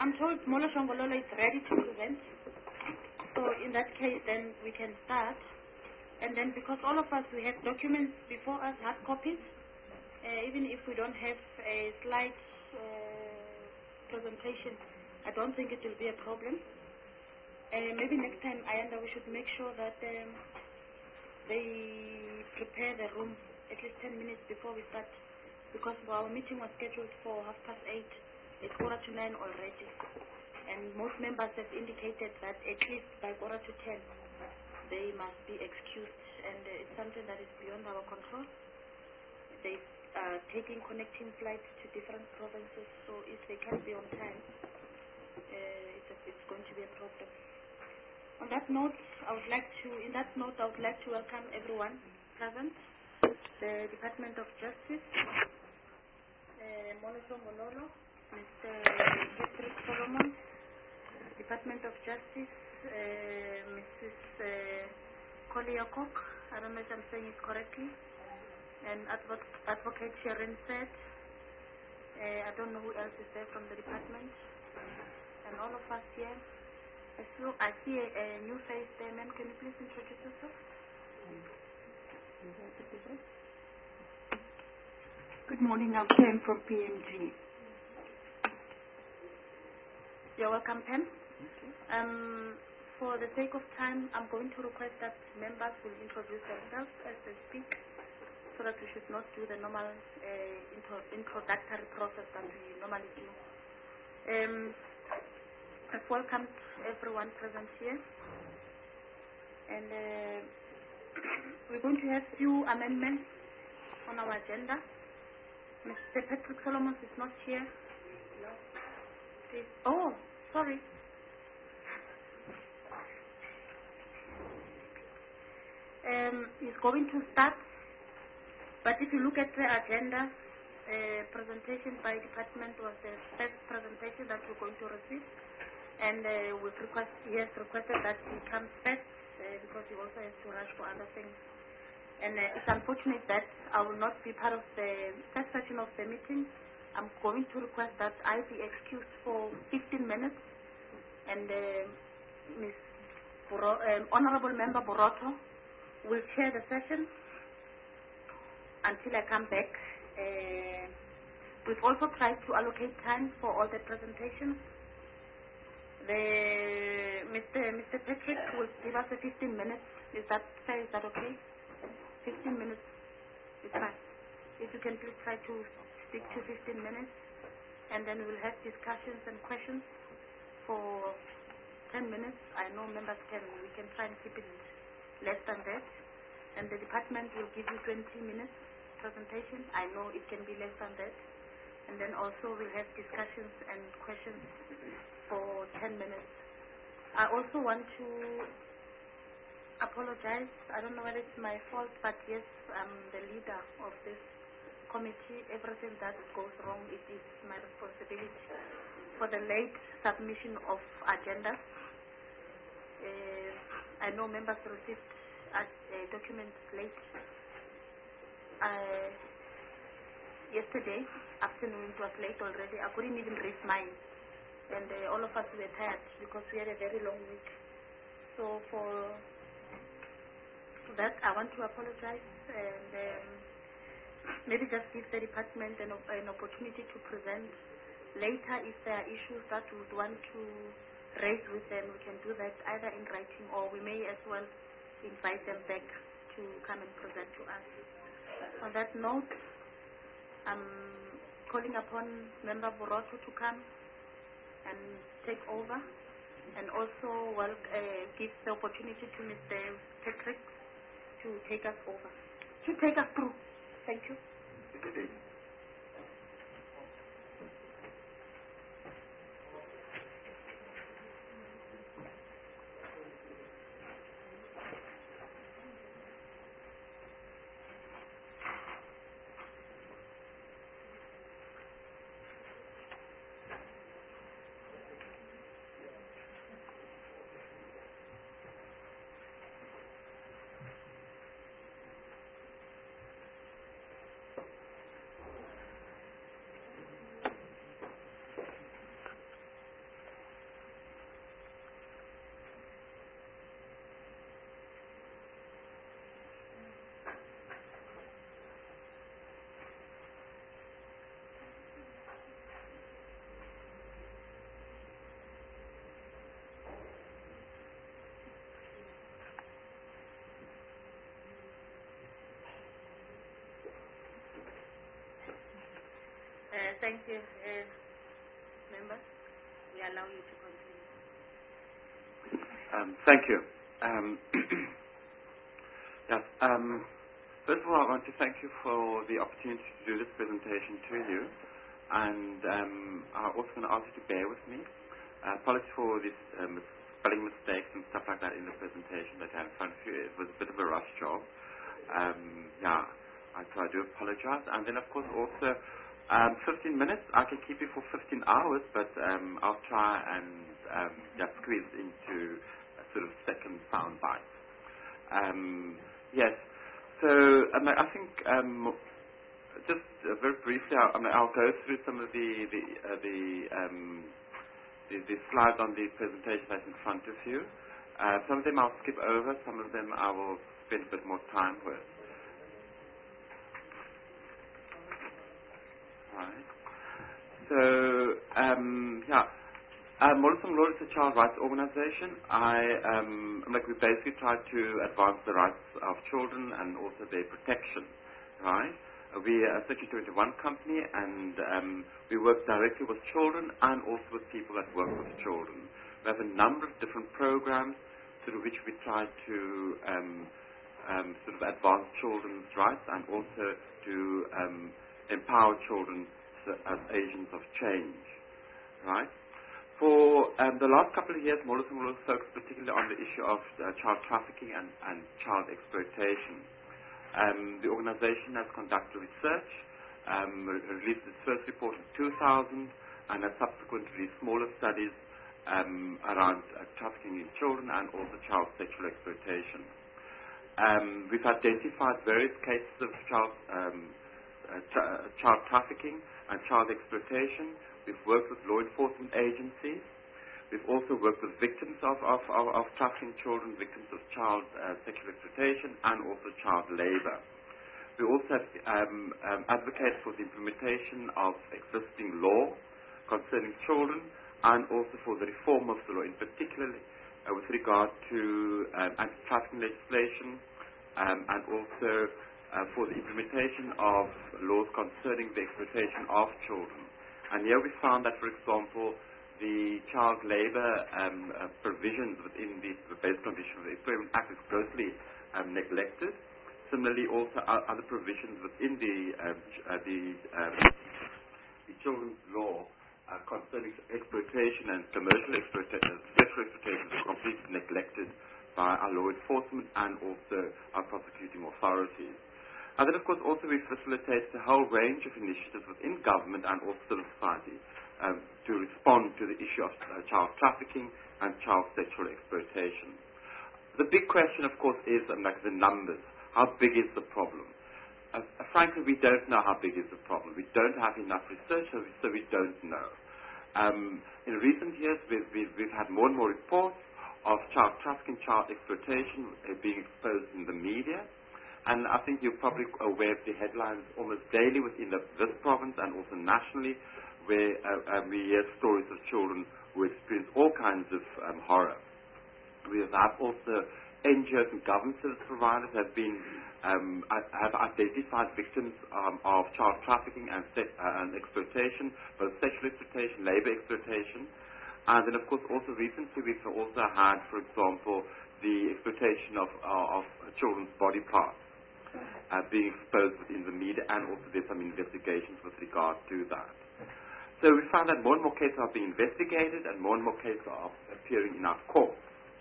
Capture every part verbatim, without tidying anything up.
I'm told Molo Shongololo is ready to present. So in that case, then we can start. And then because all of us, we have documents before us, hard copies, uh, even if we don't have a slide uh, presentation, I don't think it will be a problem. Uh, maybe next time, Ayanda, we should make sure that um, they prepare the room at least ten minutes before we start, because our meeting was scheduled for half past eight. It's quarter to nine already, and most members have indicated that at least by quarter to ten, they must be excused, and uh, it's something that is beyond our control. They are taking connecting flights to different provinces, so if they can't be on time, uh, it's, a, it's going to be a problem. On that note, I would like to, in that note, I would like to welcome everyone present. The Department of Justice, uh, Molo Shongololo, Mister Patrick Solomon, Department of Justice, uh, Missus Uh, Koliakok, I don't know if I'm saying it correctly, and Advo Advocate Sharon said, uh, I don't know who else is there from the department, and all of us here. I see, I see a, a new face there, ma'am. Can you please introduce yourself? Good morning. I'm Pam from P M G. You're welcome, Pam. Okay. Um, for the sake of time, I'm going to request that members will introduce themselves as they speak, so that we should not do the normal uh, intro introductory process that we normally do. Um, I've welcomed everyone present here, and uh, we're going to have few amendments on our agenda. Mister Patrick Solomon is not here. No. Please. Oh, sorry. Um, he's going to start, but if you look at the agenda, uh, presentation by department was the first presentation that we're going to receive. And uh, we've request, he has requested that he comes first uh, because he also has to rush for other things. And uh, it's unfortunate that I will not be part of the first session of the meeting. I'm going to request that I be excused for fifteen minutes. And uh, Miz Buro, um, Honorable Member Boroto will chair the session until I come back. Uh, we've also tried to allocate time for all the presentations. The Mister Mister Patrick will give us a fifteen minutes. Is that fair? Is that okay? fifteen minutes. It's fine. If you can please try to stick to fifteen minutes, and then we'll have discussions and questions for ten minutes. I know members can, we can try and keep it less than that. And the department will give you twenty minutes presentation. I know it can be less than that. And then also we'll have discussions and questions for ten minutes. I also want to apologize. I don't know whether it's my fault, but yes, I'm the leader of this committee. Everything that goes wrong, it is my responsibility. For the late submission of agendas, uh, I know members received uh, documents late. Uh, yesterday afternoon, it was late already. I couldn't even read mine. And uh, all of us were tired because we had a very long week. So for that, I want to apologize and um, maybe just give the department an, an opportunity to present later. If there are issues that we would want to raise with them, we can do that either in writing, or we may as well invite them back to come and present to us. On that note, I'm calling upon Member Boroto to come and take over, and also well, uh, give the opportunity to Mister Patrick to take us over, to take us through. Thank you. thank you, uh, members. We allow you to continue. Um, thank you. Um, yes. Um, first of all, I want to thank you for the opportunity to do this presentation to you, and um, I'm also going to ask you to bear with me. Uh, apologies for this um, spelling mistakes and stuff like that in the presentation that I have in front of you. It was a bit of a rush job. Um, yeah, I, so I do apologize. And then, of course, also um, fifteen minutes. I can keep you for fifteen hours, but um, I'll try and um, yeah, squeeze into a sort of second sound bite. Um, yes. So um, I think um, just uh, very briefly, I'll, I mean, I'll go through some of the the uh, the, um, the the slides on the presentation that's in front of you. Uh, some of them I'll skip over. Some of them I will spend a bit more time with. Right. So um, yeah. Um, Mollisum Law is a child rights organization. I, um, like we basically try to advance the rights of children and also their protection, right? Uh, we are a Section twenty-one company, and um, we work directly with children and also with people that work with children. We have a number of different programs through which we try to um, um, sort of advance children's rights and also to um, empower children as agents of change, right? For um, the last couple of years, Mollisum will focus particularly on the issue of uh, child trafficking and, and child exploitation. Um, the organization has conducted research, um, re- released its first report in two thousand, and has subsequently released smaller studies um, around uh, trafficking in children and also child sexual exploitation. Um, we've identified various cases of child, um, uh, tra- child trafficking and child exploitation. We've worked with law enforcement agencies. We've also worked with victims of, of, of, of trafficking children, victims of child uh, sexual exploitation, and also child labor. We also have um, um, advocated for the implementation of existing law concerning children and also for the reform of the law, in particular uh, with regard to um, anti-trafficking legislation um, and also uh, for the implementation of laws concerning the exploitation of children. And here we found that, for example, the child labor um, uh, provisions within the, the Basic Conditions of the Employment Act is grossly um, neglected. Similarly, also uh, other provisions within the um, ch- uh, the, um, the children's law uh, concerning exploitation and commercial exploitation, sexual exploitation is completely neglected by our law enforcement and also our prosecuting authorities. And then, of course, also we facilitate a whole range of initiatives within government and also civil society um, to respond to the issue of uh, child trafficking and child sexual exploitation. The big question, of course, is um, like the numbers. How big is the problem? Uh, uh, frankly, we don't know how big is the problem. We don't have enough research, so we, so we don't know. Um, in recent years, we've, we've, we've had more and more reports of child trafficking, child exploitation uh, being exposed in the media. And I think you're probably aware of the headlines almost daily within the, this province and also nationally, where uh, um, we hear stories of children who experience all kinds of um, horror. We have also N G Os and government service providers have been um, have identified victims um, of child trafficking and, se- uh, and exploitation, both sexual exploitation, labor exploitation, and then of course also recently we've also had, for example, the exploitation of, uh, of children's body parts. Uh, being exposed within the media, and also there's some investigations with regard to that. So we found that more and more cases are being investigated and more and more cases are appearing in our courts.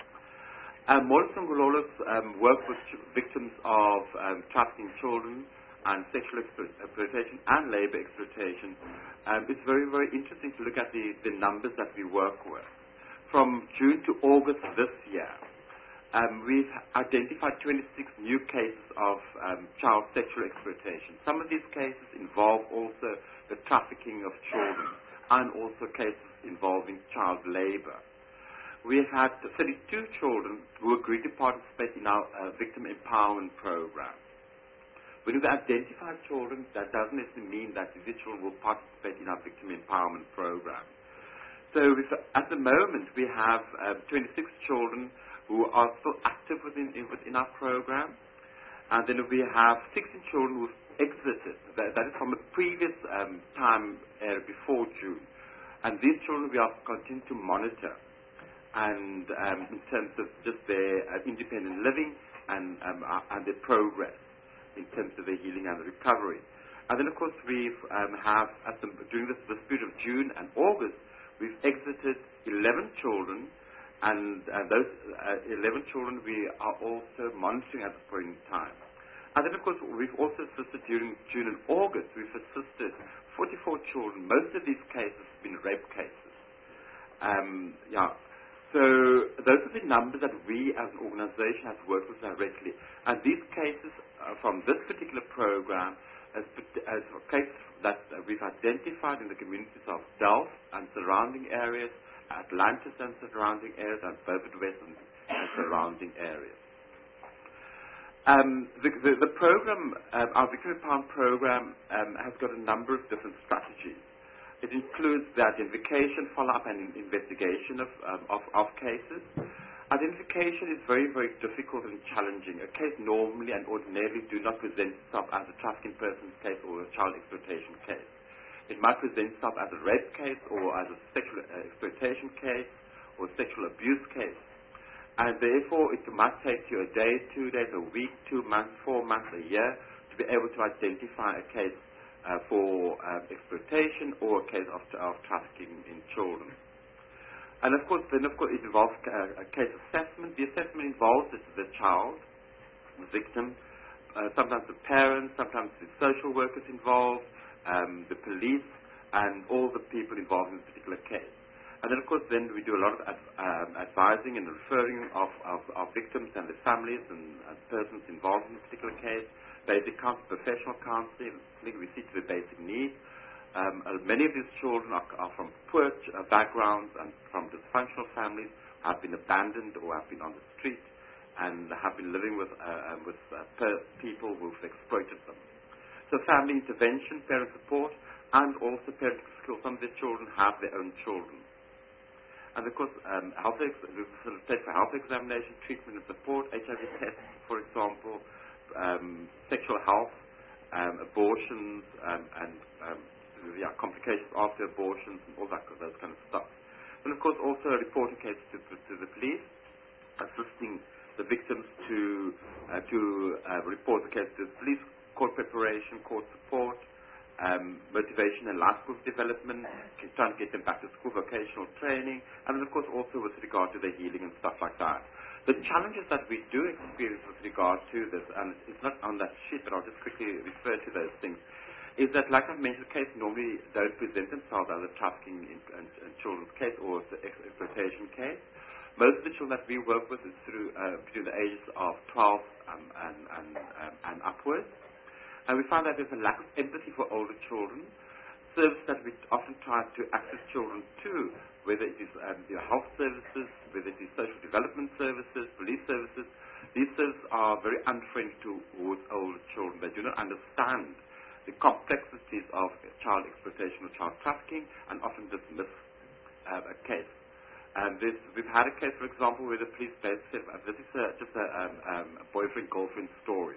Um, Mollisum Gololos um, work with ch- victims of um, trafficking children and sexual explo- exploitation and labor exploitation. Um, it's very, very interesting to look at the, the numbers that we work with. From June to August this year, Um, we've identified twenty-six new cases of um, child sexual exploitation. Some of these cases involve also the trafficking of children and also cases involving child labor. We had thirty-two children who agreed to participate in our uh, victim empowerment program. When we identify children, that doesn't necessarily mean that these children will participate in our victim empowerment program. So with, at the moment, we have uh, twenty-six children who are still active within, within our program. And then we have sixteen children who've exited. That, that is from a previous um, time uh, before June. And these children we are continuing to monitor, and um, in terms of just their uh, independent living and, um, uh, and their progress in terms of their healing and recovery. And then, of course, we um, have, at the, during this, this period of June and August, we've exited eleven children, and uh, those uh, eleven children we are also monitoring at this point in time. And then, of course, we've also assisted during June and August. We've assisted forty-four children. Most of these cases have been rape cases. Um, yeah. So those are the numbers that we as an organization have worked with directly. And these cases uh, from this particular program as, as cases that uh, we've identified in the communities of Delft and surrounding areas, Atlantis and surrounding areas, and Beaufort West and, and surrounding areas. Um, the, the, the program, um, our Victory Pound program, um, has got a number of different strategies. It includes the identification, follow-up, and investigation of, um, of, of cases. Identification is very, very difficult and challenging. A case normally and ordinarily do not present itself as a trafficking persons case or a child exploitation case. It might present itself as a rape case or as a sexual uh, exploitation case or sexual abuse case. And therefore, it might take you a day, two days, a week, two months, four months, a year to be able to identify a case uh, for uh, exploitation or a case of, of trafficking in children. And of course, then of course, it involves uh, a case assessment. The assessment involves the, the child, the victim, uh, sometimes the parents, sometimes the social workers involved, um, the police, and all the people involved in a particular case. And then, of course, then we do a lot of ad, um, advising and referring of, of, of victims and their families and, and persons involved in a particular case, basic counseling, professional counseling, we see to the basic needs. Um, uh, many of these children are, are from poor uh, backgrounds and from dysfunctional families, have been abandoned or have been on the street, and have been living with, uh, uh, with uh, per people who've exploited them. So family intervention, parent support, and also parent skills. Some of the children have their own children. And of course, um, health ex- we facilitate for health examination, treatment and support, H I V tests, for example, um, sexual health, um, abortions, um, and um, yeah, complications after abortions, and all that, those kind of stuff. And of course, also reporting cases to, to the police, assisting the victims to uh, to uh, report the case to the police, court preparation, court support, Um, motivation and life skills development, trying to get them back to school, vocational training, and of course also with regard to their healing and stuff like that. The challenges that we do experience with regard to this, and it's not on that sheet, but I'll just quickly refer to those things, is that, like I've mentioned, cases normally don't present themselves as a trafficking in, in, in children's case or the exploitation case. Most of the children that we work with is through uh, between the ages of twelve um, and, and, um, and upwards. And we find that there's a lack of empathy for older children, services that we often try to access children to, whether it is um, your health services, whether it is social development services, police services. These services are very unfriendly towards older children. They do not understand the complexities of child exploitation or child trafficking and often dismiss uh, a case. And this, we've had a case, for example, where the police said, this is a, just a, um, um, a boyfriend-girlfriend story.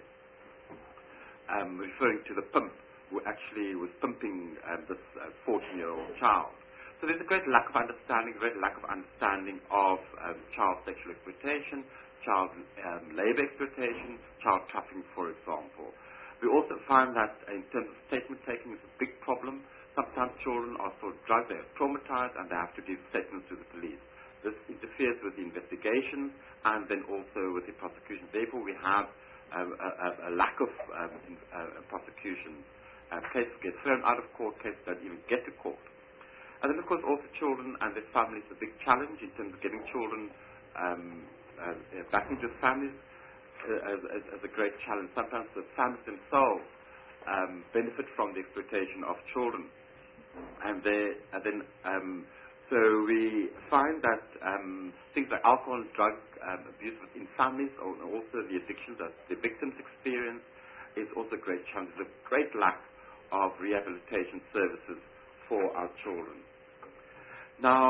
Um, referring to the pimp who actually was pimping um, this fourteen-year-old uh, child. So there's a great lack of understanding, great lack of understanding of um, child sexual exploitation, child um, labor exploitation, child trafficking, for example. We also find that in terms of statement taking is a big problem. Sometimes children are so drugged, they are traumatized, and they have to give statements to the police. This interferes with the investigation and then also with the prosecution. Therefore, we have Um, a, a, a lack of um, in, uh, prosecution. Uh, cases get thrown out of court, cases don't even get to court. And then, of course, also children and their families is a big challenge in terms of getting children um, uh, back into families uh, as, as, as a great challenge. Sometimes the families themselves um, benefit from the exploitation of children. And, they, and then um, So we find that um, things like alcohol and drug um, abuse within families, or also the addiction that the victims experience, is also a great challenge. There's a great lack of rehabilitation services for our children. Now,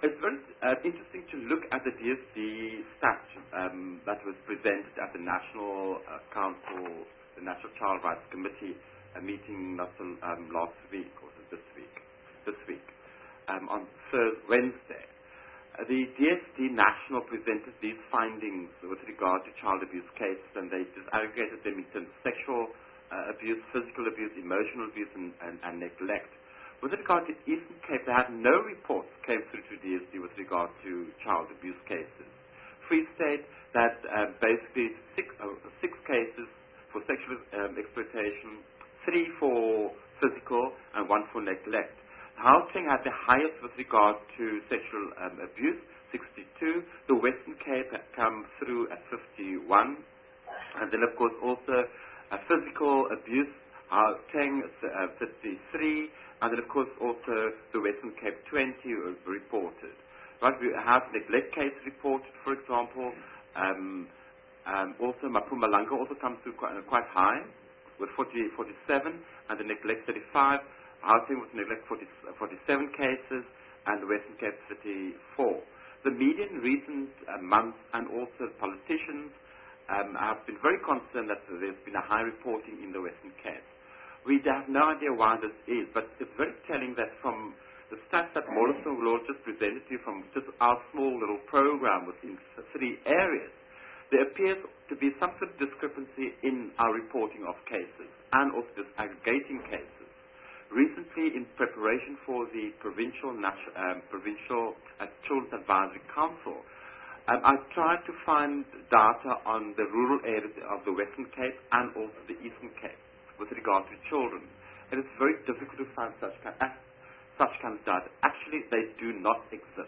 It's very uh, interesting to look at the D S D stat um, that was presented at the National uh, Council, the National Child Rights Committee, a meeting not so, um, last week, or this week, this week, um, on Thursday, Wednesday. Uh, the D S D National presented these findings with regard to child abuse cases, and they disaggregated them into sexual uh, abuse, physical abuse, emotional abuse, and, and, and neglect. With regard to Eastern Cape, they had no reports came through to D S D with regard to child abuse cases. Free State, that uh, basically six, uh, six cases for sexual um, exploitation, three for physical, and one for neglect. Gauteng had the highest with regard to sexual um, abuse, sixty-two. The Western Cape had come through at fifty-one. And then, of course, also uh, physical abuse, Gauteng uh, fifty-three. And then, of course, also the Western Cape twenty was reported. Right, we have neglect case reported, for example. Um, um, also, Mpumalanga also comes through quite, uh, quite high, with forty, forty-seven, and the neglect thirty-five. Gauteng with neglect forty, forty-seven cases, and the Western Cape thirty-four. The media in recent uh, months, and also politicians, um, have been very concerned that there's been a high reporting in the Western Cape. We have no idea why this is, but it's very telling that from the stats that Molson Law just presented to you from just our small little program within three areas, there appears to be some sort of discrepancy in our reporting of cases and also disaggregating cases. Recently, in preparation for the provincial, um, provincial uh, Children's Advisory Council, um, I tried to find data on the rural areas of the Western Cape and also the Eastern Cape with regard to children. And it's very difficult to find such kind, uh, such kind of data. Actually, they do not exist.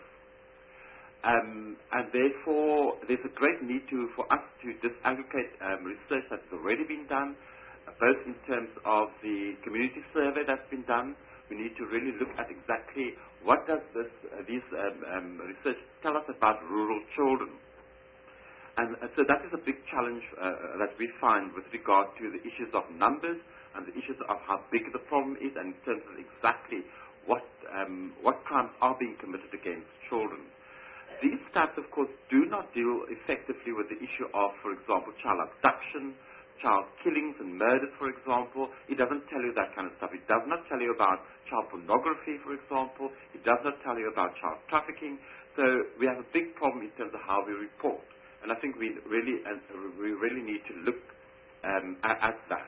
Um, and therefore, there's a great need to, for us to disaggregate um, research that's already been done, uh, both in terms of the community survey that's been done. We need to really look at exactly what does this, uh, these um, um, research tell us about rural children. And uh, so that is a big challenge uh, that we find with regard to the issues of numbers and the issues of how big the problem is, and in terms of exactly what um, what crimes are being committed against children. These stats, of course, do not deal effectively with the issue of, for example, child abduction, child killings and murders, for example. It doesn't tell you that kind of stuff. It does not tell you about child pornography, for example. It does not tell you about child trafficking. So we have a big problem in terms of how we report. And I think we really, uh, we really need to look um, at, at that.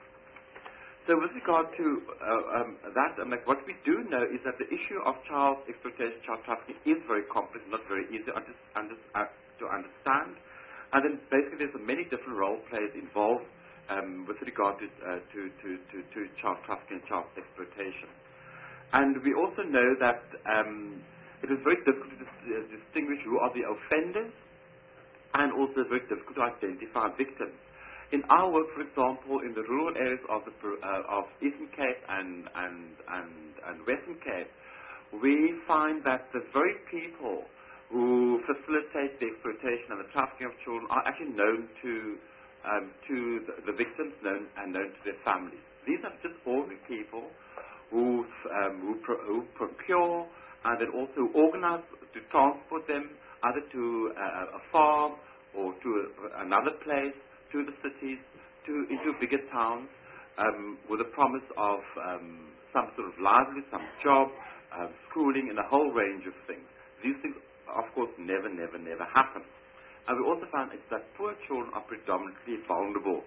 So with regard to uh, um, that, um, like what we do know is that the issue of child exploitation, child trafficking is very complex, not very easy under, under, uh, to understand. And then basically there's many different role players involved um, with regard to, uh, to, to, to, to child trafficking and child exploitation. And we also know that um, it is very difficult to dis- uh, distinguish who are the offenders, and also very difficult to identify victims. In our work, for example, in the rural areas of the uh, of Eastern Cape and, and, and, and Western Cape, we find that the very people who facilitate the exploitation and the trafficking of children are actually known to um, to the, the victims known and known to their families. These are just ordinary people who um, who, pro- who procure and then also organize to transport them either to uh, a farm or to a, another place, to the cities, to into bigger towns, um, with the promise of um, some sort of livelihood, some job, uh, schooling, and a whole range of things. These things, of course, never, never, never happen. And we also found that poor children are predominantly vulnerable.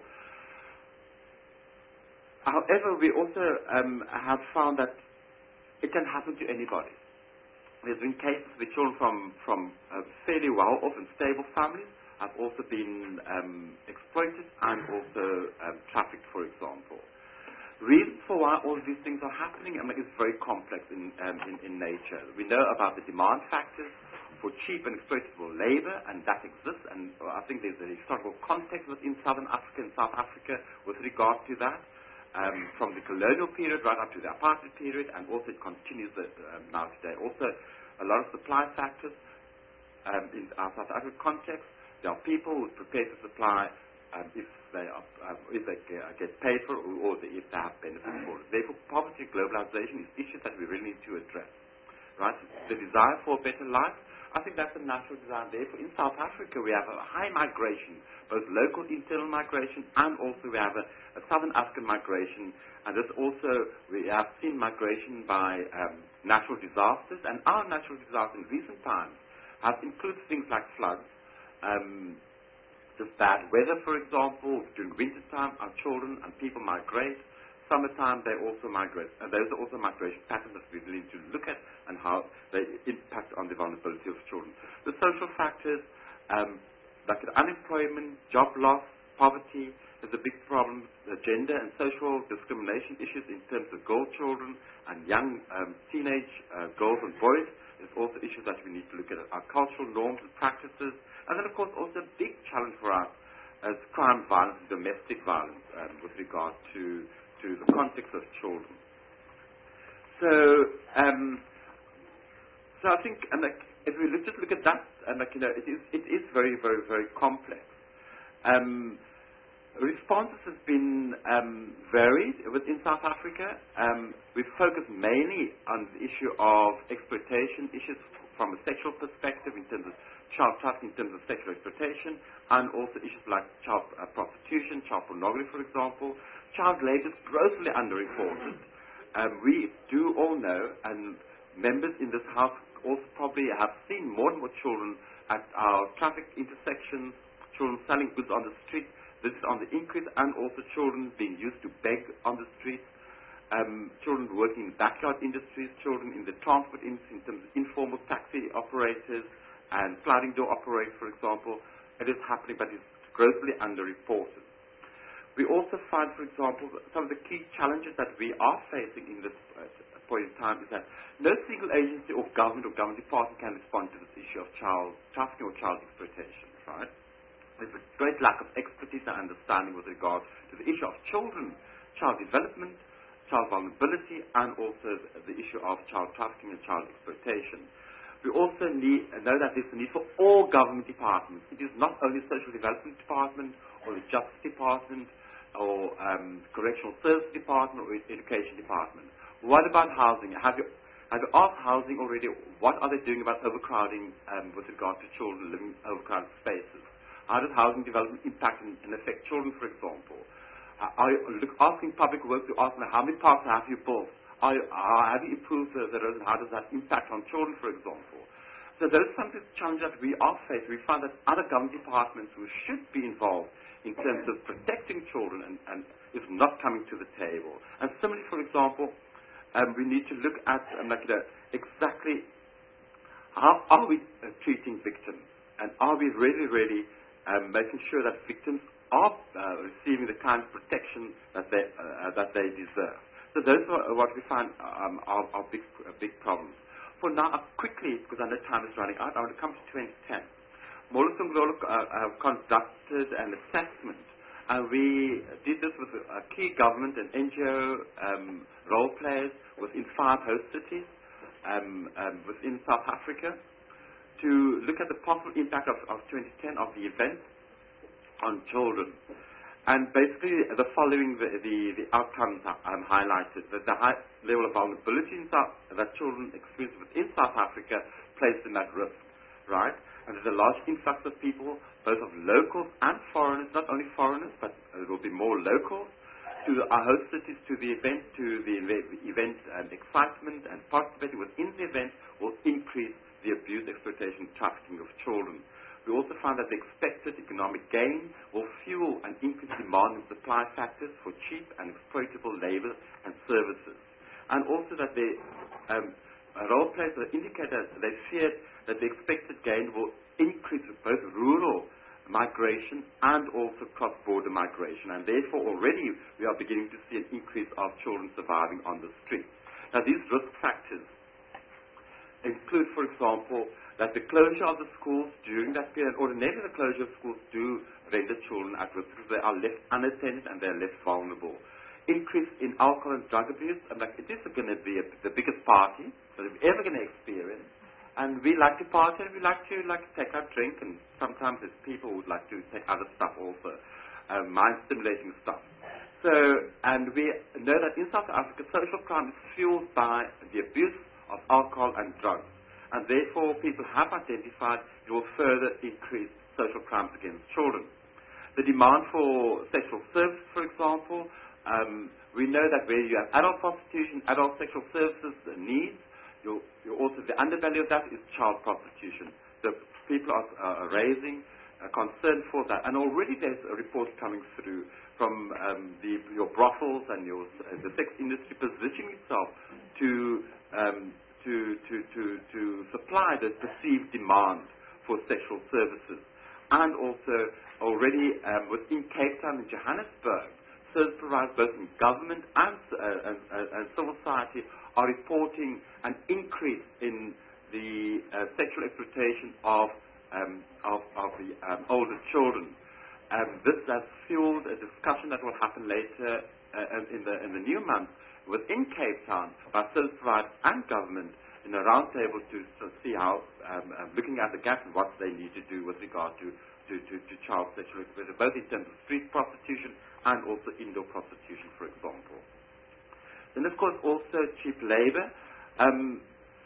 However, we also um, have found that it can happen to anybody. There's been cases where children from, from uh, fairly well-off and stable families have also been um, exploited and also um, trafficked, for example. Reasons for why all of these things are happening, I mean, it's very complex in, um, in, in nature. We know about the demand factors for cheap and exploitable labor, and that exists, and I think there's a historical context within Southern Africa and South Africa with regard to that. Um, from the colonial period right up to the apartheid period, and also it continues uh, now today. Also, a lot of supply factors um, in our South African context. There are people who are prepared to supply um, if they are, um, if they get paid for it, or if they have benefits for it. Therefore, poverty, globalization is issues that we really need to address. right? The desire for a better life. I think that's a natural desire. Therefore, in South Africa, we have a high migration, both local internal migration and also we have a, a Southern African migration. And this also, we have seen migration by um, natural disasters. And our natural disasters in recent times have included things like floods, um, just bad weather, for example. During winter time, our children and people migrate. Summertime, they also migrate. And those are also migration patterns that we need to look at and how they impact on the vulnerability of children. The social factors, um, like unemployment, job loss, poverty, is a big problem. The gender and social discrimination issues in terms of girl children and young um, teenage uh, girls and boys is also issues that we need to look at. Our cultural norms and practices. And then, of course, also a big challenge for us as crime violence and domestic violence um, with regard to, to the context of children. So, um, so I think, and like, if we look, just look at that, and like, you know, it is, it is very, very, very complex. Um, responses have been um, varied within South Africa. Um, we focus mainly on the issue of exploitation issues from a sexual perspective in terms of child trafficking, in terms of sexual exploitation, and also issues like child uh, prostitution, child pornography, for example. Child labour is grossly underreported. Um, we do all know, and members in this House also probably have seen more and more children at our traffic intersections, children selling goods on the street. This is on the increase, and also children being used to beg on the streets, um, children working in backyard industries, children in the transport industry in terms of informal taxi operators and sliding door operators, for example. It is happening, but it's grossly underreported. We also find, for example, some of the key challenges that we are facing in this uh, point in time is that no single agency or government or government department can respond to this issue of child trafficking or child exploitation, right? There's a great lack of expertise and understanding with regard to the issue of children, child development, child vulnerability, and also the issue of child trafficking and child exploitation. We also need, know that there's a need for all government departments. It is not only the Social Development Department or the Justice Department or um, Correctional Service Department or Education Department. What about housing? Have you, have you asked housing already what are they doing about overcrowding um, with regard to children living in overcrowded spaces? How does housing development impact and, and affect children, for example? Uh, are you look, asking public works to ask them how many parks have you built? Are, are, have you improved the, the roads, and how does that impact on children, for example? So there is some challenge that we are facing. We find that other government departments who should be involved in terms of protecting children and, and is not coming to the table. And similarly, for example, um, we need to look at um, like, you know, exactly how are we uh, treating victims, and are we really, really um, making sure that victims are uh, receiving the kind of protection that they uh, that they deserve. So those are what we find um, are, are big, uh, big problems. For now, uh, quickly, because I know time is running out, I want to come to twenty ten. Molo Songolo uh, have conducted an assessment, and we did this with uh, key government and N G O um, role players within five host cities um, um, within South Africa to look at the possible impact of, of twenty ten of the event on children. And basically, the following the, the, the outcomes are um, highlighted: that the high level of vulnerability in South, that children experience within South Africa places them at risk, right? And there's a large influx of people, both of locals and foreigners, not only foreigners, but there will be more locals, to our host cities, to the event, to the event and excitement, and participating within the event will increase the abuse, exploitation, and trafficking of children. We also found that the expected economic gain will fuel an increased demand and supply factors for cheap and exploitable labor and services. And also that the um, role players indicated they feared that the expected gain will increase with both rural migration and also cross-border migration. And therefore already we are beginning to see an increase of children surviving on the streets. Now these risk factors include, for example, that the closure of the schools during that period, ordinarily the closure of schools do render children at risk because they are left unattended and they are less vulnerable. Increase in alcohol and drug abuse, and like it is going to be a, the biggest party that we're ever going to experience. And we like to party and we like to like take our drink, and sometimes there's people who would like to take other stuff also, uh, mind-stimulating stuff. So, and we know that in South Africa, social crime is fueled by the abuse of alcohol and drugs. And therefore, people have identified it will further increase social crimes against children. The demand for sexual services, for example, um, we know that where you have adult prostitution, adult sexual services needs, you you also the underbelly of that is child prostitution. So people are, are raising a concern for that, and already there's a report coming through from um, the, your brothels and your uh, the sex industry positioning itself to um, to to to to supply the perceived demand for sexual services, and also already um, within Cape Town and Johannesburg, service providers both in government and, uh, and, uh, and civil society are reporting an increase in the uh, sexual exploitation of um, of, of the um, older children. Um, this has fueled a discussion that will happen later uh, in the in the new month within Cape Town by service providers and government in a roundtable to, to see how um, uh, looking at the gap and what they need to do with regard to to, to, to child sexual exploitation, both in terms of street prostitution and also indoor prostitution, for example. Then, of course, also cheap labor. Um,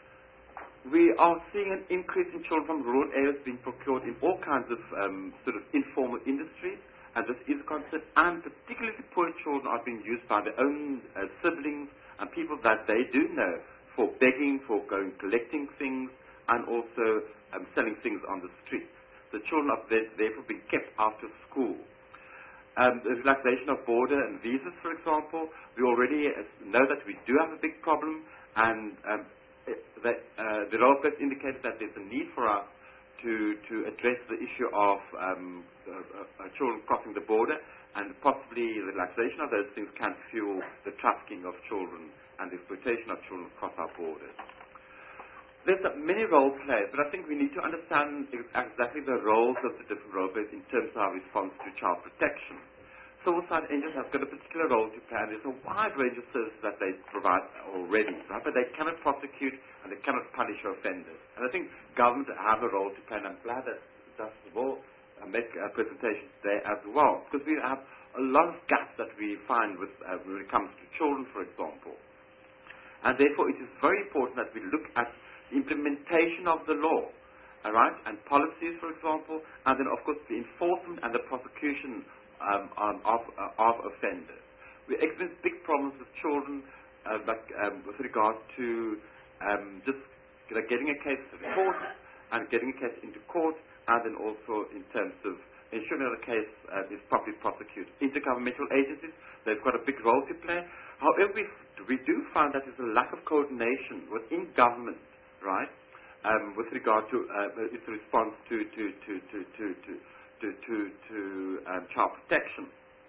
we are seeing an increase in children from rural areas being procured in all kinds of um, sort of informal industries, and this is a concern, and particularly poor children are being used by their own uh, siblings and people that they do know for begging, for going collecting things, and also um, selling things on the streets. The children are therefore being kept out of school. Um, the relaxation of border and visas, for example, we already uh, know that we do have a big problem, and um, it, that, uh, the role players indicated that there's a need for us to, to address the issue of um, uh, uh, children crossing the border, and possibly the relaxation of those things can fuel the trafficking of children and the exploitation of children across our borders. There's many role players, but I think we need to understand exactly the roles of the different role players in terms of our response to child protection. Civil society N G Os have got a particular role to play, and there's a wide range of services that they provide already, right? But they cannot prosecute and they cannot punish offenders. And I think government have a role to play, and I'm glad that Justice will uh, make a presentation today as well, because we have a lot of gaps that we find with, uh, when it comes to children, for example. And therefore, it is very important that we look at the implementation of the law, all right, and policies, for example, and then, of course, the enforcement and the prosecution um, um, of, uh, of offenders. We experience big problems with children uh, like, um, with regard to um, just you know, getting a case reported and getting a case into court, and then also in terms of ensuring that the case uh, is properly prosecuted. Intergovernmental agencies, they've got a big role to play. However, we, we do find that there's a lack of coordination within government, right, um, with regard to uh, its response to to to to to to to, to, to um, child protection.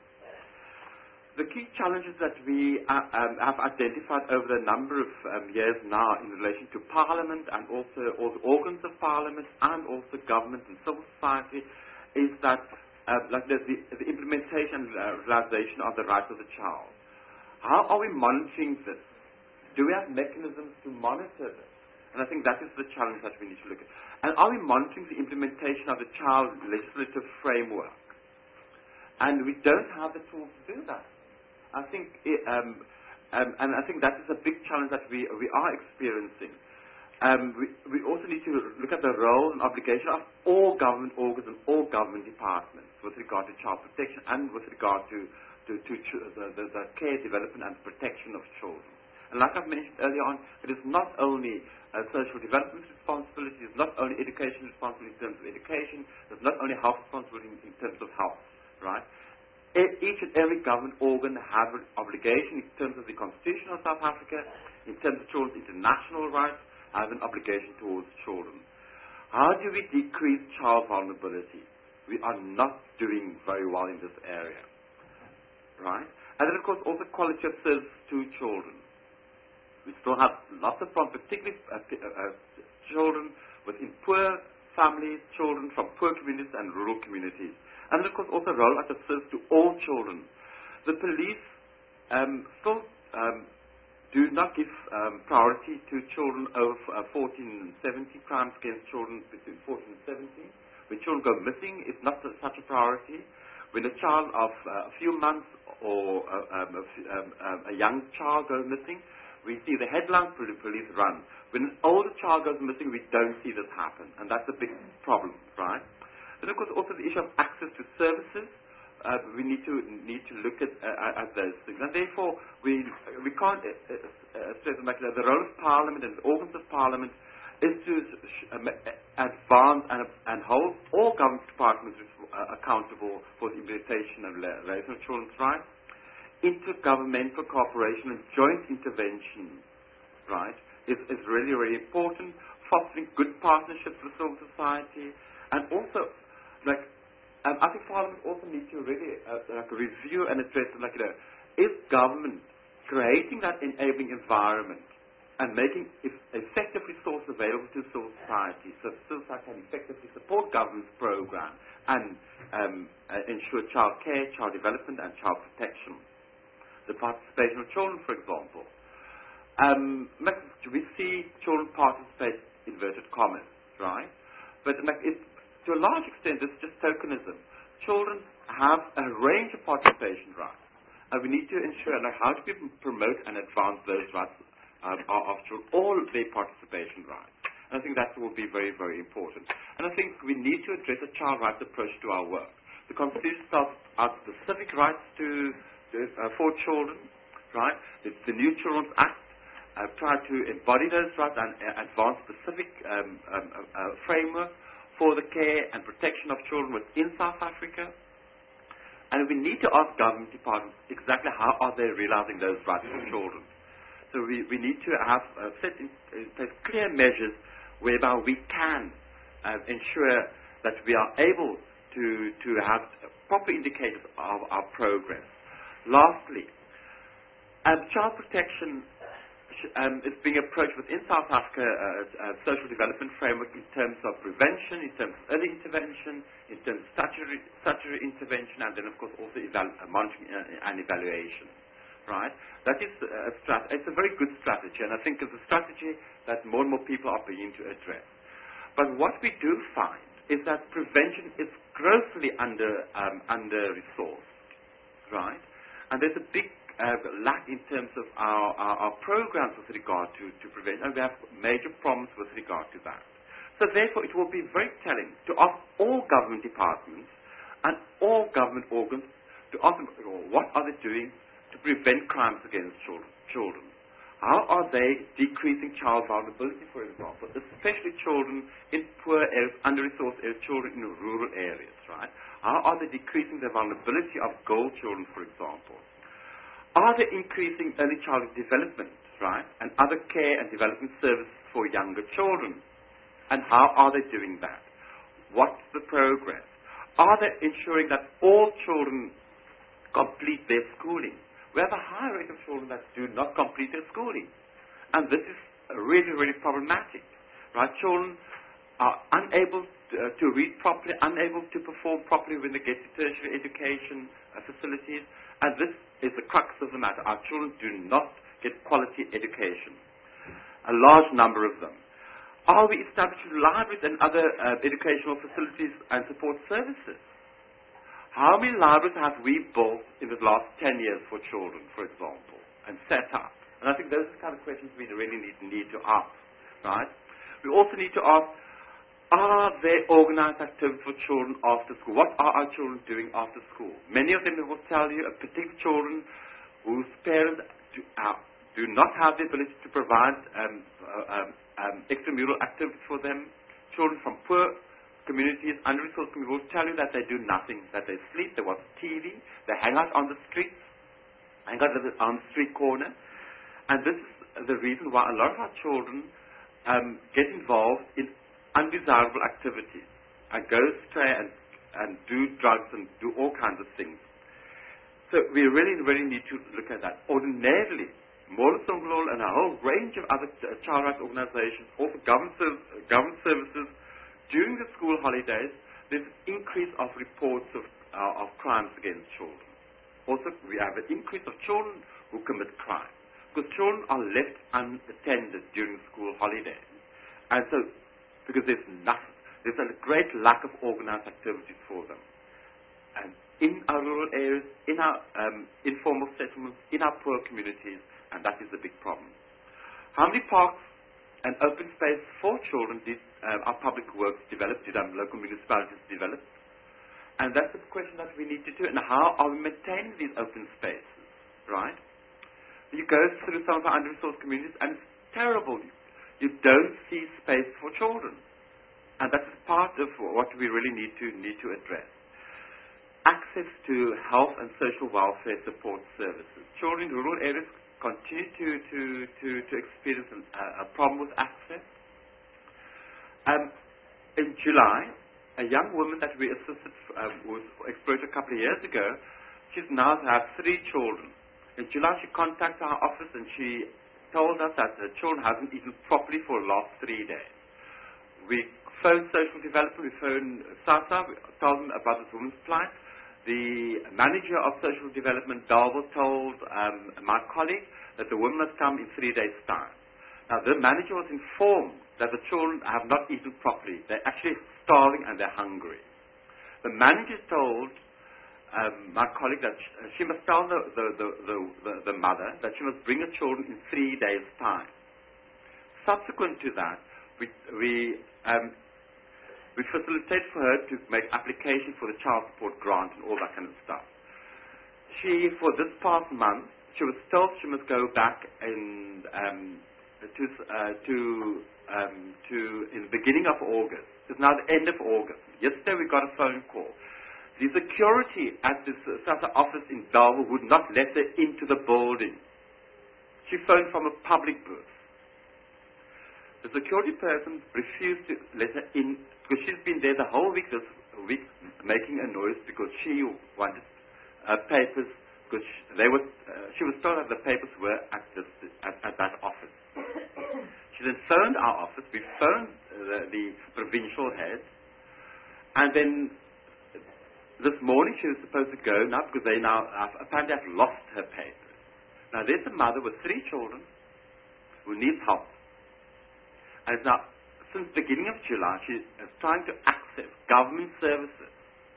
The key challenges that we uh, um, have identified over the number of um, years now in relation to Parliament and also all the organs of Parliament and also government and civil society is that uh, like the, the, the implementation and uh, realization of the rights of the child. How are we monitoring this? Do we have mechanisms to monitor this? And I think that is the challenge that we need to look at. And are we monitoring the implementation of the child legislative framework? And we don't have the tools to do that. I think, it, um, um, and I think that is a big challenge that we we are experiencing. Um, we, we also need to look at the role and obligation of all government organs and all government departments with regard to child protection and with regard to, to, to ch- the, the, the care, development and protection of children. And like I've mentioned earlier on, it is not only uh, social development responsibility, it's not only education responsibility in terms of education, it's not only health responsibility in, in terms of health, right? Each and every government organ have an obligation in terms of the Constitution of South Africa, in terms of children's international rights, have an obligation towards children. How do we decrease child vulnerability? We are not doing very well in this area, right? And then, of course, also quality of service to children. We still have lots of problems, particularly uh, uh, children within poor families, children from poor communities and rural communities. And, of course, also roll out of service to all children. The police um, still um, do not give um, priority to children over uh, fourteen and seventeen, crimes against children between fourteen and seventeen. When children go missing, it's not such a priority. When a child of uh, a few months or uh, um, a, um, um, a young child goes missing, We see the headlines, police run. When an older child goes missing, we don't see this happen, and that's a big problem, right? Then, of course, also the issue of access to services. Uh, we need to need to look at uh, at those things, and therefore we we can't uh, uh, say like the role of Parliament and the organs of Parliament is to uh, advance and, and hold all government departments uh, accountable for the implementation of relation of children's rights. Intergovernmental cooperation and joint intervention, right, is, is really really important. Fostering good partnerships with civil society, and also like. Um, I think Parliament also needs to really uh, like review and address, like, you know, is government creating that enabling environment and making effective resources available to civil society so civil society can effectively support government's program and um, uh, ensure child care, child development and child protection. The participation of children, for example. Um, we see children participate, inverted commas, right? But like, it, to a large extent, this is just tokenism. Children have a range of participation rights, and we need to ensure like, how do we promote and advance those rights um, of children, all their participation rights. And I think that will be very, very important. And I think we need to address a child rights approach to our work. The Constitution spells out specific rights to, to uh, for children, right? The, the New Children's Act uh, tried to embody those rights and uh, advance specific um, um, uh, framework for the care and protection of children within South Africa. And we need to ask government departments exactly how are they realizing those rights for children. So we, we need to have uh, set in place clear measures whereby we can uh, ensure that we are able to, to have proper indicators of our progress. Lastly, um, child protection Um, is being approached within South Africa uh, uh, social development framework in terms of prevention, in terms of early intervention, in terms of statutory, statutory intervention, and then of course also eval uh, monitoring uh, and evaluation. Right? That is a strat- it's a very good strategy, and I think it's a strategy that more and more people are beginning to address. But what we do find is that prevention is grossly under um, under resourced. Right? And there's a big Uh, lack in terms of our, our, our programs with regard to, to prevention, and we have major problems with regard to that. So therefore it will be very telling to ask all government departments and all government organs to ask them, what are they doing to prevent crimes against children? children? How are they decreasing child vulnerability, for example, especially children in poor areas, under-resourced areas, children in rural areas, right? How are they decreasing the vulnerability of girl children, for example? Are they increasing early childhood development, right, and other care and development services for younger children? And how are they doing that? What's the progress? Are they ensuring that all children complete their schooling? We have a high rate of children that do not complete their schooling. And this is really, really problematic, right? Children are unable to, uh, to read properly, unable to perform properly when they get to tertiary education uh, facilities. And this is the crux of the matter. Our children do not get quality education. A large number of them. Are we establishing libraries and other uh, educational facilities and support services? How many libraries have we built in the last ten years for children, for example, and set up? And I think those are the kind of questions we really need, need to ask, right? We also need to ask, are there organized activities for children after school? What are our children doing after school? Many of them will tell you, uh, particular children whose parents do, uh, do not have the ability to provide um, uh, um, um, extramural activities for them. Children from poor communities, under-resourced communities will tell you that they do nothing, that they sleep, they watch T V, they hang out on the streets, hang out on the street corner. And this is the reason why a lot of our children um, get involved in undesirable activities and go astray and, and do drugs and do all kinds of things. So we really, really need to look at that. Ordinarily, Molo Songolol and a whole range of other uh, child rights organizations, also government, serv- government services, during the school holidays, there's an increase of reports of, uh, of crimes against children. Also, we have an increase of children who commit crime, because children are left unattended during school holidays. And so, because there's nothing, there's a great lack of organized activities for them. And in our rural areas, in our um, informal settlements, in our poor communities, and that is a big problem. How many parks and open space for children did uh, our public works develop, did our local municipalities develop? And that's the question that we need to do. And how are we maintaining these open spaces, right? You go through some of our under-resourced communities and it's terrible. You don't see space for children. And that's part of what we really need to need to address. Access to health and social welfare support services. Children in rural areas continue to, to, to, to experience an, uh, a problem with access. Um, in July, a young woman that we assisted um, was exploited a couple of years ago, she's now has three children. In July, she contacted our office and she told us that her children haven't eaten properly for the last three days. We phoned social development, we phoned SASA, we told them about this woman's plight. The manager of social development, Darwell, told um, my colleague that the woman must come in three days' time. Now, the manager was informed that the children have not eaten properly. They're actually starving and they're hungry. The manager told um, my colleague that she, she must tell the, the, the, the, the, the mother that she must bring her children in three days' time. Subsequent to that, we, we um, We facilitate for her to make application for the child support grant and all that kind of stuff. She, for this past month, she was told she must go back in, um, to, uh, to, um, to, in the beginning of August. It's now the end of August. Yesterday we got a phone call. The security at this uh, SASA office in Darwell would not let her into the building. She phoned from a public booth. The security person refused to let her in because she's been there the whole week this week making a noise because she wanted uh, papers because she, they were, uh, she was told that the papers were at, this, at, at that office. She then phoned our office, we phoned uh, the, the provincial head, and then this morning she was supposed to go now because they now uh, apparently have lost her papers. Now there's a mother with three children who needs help. And it's now, since the beginning of July, she is trying to access government services.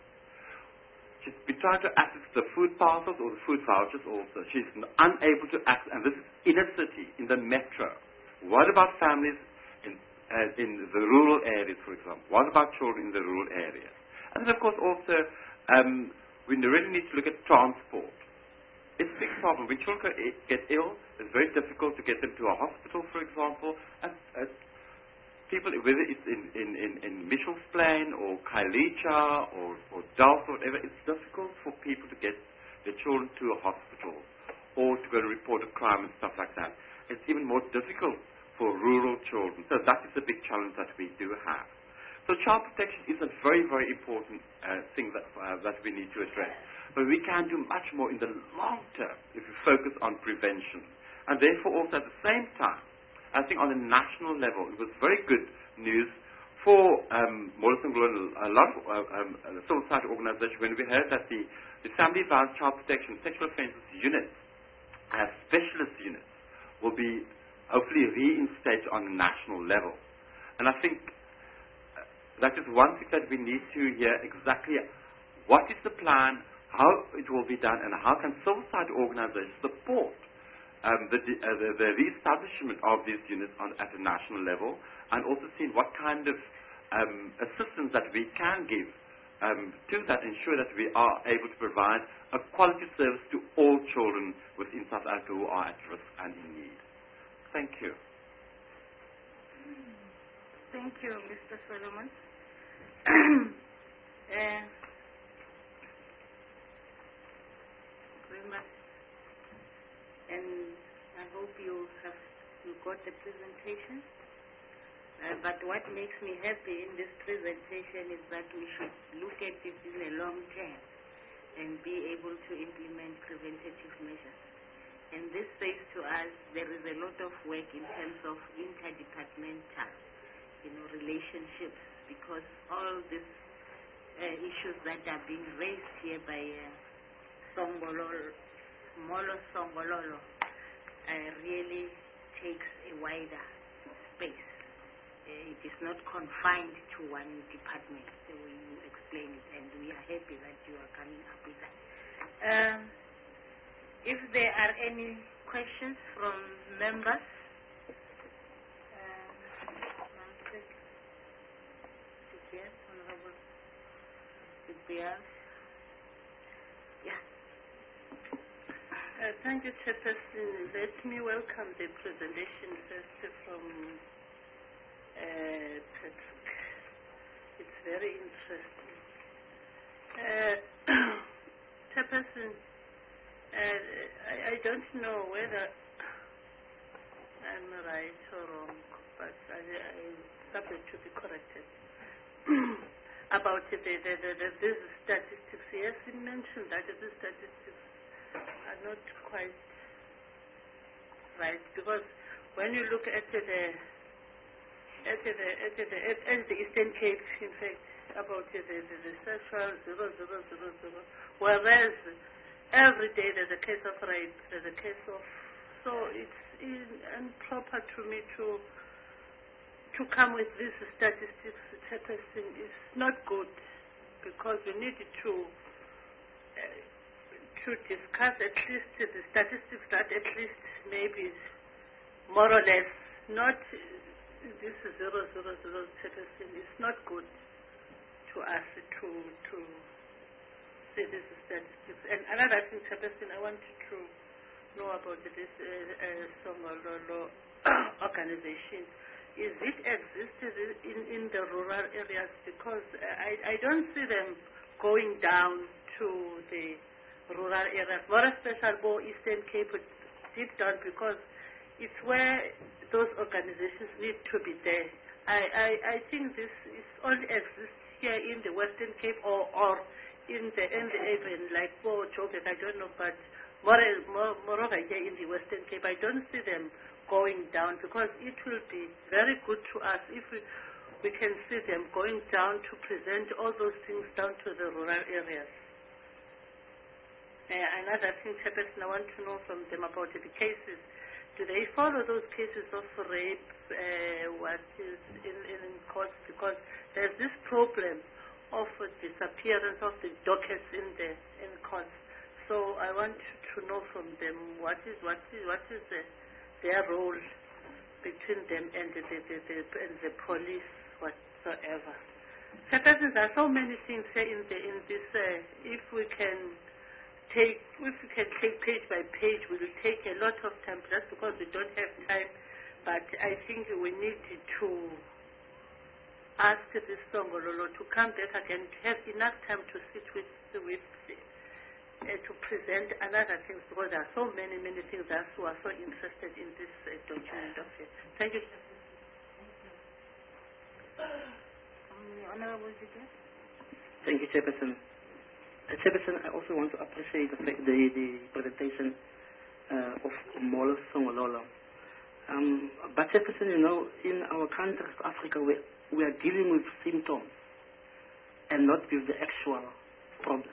She's been trying to access the food parcels or the food vouchers also. She's unable to access, and this is inner city, in the metro. What about families in, uh, in the rural areas, for example? What about children in the rural areas? And then, of course, also, um, we really need to look at transport. It's a big problem. When children get ill, it's very difficult to get them to a hospital, for example, and uh, people, whether it's in, in, in, in Mitchell's Plain or Kailicha or, or Delft or whatever, it's difficult for people to get their children to a hospital or to go and report a crime and stuff like that. It's even more difficult for rural children. So that is a big challenge that we do have. So child protection is a very, very important uh, thing that, uh, that we need to address. But we can do much more in the long term if we focus on prevention. And therefore also at the same time, I think on a national level, it was very good news for um, Molson Global, a lot of uh, um, uh, civil society organizations, when we heard that the, the Family Violence, Child Protection, Sexual Offences units, as specialist units, will be hopefully reinstated on a national level. And I think uh, that is one thing that we need to hear exactly what is the plan, how it will be done, and how can civil society organizations support Um, the, uh, the, the re-establishment of these units on, at a national level, and also seeing what kind of um, assistance that we can give um, to that, ensure that we are able to provide a quality service to all children within South Africa who are at risk and in need. Thank you. Thank you, Mister Solomon. uh, very much. And I hope you have you got the presentation. Uh, but what makes me happy in this presentation is that we should look at it in the long term and be able to implement preventative measures. And this says to us there is a lot of work in terms of interdepartmental, you know, relationships, because all these uh, issues that are being raised here by uh, Songololo, Molo Songololo uh, really takes a wider space. Uh, it is not confined to one department, the way you explain it, and we are happy that you are coming up with that. Um, if there are any questions from members, Yeah. Yeah. Uh, thank you, Chairperson. Let me welcome the presentation first from uh, Patrick. It's very interesting. Uh, Chairperson, uh, I, I don't know whether I'm right or wrong, but I, I subject to be corrected. About the, the, the, the, these statistics, yes, you mentioned that these statistics are not quite right, because when you look at the at the at the at, at the Eastern Cape, in fact, about the the, the sexual zero zero zero zero, whereas every day there's a case of rape, there's a case of, so it's in, improper to me to to come with these statistics. Chairperson, is not good, because we need to uh, to discuss at least the statistics that at least maybe more or less, not uh, this zero zero zero. Chairperson, is not good to us to to see these statistics. And another thing, Chairperson, I want to know about this uh, uh, Songololo organization. Is it existed in, in the rural areas? Because I, I don't see them going down to the rural areas, more especially more Eastern Cape, deep down, because it's where those organizations need to be there. I, I, I think this is only exists here in the Western Cape or, or in the in the even like for Joburg, I don't know, but more, more, more over here in the Western Cape, I don't see them going down, because it will be very good to us if we, we can see them going down to present all those things down to the rural areas. Uh, another thing, Chairperson, I want to know from them about the cases. Do they follow those cases of rape, uh, what is in, in courts? Because there's this problem of uh, disappearance of the dockets in the in courts. So I want to know from them what is what is what is the their role between them and the, the, the, the, and the police whatsoever. Chairperson, there are so many things here in, the, in this. Uh, if we can take, if we can take page by page, we will take a lot of time. That's because we don't have time. But I think we need to ask this Songololo to come back again, to have enough time to sit with with. Uh, to present another things, because there are so many, many things that who are so interested in this uh, document of it. Thank you. Honorable Speaker. Thank you, Chairperson. Uh, Chairperson, I also want to appreciate the, the, the presentation uh, of Molo Songololo. Um, but Chairperson, you know, in our country of Africa, we, we are dealing with symptoms and not with the actual problem.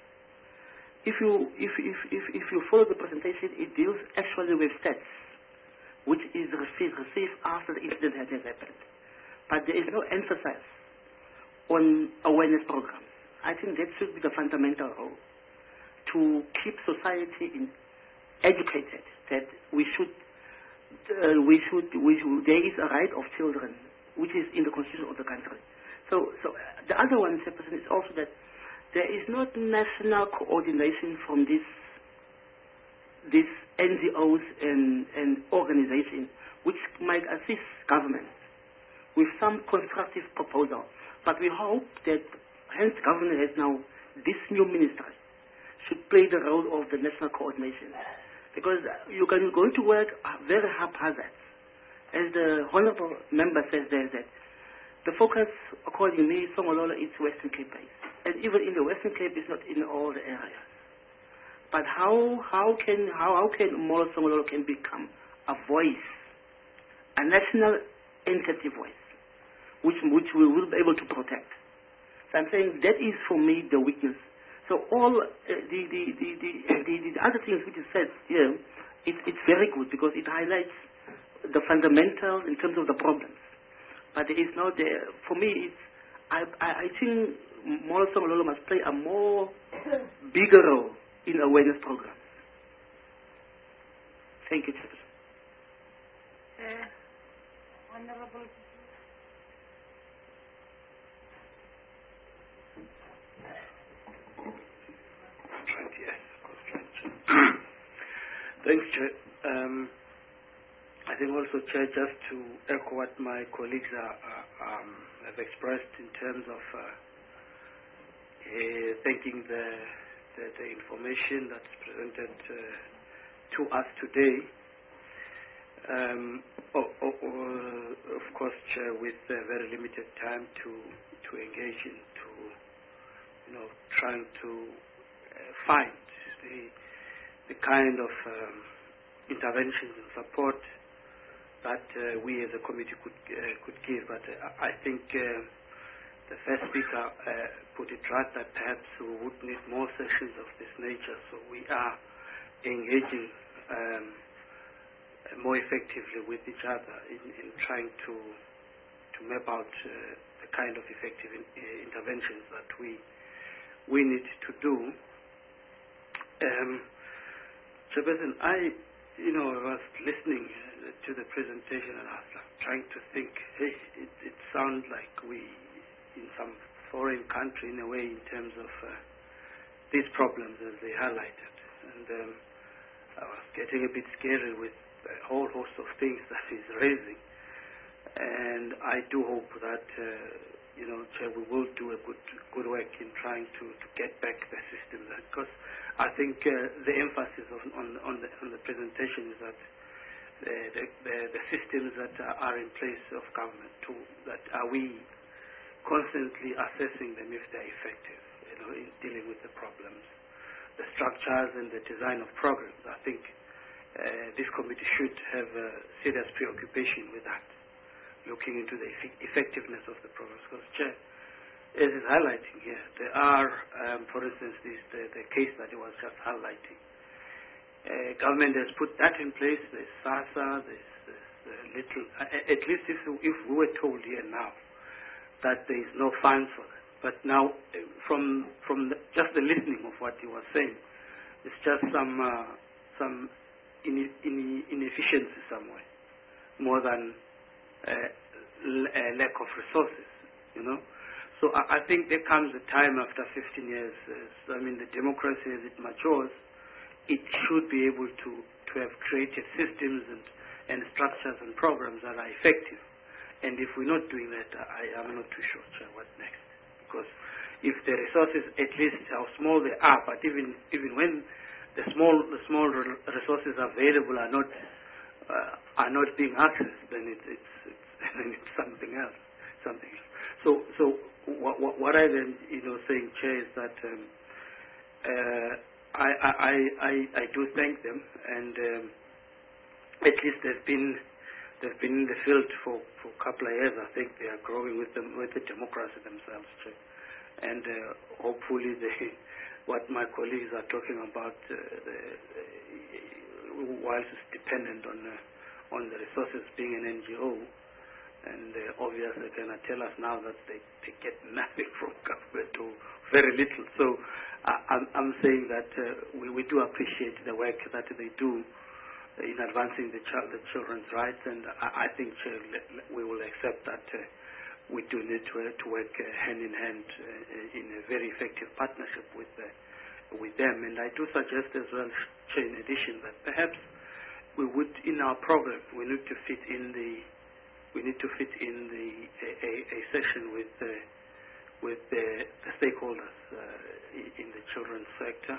If you, if, if, if, if you follow the presentation, it deals actually with stats, which is received, received after the incident has happened. But there is no emphasis on awareness programs. I think that should be the fundamental role, to keep society in, educated, that we should, uh, we should, we should, there is a right of children, which is in the constitution of the country. So, so uh, the other one, Chairperson, is also that there is not national coordination from this, these N G Os and, and organizations which might assist government with some constructive proposal. But we hope that, hence government has now, this new ministry should play the role of the national coordination. Because you can go to work very haphazard. As the honorable member says there, that the focus, according to me, Songololo is Western Cape based. And even in the Western Cape, it's not in all the areas. But how how can how how can Molo Songololo can become a voice, a national entity voice, which which we will be able to protect? So I'm saying that is for me the weakness. So all uh, the, the, the, the, the the other things which is said here, it, it's very good because it highlights the fundamentals in terms of the problems. But there is not there for me. It's I I, I think Molo Songololo must play a more bigger role in awareness programs. Thank you, Chairperson. Uh, Honorable. Thanks, Chair. Um, I think also, Chair, just to echo what my colleagues are, are, um, have expressed in terms of uh, uh, thanking the, the, the information that's presented uh, to us today. Um, oh, oh, oh, of course, Chair, with uh, very limited time to to engage into, you know, trying to uh, find the the kind of um, interventions and support that uh, we as a committee could uh, could give. But uh, I think uh, the first speaker uh, put it right that perhaps we would need more sessions of this nature. So we are engaging um, more effectively with each other in, in trying to to map out uh, the kind of effective in, uh, interventions that we we need to do. Um, Chairperson, I, you know, I was listening uh, to the presentation and I was like, trying to think, hey, it, it sounds like we in some foreign country in a way in terms of uh, these problems as they highlighted. And um, I was getting a bit scary with a whole host of things that he's raising. And I do hope that, uh, you know, Chair, we will do a good good work in trying to, to get back the system. Because I think uh, the emphasis on, on, on, the, on the presentation is that the, the, the, the systems that are, are in place of government, to, that are we constantly assessing them if they're effective, you know, in dealing with the problems. The structures and the design of programs, I think uh, this committee should have a serious preoccupation with that, looking into the eff- effectiveness of the programs. Because, Chair, as is highlighting here, there are, um, for instance, this, the, the case that he was just highlighting. Uh, government has put that in place. There's SASSA, there's, there's uh, little, uh, at least if, if we were told here now that there is no funds for that. But now, uh, from from the, just the listening of what he was saying, it's just some uh, some in, in, inefficiency somewhere, more than uh, l- a lack of resources, you know. So I, I think there comes a time after fifteen years, uh, I mean, the democracy as it matures, it should be able to, to have created systems and, and structures and programs that are effective. And if we're not doing that, I am not too sure, Chair, what's next. Because if the resources, at least how small they are, but even even when the small the small resources available are not uh, are not being accessed, then it, it's it's then it's something else, something else. So so what what, what I then you know saying, Chair, is that um, uh, I, I I I do thank them, and um, at least they've been. They've been in the field for, for a couple of years. I think they are growing with them with the democracy themselves, too. And uh, hopefully, they, what my colleagues are talking about, uh, the, uh, whilst it's dependent on uh, on the resources being an N G O, and uh, obviously they cannot tell us now that they, they get nothing from government or very little. So I, I'm, I'm saying that uh, we, we do appreciate the work that they do in advancing the, child, the children's rights, and I, I think uh, we will accept that uh, we do need to, uh, to work uh, hand in hand uh, in a very effective partnership with uh, with them. And I do suggest as well, in addition, that perhaps we would, in our program, we need to fit in the we need to fit in the a, a, a session with uh, with the, the stakeholders uh, in the children's sector.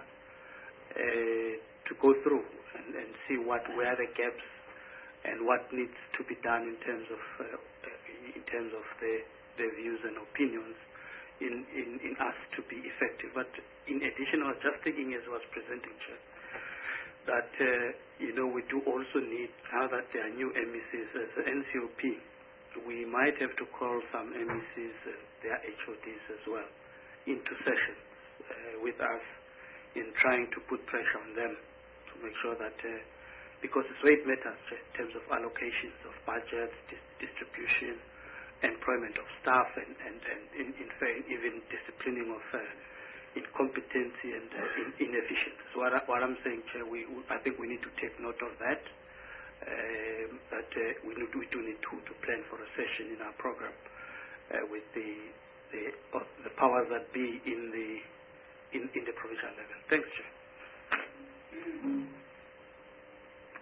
Uh, to go through and, and see what where the gaps and what needs to be done in terms of uh, in terms of the, the views and opinions in, in, in us to be effective. But in addition, I was just thinking as I was presenting, Chair, that uh, you know we do also need, now that there are new M E Cs as N C O P, we might have to call some M E Cs, uh, their H O Ds as well, into sessions uh, with us in trying to put pressure on them to make sure that, uh, because it's weight matters in terms of allocations of budgets, dis- distribution, employment of staff, and, and, and in, in fact, even disciplining of uh, incompetency and uh, in, inefficiency. So what, I, what I'm saying, Chair, we, I think we need to take note of that, uh, that uh, we, need, we do need to, to plan for a session in our program uh, with the, the, uh, the powers that be in the In, in the provincial level. Thanks, Chair.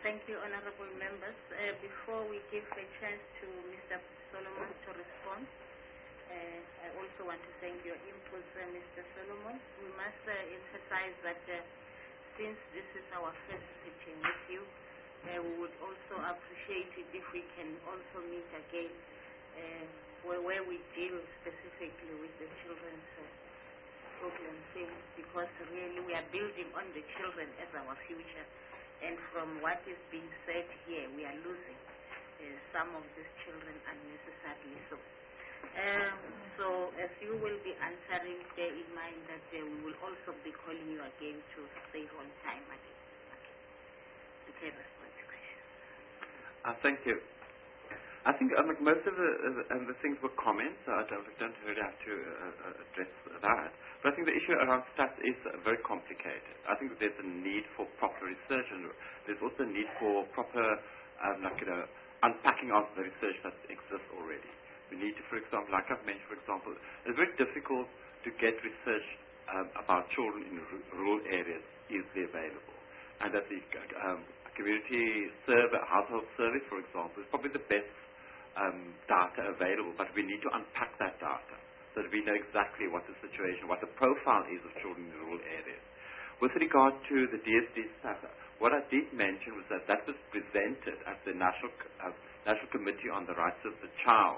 Thank you, honorable members. Uh, before we give a chance to Mister Solomon to respond, uh, I also want to thank your input, uh, Mister Solomon. We must uh, emphasize that uh, since this is our first sitting with you, uh, we would also appreciate it if we can also meet again uh, where, where we deal specifically with the children's uh, problem things, because really we are building on the children as our future. And from what is being said here, we are losing uh, some of these children unnecessarily so. Um, so as you will be answering, bear in mind that uh, we will also be calling you again to save on time again. Okay. You can respond to questions. Uh, thank you. I think um, like most of the, uh, um, the things were comments, so I don't, don't really have to uh, address that. But I think the issue around stats is uh, very complicated. I think that there's a need for proper research, and there's also a need for proper, um, like, you know, unpacking of the research that exists already. We need to, for example, like I've mentioned, for example, it's very difficult to get research um, about children in r- rural areas easily available. And that the um, community survey, household survey, for example, is probably the best um, data available, but we need to unpack that data so that we know exactly what the situation, what the profile is of children in rural areas. With regard to the D S D data, what I did mention was that that was presented at the National, uh, National Committee on the Rights of the Child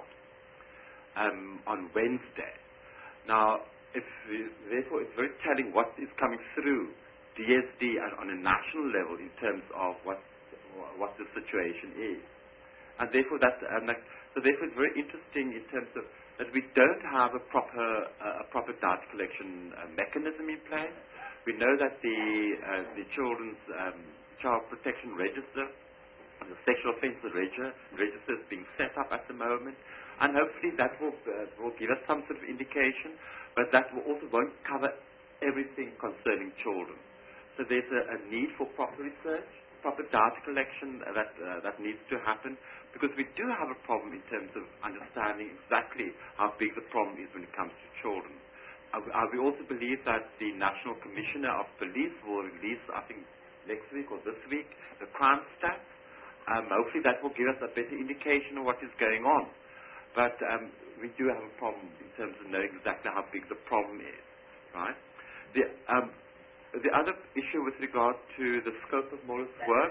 um, on Wednesday. Now, if we, therefore, it's very telling what is coming through D S D at, on a national level in terms of what what the situation is, and therefore that um, like, so therefore it's very interesting in terms of that we don't have a proper uh, a proper data collection uh, mechanism in place. We know that the uh, the children's um, child protection register, the sexual offences register, register is being set up at the moment, and hopefully that will uh, will give us some sort of indication, but that will also won't cover everything concerning children. So there's a, a need for proper research, proper data collection uh, that uh, that needs to happen, because we do have a problem in terms of understanding exactly how big the problem is when it comes to children. Uh, we, uh, we also believe that the National Commissioner of Police will release, I think, next week or this week, the crime stats. Um, hopefully that will give us a better indication of what is going on. But um, we do have a problem in terms of knowing exactly how big the problem is, right? The, um, the other issue with regard to the scope of Mola's work,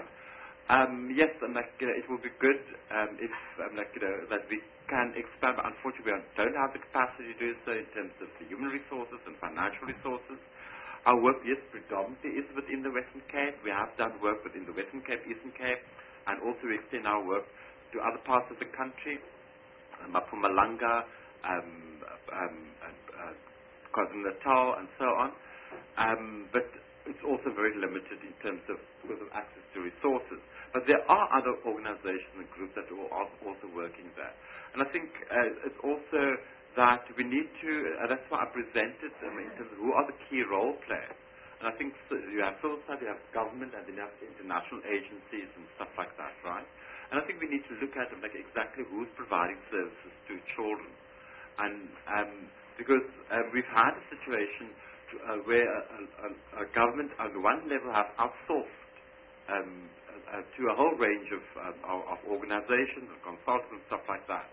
um, yes, I'm like, uh, it will be good um, if um, like, you know, that we can expand, but unfortunately we don't have the capacity to do so in terms of the human resources and financial resources. Our work, yes, predominantly is within the Western Cape. We have done work within the Western Cape, Eastern Cape, and also we extend our work to other parts of the country, um, Mpumalanga, um, um, uh, KwaZulu-Natal, and so on. Um, but it's also very limited in terms of, because of access to resources. But there are other organizations and groups that are also working there. And I think uh, it's also that we need to, uh, that's why I presented them in terms of who are the key role players. And I think so you have civil society, you have government, and then you have international agencies and stuff like that, right? And I think we need to look at them, like exactly who's providing services to children. And um, because uh, we've had a situation to, uh, where a, a, a government on one level have outsourced um, uh, to a whole range of, um, of, of organizations and consultants and stuff like that.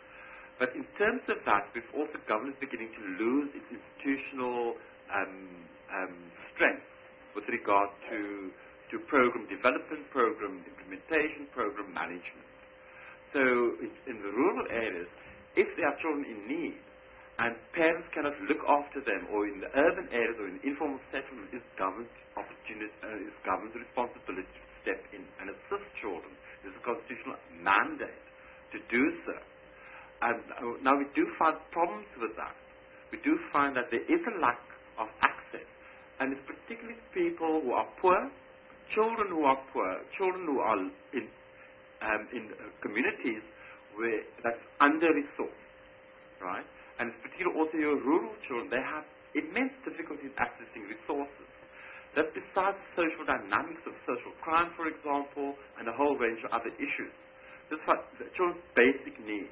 But in terms of that, we've also government is beginning to lose its institutional um, um, strength with regard to to program development, program implementation, program management. So in, in the rural areas, if there are children in need, and parents cannot look after them, or in the urban areas or in informal settlement, it's government opportunity, uh, it's government's responsibility to step in and assist children. There's a constitutional mandate to do so. And uh, now we do find problems with that. We do find that there is a lack of access, and it's particularly people who are poor, children who are poor, children who are in um, in uh, communities where that's under-resourced, right? And it's particularly also your rural children, they have immense difficulty in accessing resources. That's besides the social dynamics of social crime, for example, and a whole range of other issues. This is why the children's basic needs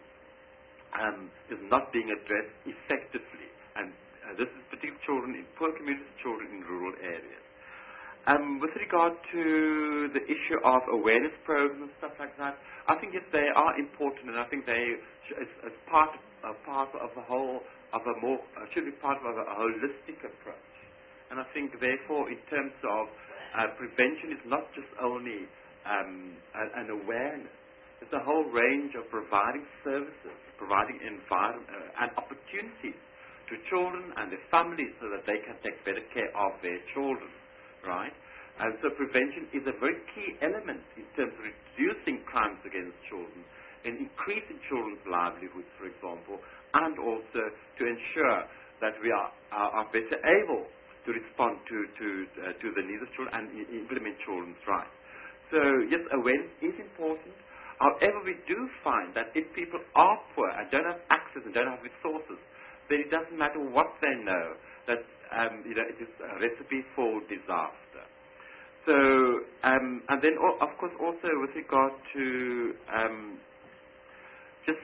um, is not being addressed effectively. And uh, this is particularly children in poor communities, children in rural areas. um, with regard to the issue of awareness programs and stuff like that, I think yes, they are important, and I think they, as, as part of, uh, part of a whole, of a more, uh, should be part of a, a holistic approach. And I think, therefore, in terms of uh, prevention, is not just only um, an, an awareness. It's a whole range of providing services, providing environment uh, and opportunities to children and their families so that they can take better care of their children, right? And so prevention is a very key element in terms of reducing crimes against children and increasing children's livelihoods, for example, and also to ensure that we are, are, are better able to respond to, to, uh, to the needs of children and I- implement children's rights. So, yes, awareness is important. However, we do find that if people are poor and don't have access and don't have resources, then it doesn't matter what they know, that um, you know, it is a recipe for disaster. So, um, and then, o- of course, also with regard to um, just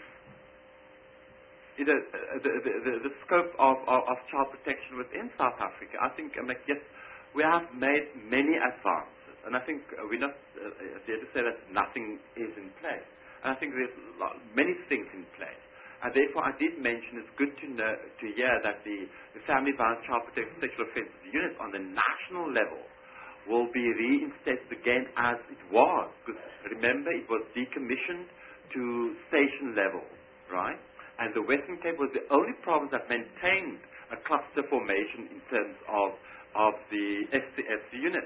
you know, the, the, the, the scope of, of, of child protection within South Africa, I think, um, yes, we have made many advances, and I think uh, we're not uh, there to say that nothing is in place. And I think there's lot, many things in place. And therefore, I did mention it's good to know, to hear that the, the Family Violence, Child Protection, Sexual Offences Unit on the national level will be reinstated again as it was. Because remember, it was decommissioned to station level, right? And the Western Cape was the only province that maintained a cluster formation in terms of, of the S C S unit.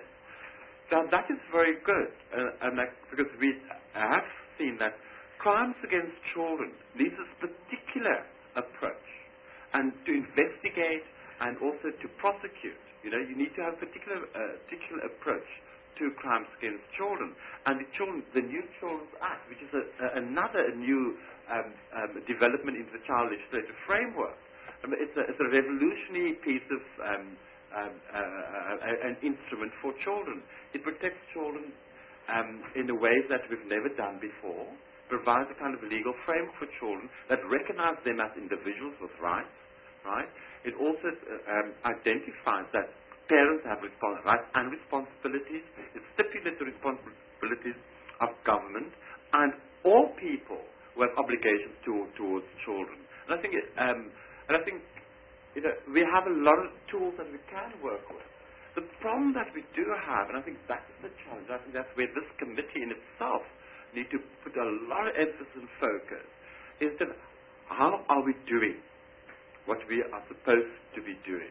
So that is very good, uh, and that, because we have seen that crimes against children needs a particular approach, and to investigate and also to prosecute. You know, you need to have a particular, uh, particular approach to crimes against children. And the, children, the new Children's Act, which is a, a, another new um, um, development into the child legislative framework, I mean, it's, a, it's a revolutionary piece of um, um, uh, uh, an instrument for children. It protects children um, in the ways that we've never done before, provides a kind of legal framework for children that recognizes them as individuals with rights, right? It also uh, um, identifies that parents have respons- rights and responsibilities. It stipulates the responsibilities of government and all people who have obligations to, towards children. And I think, it, um, and I think, you know, we have a lot of tools that we can work with. The problem that we do have, and I think that's the challenge. I think that's where this committee in itself need to put a lot of emphasis and focus, is that how are we doing what we are supposed to be doing?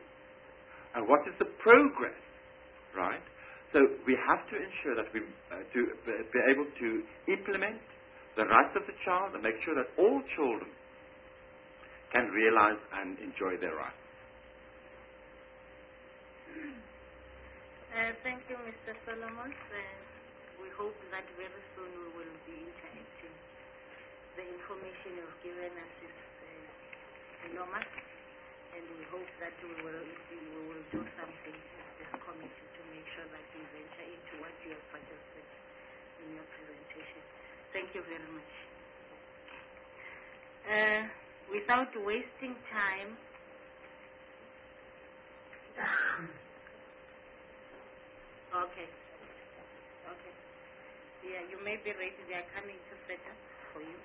And what is the progress, right? So we have to ensure that we uh, to be able to implement the rights of the child and make sure that all children can realize and enjoy their rights. Uh, thank you, Mister Solomon. Uh, we hope that very soon we will be interacting. The information you've given us is uh, enormous, and we hope that we will, we will do something as this committee to make sure that we venture into what you have suggested in your presentation. Thank you very much. Uh, without wasting time, okay, okay. Yeah, you may be ready. They are coming to set up for you.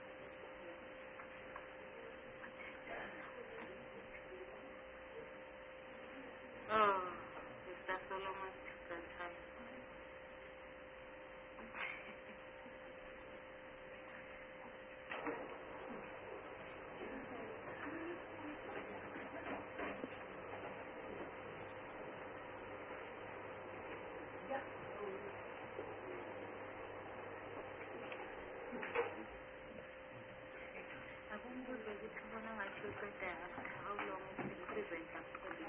Oh, Mister Solomon, that time. How long is the presenter?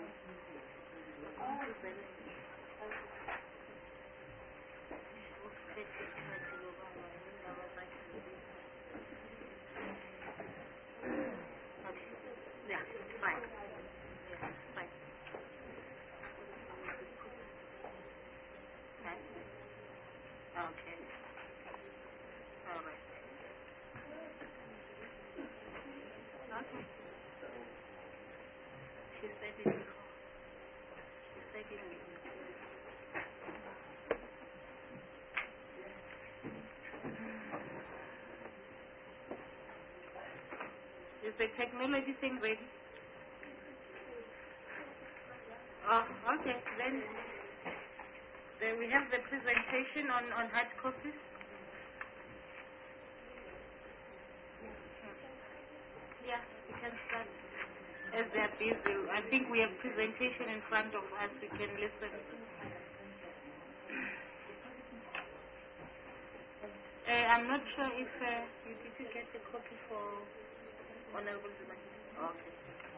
Yeah, it's fine. Yeah, it's fine. Okay. All right. Okay. She said it before. She said it before. Is the technology thing ready? Oh, okay. Then, then we have the presentation on, on hard copies. Yeah, we can start. As they're busy, I think we have presentation in front of us. We can listen. Uh, I'm not sure if uh, you did you get the copy for Honorable Zuma. Okay.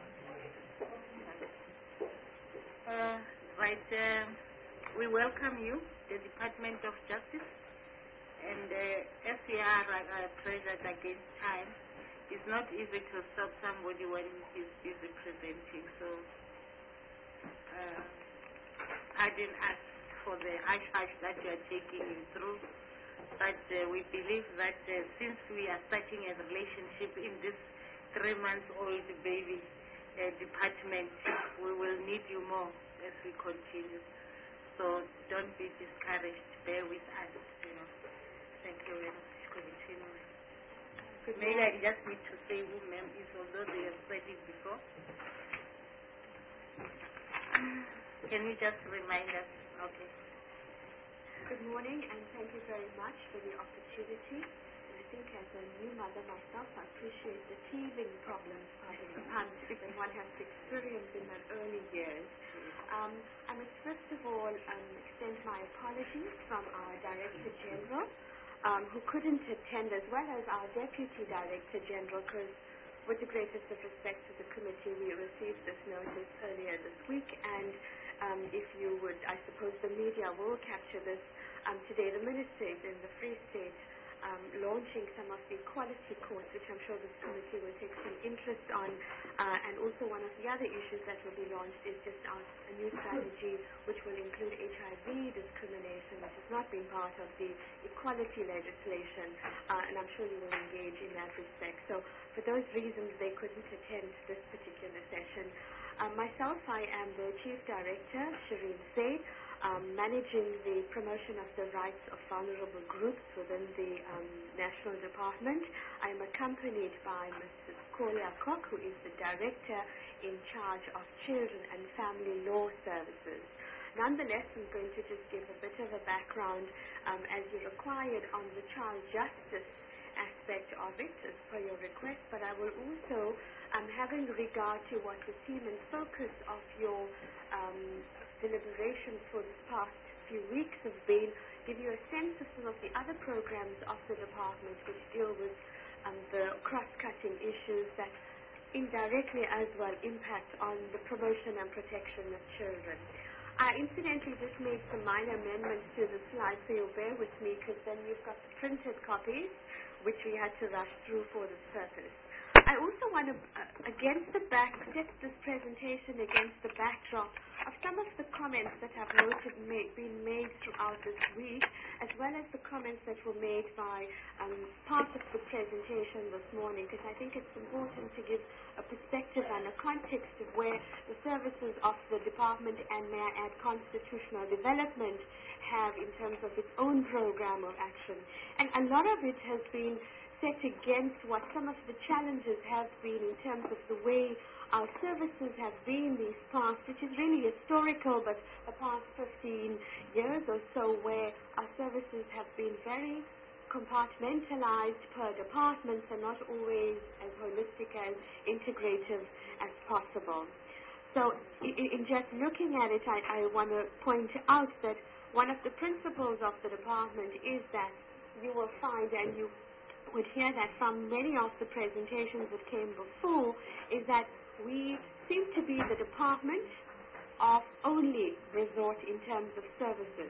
Uh, right. Uh, we welcome you, the Department of Justice, and uh, as we are uh, pressured against time, it's not easy to stop somebody when he's busy presenting. So, uh, pardon us for the hush hush that you are taking him through. But uh, we believe that uh, since we are starting a relationship in this three-month-old baby uh, department, we will need you more as we continue. So don't be discouraged. Bear with us. You know. Thank you very much. Continue. Maybe I just need to say who ma'am is, although they have said it before. Can you just remind us? Okay. Good morning, and thank you very much for the opportunity. And I think as a new mother myself, I appreciate the teething problems, pardon the pun, that one has to experience in that early years. Um, I must first of all um, extend my apologies from our Director General, um, who couldn't attend, as well as our Deputy Director General, because with the greatest of respect to the committee, we received this notice earlier this week, and um, if you would, I suppose the media will capture this. Um, today, the Minister is in the Free State um, launching some of the quality courts, which I'm sure this committee will take some interest on. Uh, and also one of the other issues that will be launched is just our, a new strategy which will include H I V discrimination, which has not been part of the equality legislation. Uh, and I'm sure you will engage in that respect. So for those reasons, they couldn't attend this particular session. Um, myself, I am the Chief Director, Shireen Zaid, um, managing the promotion of the rights of vulnerable groups within the um, National Department. I am accompanied by Missus Kolya Kok, who is the Director in charge of Children and Family Law Services. Nonetheless, I'm going to just give a bit of a background, um, as you required, on the child justice aspect of it, as per your request, but I will also, um, having regard to what the theme and focus of your um, deliberations for the past few weeks have been, give you a sense of some of the other programs of the department which deal with um, the cross-cutting issues that indirectly as well impact on the promotion and protection of children. I incidentally just made some minor amendments to the slide, so you'll bear with me, because then you've got the printed copies, which we had to rush through for this purpose. I also want to, uh, against the back, set this presentation against the backdrop of some of the comments that have noted made, been made throughout this week, as well as the comments that were made by um, part of the presentation this morning, because I think it's important to give a perspective and a context of where the services of the department and, may I add, constitutional development have in terms of its own program of action. And a lot of it has been set against what some of the challenges have been in terms of the way our services have been these past, which is really historical, but the past fifteen years or so, where our services have been very compartmentalized per departments and not always as holistic and integrative as possible. So in just looking at it, I, I want to point out that one of the principles of the department is that you will find, and you would hear that from many of the presentations that came before, is that we seem to be the department of only resort in terms of services.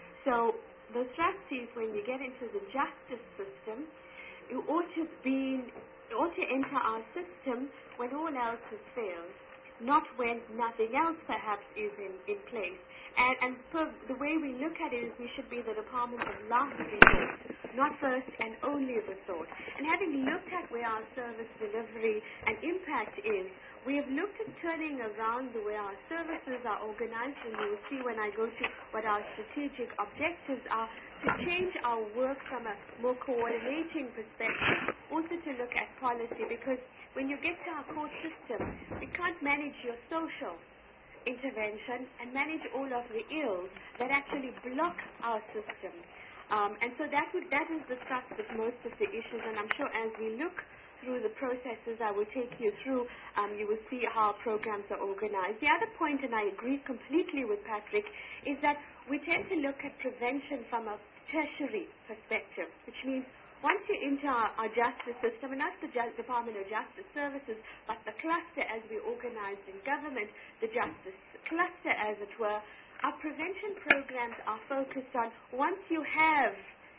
So the strategy is when you get into the justice system, you ought to be, you ought to enter our system when all else has failed, not when nothing else perhaps is in, in place. And, and per, the way we look at it is we should be the department of last resort, not first and only resort. And having looked at where our service delivery and impact is, we have looked at turning around the way our services are organized, and you will see when I go to what our strategic objectives are, to change our work from a more coordinating perspective, also to look at policy, because when you get to our court system, we can't manage your social intervention and manage all of the ills that actually block our system. Um, and so that would, that is the crux of most of the issues, and I'm sure as we look through the processes I will take you through, um, you will see how programs are organized. The other point, and I agree completely with Patrick, is that we tend to look at prevention from a tertiary perspective, which means once you're into our, our justice system, and not the Ju- Department of Justice Services, but the cluster as we organized in government, the justice cluster as it were, our prevention programs are focused on once you have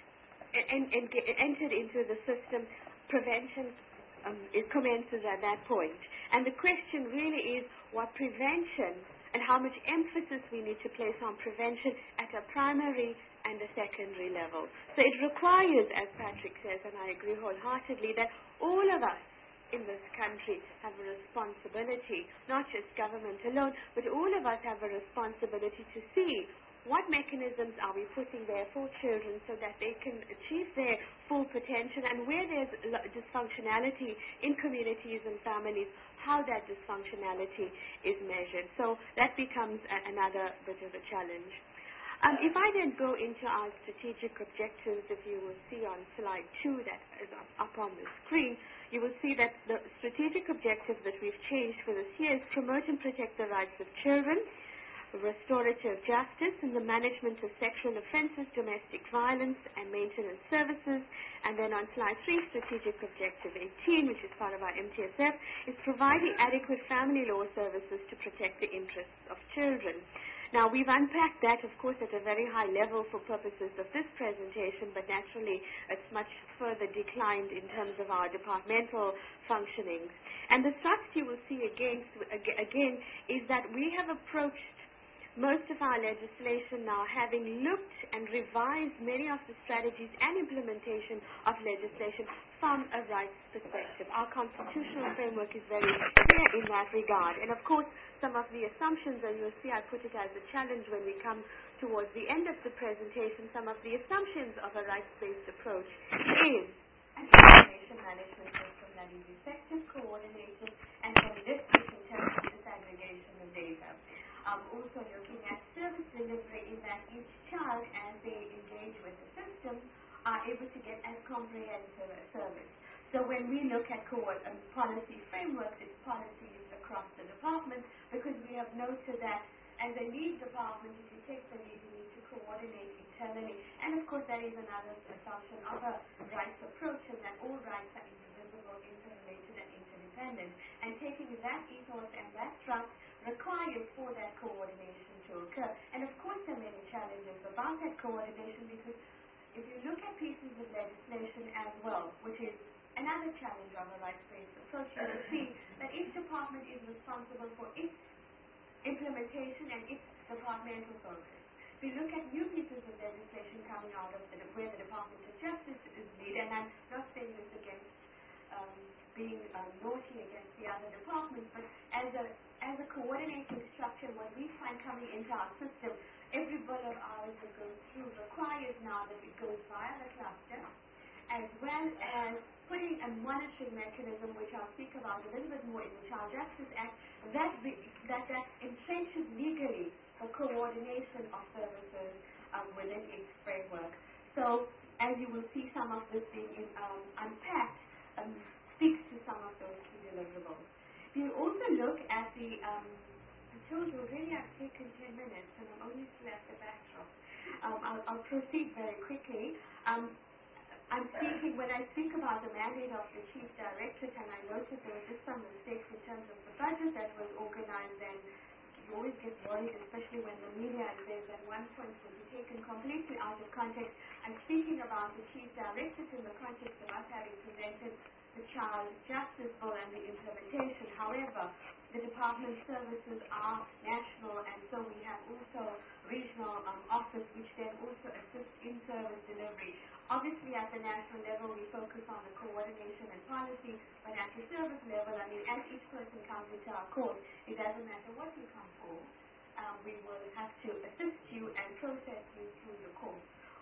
en- en- en- entered into the system, prevention um, it commences at that point. And the question really is what prevention and how much emphasis we need to place on prevention at a primary and a secondary level. So it requires, as Patrick says, and I agree wholeheartedly, that all of us in this country have a responsibility, not just government alone, but all of us have a responsibility to see what mechanisms are we putting there for children so that they can achieve their full potential, and where there's dysfunctionality in communities and families, how that dysfunctionality is measured. So that becomes a, another bit of a challenge. Um, if I then go into our strategic objectives, if you will see on slide two that is up, up on the screen, you will see that the strategic objective that we've changed for this year is promote and protect the rights of children, restorative justice, and the management of sexual offences, domestic violence, and maintenance services. And then on slide three, strategic objective eighteen, which is part of our M T S F, is providing adequate family law services to protect the interests of children. Now, we've unpacked that, of course, at a very high level for purposes of this presentation, but naturally it's much further declined in terms of our departmental functionings. And the thrust you will see again, again is that we have approached most of our legislation now, having looked and revised many of the strategies and implementation of legislation from a rights perspective. Our constitutional framework is very clear in that regard. And of course, some of the assumptions, and you'll see I put it as a challenge when we come towards the end of the presentation, some of the assumptions of a rights-based approach is an information management system that is effective, coordinated, and holistic in terms of disaggregation of data. Um, also looking at service delivery in that each child, as they engage with the system, are able to get as comprehensive a service. So when we look at co- um, policy frameworks, it's policies across the department, because we have noted that as a lead department, if you take the lead, you need to coordinate internally. And of course, that is another assumption of a rights approach, and that all rights are indivisible, interrelated, and interdependent. And taking that ethos and that trust required for that coordination to occur. And of course there are many challenges about that coordination, because if you look at pieces of legislation as well, which is another challenge of a rights-based approach, you will see that each department is responsible for its implementation and its departmental focus. If you look at new pieces of legislation coming out of the, where the Department of Justice is lead, and I'm not saying this against um, being uh, naughty against the other departments, but as a as a coordinating structure, what we find coming into our system, every bill of ours that goes through requires now that it goes via the cluster, as well as putting a monitoring mechanism, which I'll speak about a little bit more in the Child Justice Act, that be, that, that entrenches legally the coordination of services um, within its framework. So, as you will see, some of this being in, um, unpacked um, speaks to some of those key deliverables. If you also look at the, um, I told you already I've taken ten minutes, and I'm only still at the backdrop. Um, I'll, I'll proceed very quickly. Um, I'm speaking, when I speak about the mandate of the Chief Directorate, and I noticed there were just some mistakes in terms of the budget that was organized, and you always get worried, especially when the media says that one point will be taken completely out of context. I'm speaking about the Chief Directorate in the context of us having presented the Child Justice Bill and the implementation. However, the department services are national, and so we have also regional um, office, which then also assists in service delivery. Obviously, at the national level, we focus on the coordination and policy, but at the service level, I mean, as each person comes into our court, it doesn't matter what you come for, um, we will have to assist you and process you through the court.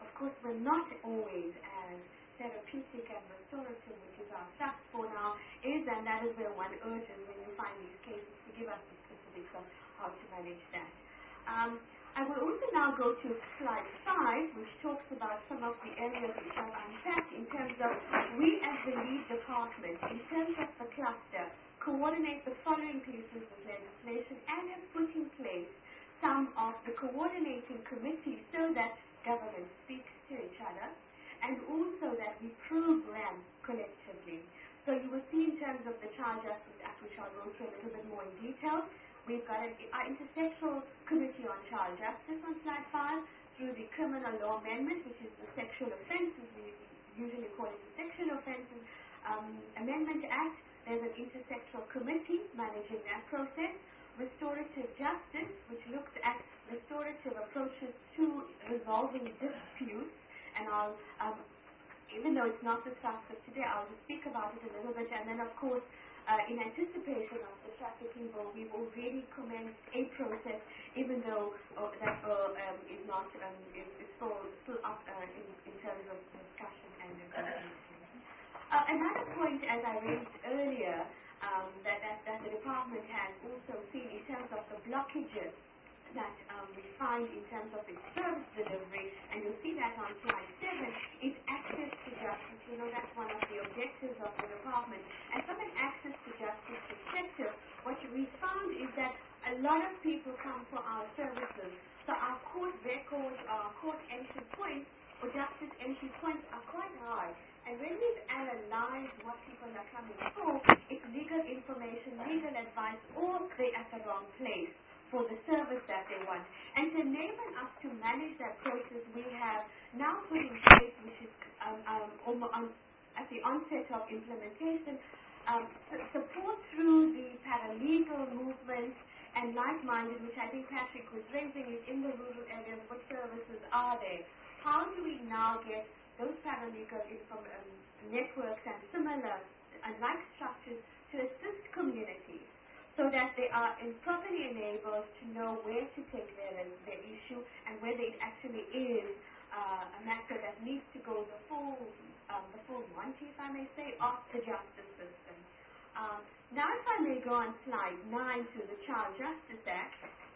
of course, we're not always as therapeutic and restorative, which is our thrust for now, is, and that is where one urges when you find these cases to give us the specifics of how to manage that. Um, I will also now go to slide five, which talks about some of the areas which I've unpacked in terms of we as the lead department, in terms of the cluster, coordinate the following pieces of legislation and have put in place some of the coordinating committees so that government speaks to each other and also that we program collectively. So you will see in terms of the Child Justice Act, which I'll go through a little bit more in detail, we've got an our intersectional committee on child justice on slide five through the criminal law amendment, which is the sexual offences, we usually call it the Sexual Offences um, Amendment Act. There's an intersectional committee managing that process. Restorative justice, which looks at restorative approaches to resolving disputes, and I'll, um, even though it's not the thrust of today, I'll just speak about it a little bit, and then of course, uh, in anticipation of the trafficking bill, we've already commenced a process, even though uh, that bill um, is not, um, is, is still, still up uh, in, in terms of discussion and negotiation. Uh, another point, as I raised earlier, Um, that, that, that the department has also seen in terms of the blockages that um, we find in terms of its service delivery, and you'll see that on slide seven, is access to justice. You know, that's one of the objectives of the department. And from an access to justice perspective, what we found is that a lot of people come for our services. So our court records, our court entry points, or justice entry points are quite high. And when we've analyzed what people are coming for, it's legal information, legal advice, or they're at the wrong place for the service that they want. And to enable us to manage that process, we have now put in place, which is um, um, on, at the onset of implementation, um, support through the paralegal movement and like-minded, which I think Patrick was raising, is in the rural areas, what services are there? How do we now get those paralegal inform, um, networks and similar and like structures to assist communities so that they are in properly enabled to know where to take their, their issue and whether it actually is uh, a matter that needs to go the full, um, the full monty, if I may say, of the justice system. Um, now, if I may go on slide nine to the Child Justice Act,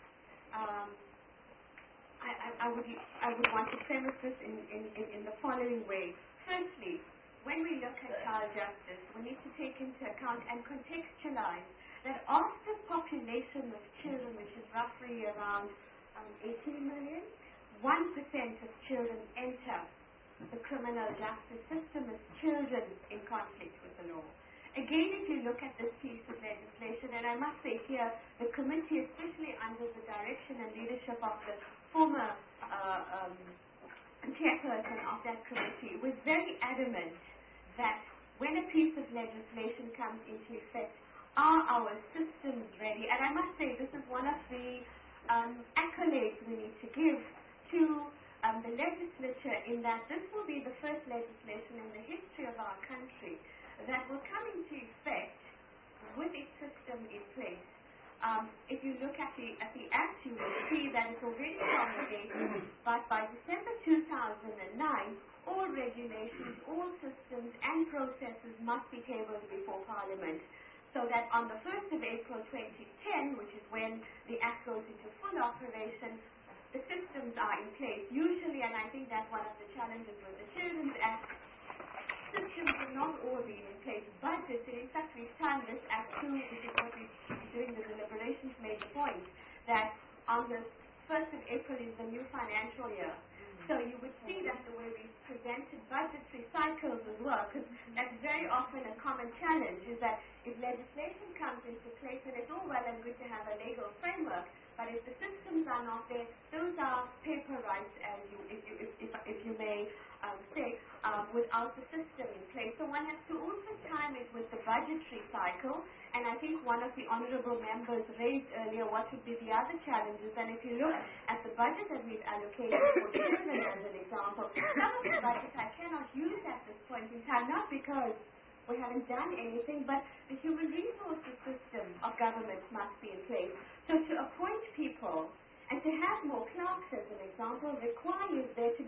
um, I, I, I would I would want to premise this in, in, in, in the following way. Firstly, when we look at child justice, we need to take into account and contextualize that of the population of children, which is roughly around um, eighteen million, one percent of children enter the criminal justice system as children in conflict with the law. Again, if you look at this piece of legislation, and I must say here, the committee, especially under the direction and leadership of the former uh, um, chairperson of that committee, was very adamant that when a piece of legislation comes into effect, are our systems ready? And I must say, this is one of the um, accolades we need to give to um, the legislature, in that this will be the first legislation in the history of our country that will come into effect with its system in place. Um, if you look at the at the Act, you will see that it's already promulgated, but by December two thousand nine, all regulations, all systems and processes must be tabled before Parliament, so that on the first of April twenty ten, which is when the Act goes into full operation, the systems are in place. Usually, and I think that's one of the challenges with the Children's Act, systems have not all been in place, but in fact we've done this Act two, which is what we're doing the deliberations, made the point that on the first of April is the new financial year. So you would see that the way we've presented budgetary cycles as well, because that's very often a common challenge, is that if legislation comes into place, and it's all well and good to have a legal framework, but if the systems are not there, those are paper rights, as you, if you, if, if, if you may um, say, um, without the system in place. So one has to also time it with the budgetary cycle, and I think one of the honourable members raised earlier what would be the other challenges, and if you look at the budget that we've allocated for children as an example, some of the budget I cannot use at this point in time, not because we haven't done anything, but the human resources system of government must be in place. So to appoint people and to have more clerks, as an example, requires there to be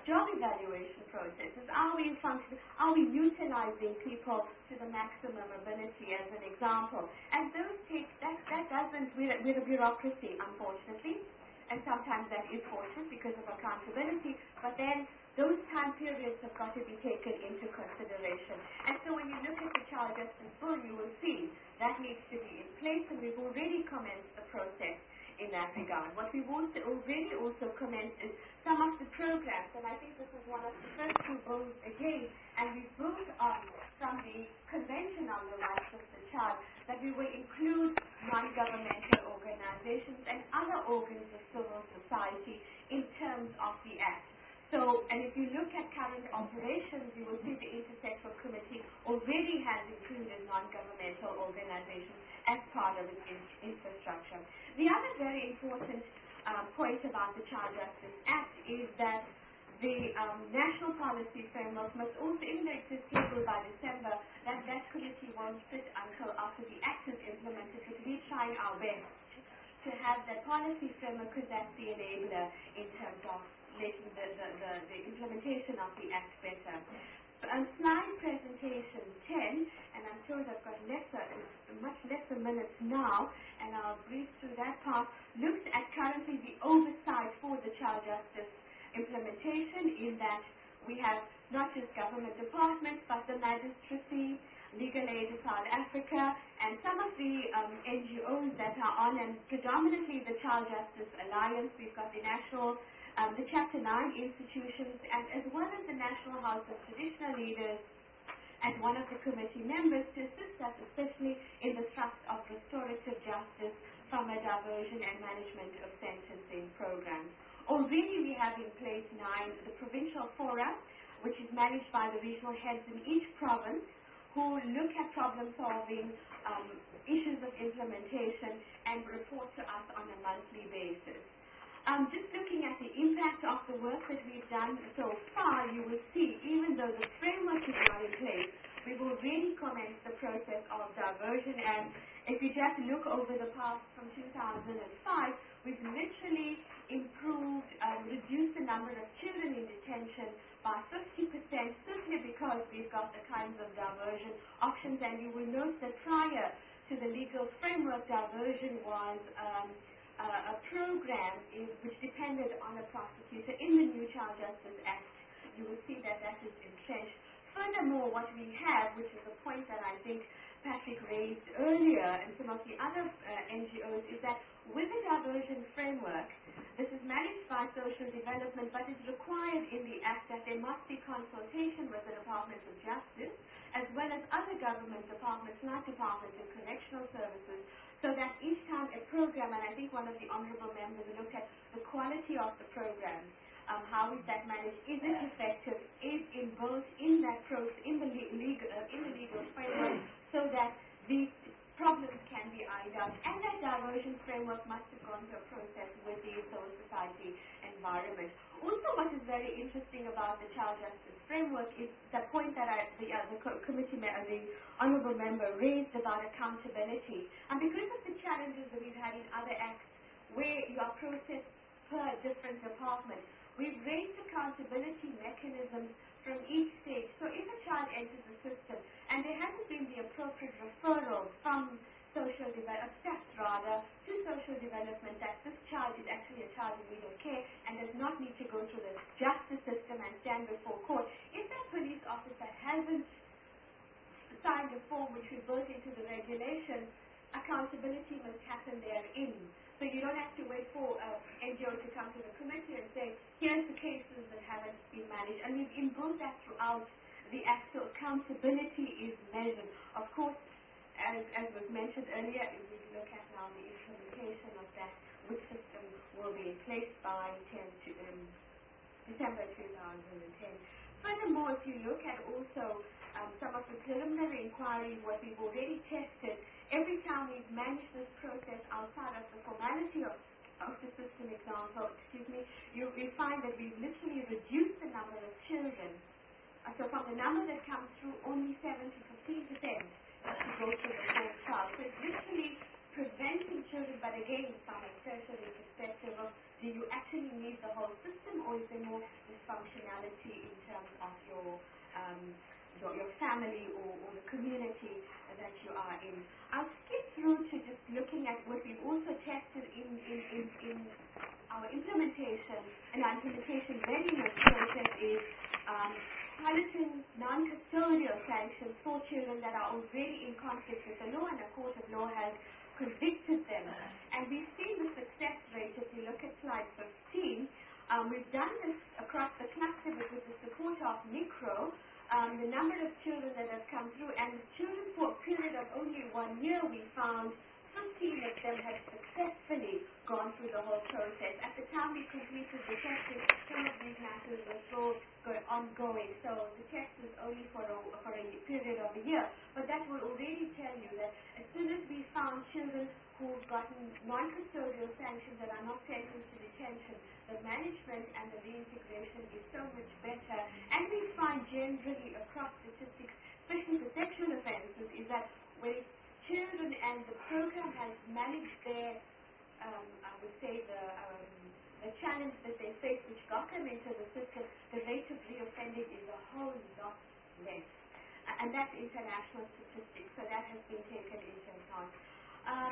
job evaluation processes. Are we function, are we utilizing people to the maximum ability, as an example? And those take, that, that doesn't, we're, we're a bureaucracy, unfortunately, and sometimes that is fortunate because of accountability, but then those time periods have got to be taken into consideration. And so when you look at the Child Justice Bill, you will see that needs to be in place, and we've already commenced the process in that regard. What we've also already also commenced is some of the programs, and I think this is one of the first two bills again, and we've built on from the Convention on the Rights of the Child, that we will include non-governmental organizations and other organs of civil society in terms of the Act. So, and if you look at current operations, you will see the Intersectoral Committee already has included non-governmental organizations as part of its in- infrastructure. The other very important um, point about the Child Justice Act is that the um, national policy framework must also, even though it is tabled by December, that that committee won't sit until after the Act is implemented, because we're trying our best to have that policy framework, because that's the enabler in terms of making the, the, the, the implementation of the Act better. On slide presentation ten, and I'm told I've got lesser, much lesser minutes now, and I'll breeze through that part, looks at currently the oversight for the child justice implementation, in that we have not just government departments, but the magistracy, Legal Aid of South Africa, and some of the um, N G Os that are on, and predominantly the Child Justice Alliance. We've got the National Um, the Chapter nine institutions, and as well as the National House of Traditional Leaders as one of the committee members to assist us, especially in the thrust of restorative justice from a diversion and management of sentencing programs. Already we have in place nine, the provincial fora, which is managed by the regional heads in each province, who look at problem-solving um, issues of implementation and report to us on a monthly basis. Um, just looking at the impact of the work that we've done so far, you will see, even though the framework is not in place, we've already commenced the process of diversion. And if you just look over the past from two thousand five, we've literally improved, um, reduced the number of children in detention by fifty percent, simply because we've got the kinds of diversion options. And you will note that prior to the legal framework, diversion was um, Uh, a program is, which depended on a prosecutor. In the new Child Justice Act, you will see that that is entrenched. Furthermore, what we have, which is a point that I think Patrick raised earlier and some of the other uh, N G Os, is that with the diversion framework, this is managed by social development, but it's required in the Act that there must be consultation with the Department of Justice, as well as other government departments, like Department of Correctional Services, so that each time a program, and I think one of the honorable members looked at the quality of the program, um, how is that managed, is it effective, is involved in that process, in the legal, uh, in the legal framework, so that the problems can be ironed out. And that diversion framework must have gone through a process with the civil society environment. Also, what is very interesting about the Child Justice Framework is the point that I, the, uh, the co- committee, uh, the honourable member raised about accountability. And because of the challenges that we've had in other acts where you are processed per different department, we've raised accountability mechanisms from each stage. So if a child enters the system and there hasn't been the appropriate referral from social development, steps rather, to social development, that this child is actually a child in need of care and does not need to go through the justice system and stand before court. If that police officer hasn't signed a form which we built into the regulation, accountability must happen therein. So you don't have to wait for uh, N G O to come to the committee and say, here's the cases that haven't been managed. And we've inbuilt that throughout the act, so accountability is measured. Of course, as, as was mentioned earlier, we look at now the implementation of that, which system will be in place by ten to, um, December two thousand ten. Furthermore, if you look at also um, some of the preliminary inquiries, what we've already tested, every time we've managed this process outside of the formality of, of the system example, excuse me, you, you find that we've literally reduced the number of children. Uh, so from the number that comes through, only seven to fifteen percent to go through the whole child. So it's literally preventing children, but again, from a tertiary perspective of do you actually need the whole system, or is there more dysfunctionality in terms of your um, your, your family or, or the community that you are in? I'll skip through to just looking at what we've also tested in, in, in, in our implementation and our implementation readiness process is um, piloting non-custodial sanctions for children that are already in conflict with the law and a court of law has convicted them. And we've seen the success rate. If you look at slide fifteen, um, we've done this across the cluster, but with the support of NICRO, um, the number of children that have come through, and children for a period of only one year, we found fifteen of them had successfully gone through the whole process. At the time we completed the testing, some of these matters were still ongoing, so the test was only for a, for a period of a year. But that will already tell you that as soon as we found children who've gotten non-custodial sanctions that are not taken to detention, the management and the reintegration is so much better. And we find generally across statistics, especially for sexual offences, is that when children and the program has managed their, um, I would say, the, um, the challenge that they face, which got them into the system, the rate of reoffending is a whole lot less. Uh, and that's international statistics, so that has been taken into account. Um,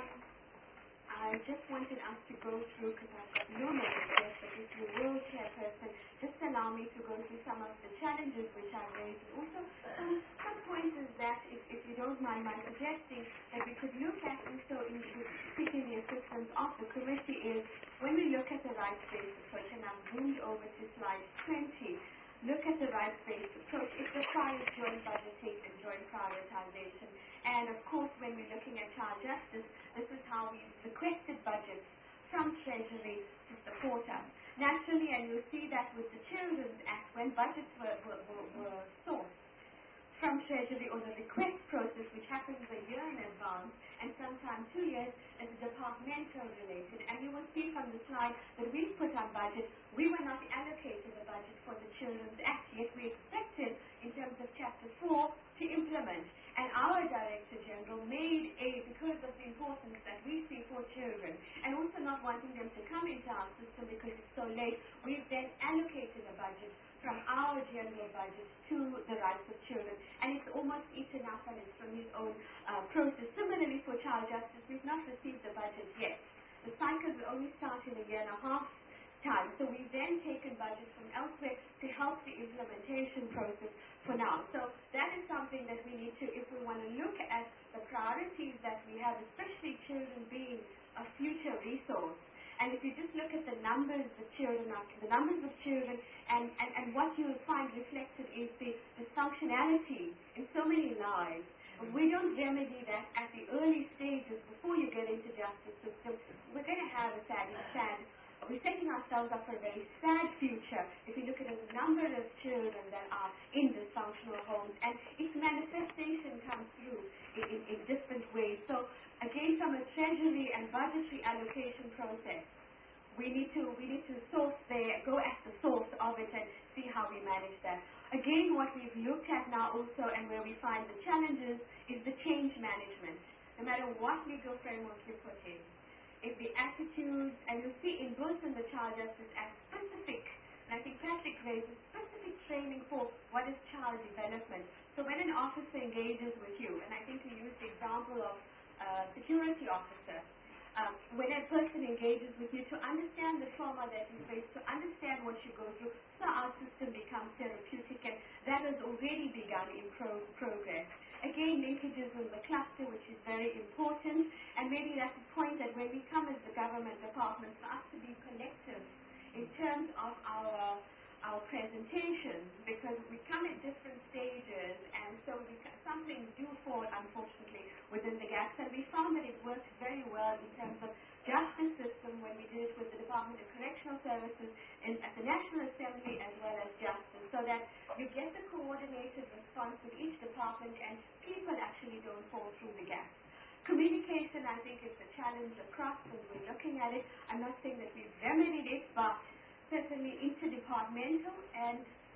I just wanted us to go through, because I've got no minutes left, but if you will, Chairperson, just allow me to go through some of the challenges which I've raised. And also, some, some pointers that, if, if you don't mind my suggesting, that we could look at also in seeking the assistance of the committee is, when we look at the rights-based approach, and I've moved over to slide twenty, look at the rights-based approach. It requires joint budgeting and joint prioritization. And of course, when we're looking at child justice, this is how we requested budgets from Treasury to support us. Naturally, and you'll see that with the Children's Act, when budgets were, were, were, were sourced from Treasury, or the request process, which happens a year in advance, and sometimes two years, is departmental related. And you will see from the slide that we put on budget, we were not allocated a budget for the Children's Act, yet we expected, in terms of Chapter four, to implement. And our Director General made a, because of the importance that we see for children, and also not wanting them to come into our system because it's so late, we've then allocated a budget from our general budget to the rights of children. And it's almost eaten up, and it's from his own uh, process. Similarly for child justice, we've not received the budget yet. The cycle will only start in a year and a half time. So we've then taken budget from elsewhere to help the implementation process for now. So that is something that we need to, if we want to look at the priorities that we have, especially children being a future resource. And if you just look at the numbers of children, the numbers of children, and, and, and what you will find reflected is the dysfunctionality in so many lives. If we don't remedy that at the early stages before you get into justice system, we're going to have a sad, sad we're setting ourselves up for a very sad future if you look at the number of children that are in dysfunctional homes, and its manifestation comes through in, in, in different ways. So again, from a treasury and budgetary allocation process, we need to we need to source there, go at the source of it and see how we manage that. Again, what we've looked at now also, and where we find the challenges, is the change management. No matter what legal framework we put in, if the attitudes, and you'll see in both in the Child Justice Act specific, and I think Patrick raised specific training for what is child development. So when an officer engages with you, and I think he used the example of a security officer, um, when a person engages with you, to understand the trauma that you face, to understand what you go through, so our system becomes therapeutic, and that has already begun in pro- progress. Again, linkages in the cluster, which is very important, and maybe that's the point that when we come as the government department, for us to be collective in terms of our our presentations, because we come at different stages, and so we, some things do fall, unfortunately, within the gaps, and we found that it works very well in terms of justice system when we did it with the Department of Correctional Services in, at the National Assembly as well as justice, so that you get the coordinated response with each department and people actually don't fall through the gaps. Communication, I think, is the challenge across, and we're looking at it. I'm not saying that we've remedied it, but certainly interdepartmental and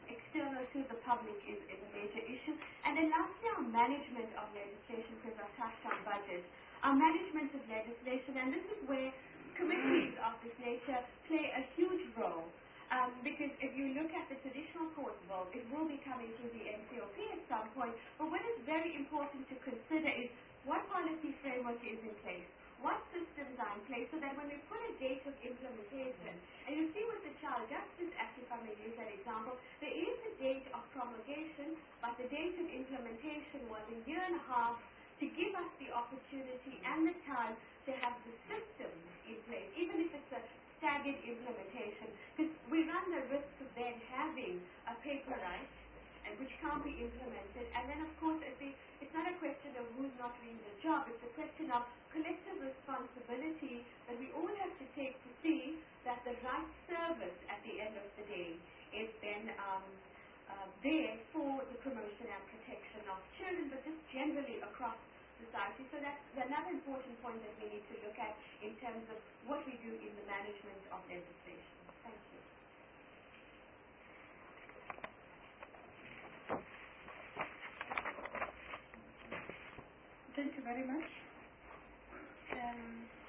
external to the public is, is a major issue. And then lastly, our management of legislation, because I touched on budget. Our management of legislation, and this is where committees of this nature play a huge role. Um, because if you look at the traditional court bill, it will be coming through the N C O P at some point. But what is very important to consider is what policy framework is in place, what systems are in place, so that when we put a date of implementation, and you see with the Child Justice Act, if I may use that example, there is a date of promulgation, but the date of implementation was a year and a half to give us the opportunity and the time to have the systems in place, even if it's a staggered implementation, because we run the risk of then having a paper right, and which can't be implemented. And then, of course, it's, a, it's not a question of who's not doing the job, it's a question of collective responsibility that we all have to take to see that the right service at the end of the day is then um, uh, there for the promotion and protection of children, but just generally across society. So that's another important point that we need to look at in terms of what we do in the management of legislation. Thank you. Thank you very much. Um,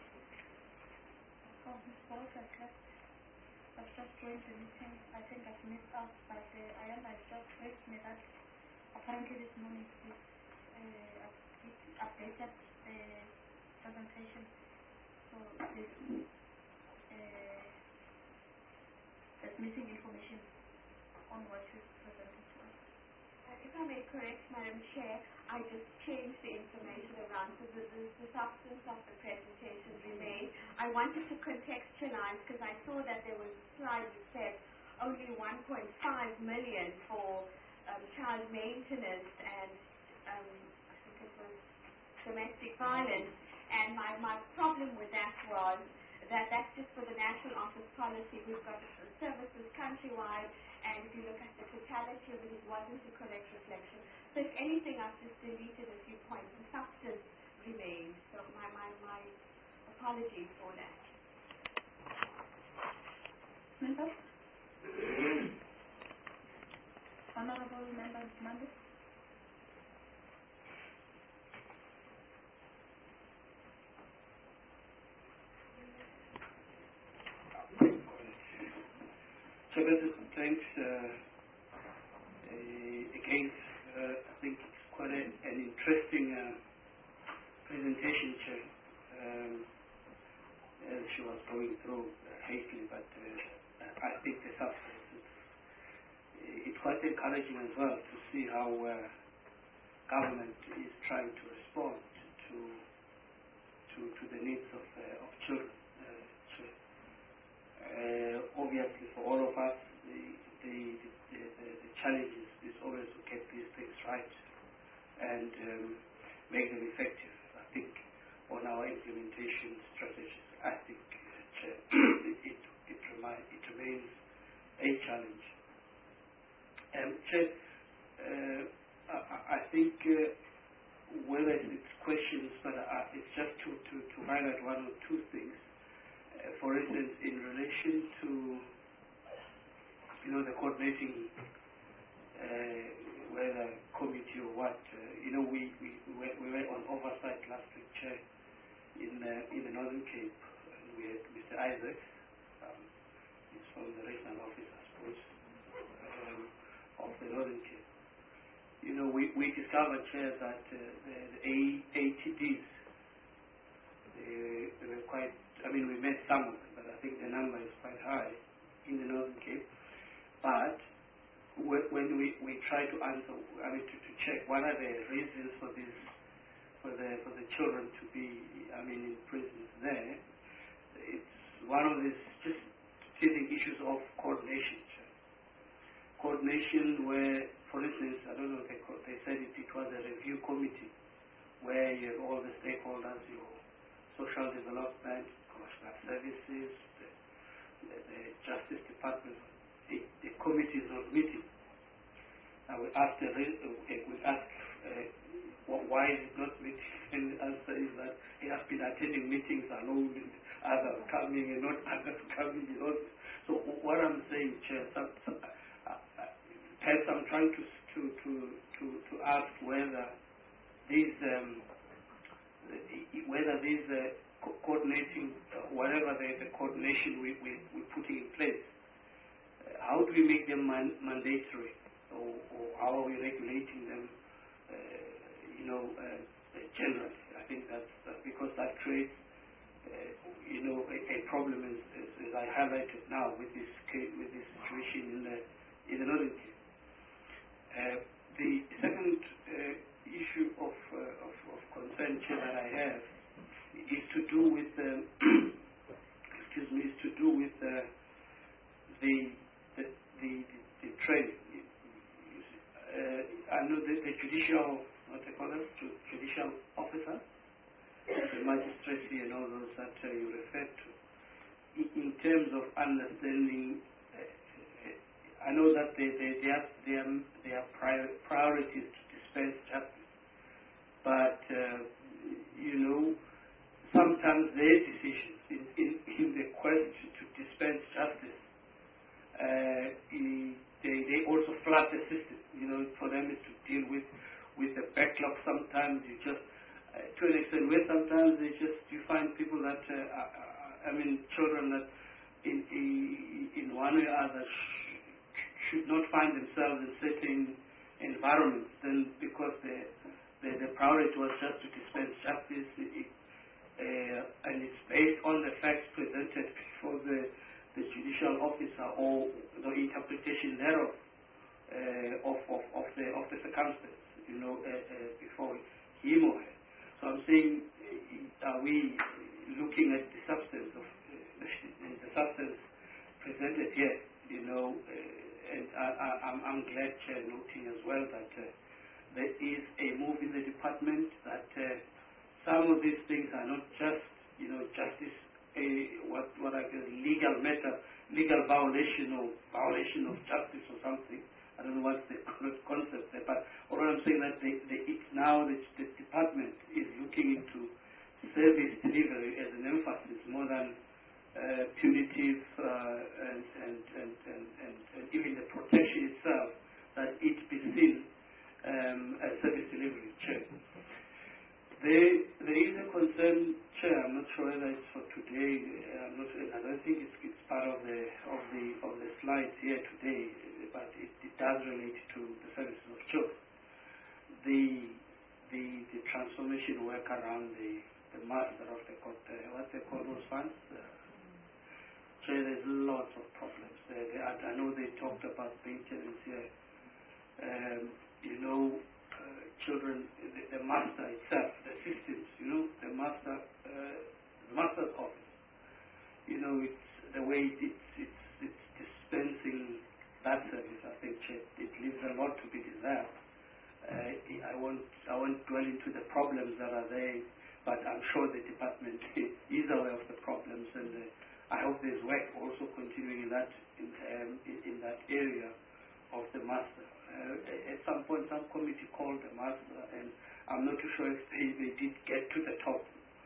oh, Miz Walsh has left. I've just joined the meeting. I think I've missed out, but uh, I am I've just reached me that apparently this morning is uh, updated the presentation. So this, uh, there's missing information on what you presented to us. Uh, if I may correct, Madam Chair, I just changed the information around so the, the, the substance of the presentation remained. I wanted to contextualize because I saw that there was a slide that said only one point five million for um, child maintenance and um, I think it was domestic violence, and my, my problem with that was that that's just for the National Office policy. We've got services countrywide, and if you look at the totality of it, it wasn't a correct reflection. So if anything, I've just deleted a few points. The substance remains. So my, my, my apologies for that. Member? Honorable Member Mande? Chairperson, thanks. Uh, uh, again, uh, I think it's quite a, an interesting uh, presentation, Chair, um, as she was going through uh, hastily, but uh, I think the substance is it's quite encouraging as well to see how uh, government is trying to respond to to, to the needs of, uh, of children. Uh, Chair. Uh, obviously, for all of us, the, the, the, the, the challenge is, is always to get these things right and um, make them effective. I think on our implementation strategies, I think uh, it, it, it, remi- it remains a challenge. Um, Chair, uh, I, I think uh, whether it's questions, but uh, it's just to, to, to highlight one or two things. Uh, for instance, in relation to, you know, the coordinating, uh, whether committee or what, uh, you know, we, we, we, were, we were on oversight last week, Chair, in, uh, in the Northern Cape. And we had Mister Isaacs, um, he's from the regional office, I suppose, um, of the Northern Cape. You know, we, we discovered, Chair, that uh, the, the A T Ds, they, they were quite, I mean, we met some of them, but I think the number is quite high in the Northern Cape. But when we, we try to answer, I mean, to, to check what are the reasons for this, for the for the children to be, I mean, in prisons there, it's one of these just teething issues of coordination. Coordination where, for instance, I don't know if they, they said it, it was a review committee where you have all the stakeholders, your social development, correctional services, the, the, the Justice Department. The, the committee is not meeting. And we asked, the, we asked uh, why is it not meeting? And the answer is that he has been attending meetings alone, and others coming and not others coming. You know? So what I'm saying, Chair, some, some, uh, uh, perhaps I'm trying to to to to, to ask whether these um, whether these uh, co coordinating uh, whatever the, the coordination we, we we're putting in place, uh, how do we make them man mandatory, or, or how are we regulating them? Uh, you know, uh, generally, I think that's uh, because that creates uh, you know a, a problem as, as, as I highlighted now with this case, with this situation in the in the Northern Cape. Uh, the second uh, issue of, uh, of, of concern that I have is to do with um, excuse me is to do with uh, the, the the the trade. Uh, I know the, the judicial what they call it, judicial officer, the magistracy and all those that uh, you referred to. In, in terms of understanding, uh, I know that they they they are they are, they are prior, priorities to dispense justice, but uh, you know sometimes their decisions in, in, in the quest to dispense justice, uh, they they also flood the system. You know, for them is to deal with with the backlog. Sometimes you just uh, to an extent where sometimes they just you find people that uh, are, I mean children that in in, in one way or other sh should not find themselves in certain environments. Then because the the, the priority was just to dispense justice, it, uh, and it's based on the facts presented before the the judicial officer or the interpretation thereof uh, of, of of the of the circumstance. You know, uh, uh, before him or her. So I'm saying, uh, are we looking at the substance of uh, the substance presented here? You know, uh, and I, I, I'm, I'm glad, Chair, noting as well that uh, there is a move in the department that uh, some of these things are not just, you know, justice, a what what I call legal matter, legal violation or violation of justice or something. I don't know what's the correct concept there, but what I'm saying that they, they, it's now the, the department is looking into service delivery as an emphasis more than uh, punitive uh, and, and, and, and, and, and even the protection itself, that it be seen um, as service delivery. Chair. There, there is a concern, Chair. I'm not sure whether it's for today. I'm not, I don't think it's, it's part of the of the of the slides here today, but it, it does relate to the services of children. The the the transformation work around the the master of the court, uh, what they call those funds. Uh, Chair, there's lots of problems there. They, I, I know they talked about maintenance here. Um, you know. Uh, children, the, the master itself, the systems, you know, the master, uh, the master's office, you know, it's the way it's, it's, it's dispensing that service. I think it, it leaves a lot to be desired. Uh, I won't, I won't dwell into the problems that are there, but I'm sure the department is aware of the problems, and uh, I hope there's work also continuing in that in, um, in, in that area of the master. Uh, at some point, some committee called the master, and I'm not too sure if they, they did get to the top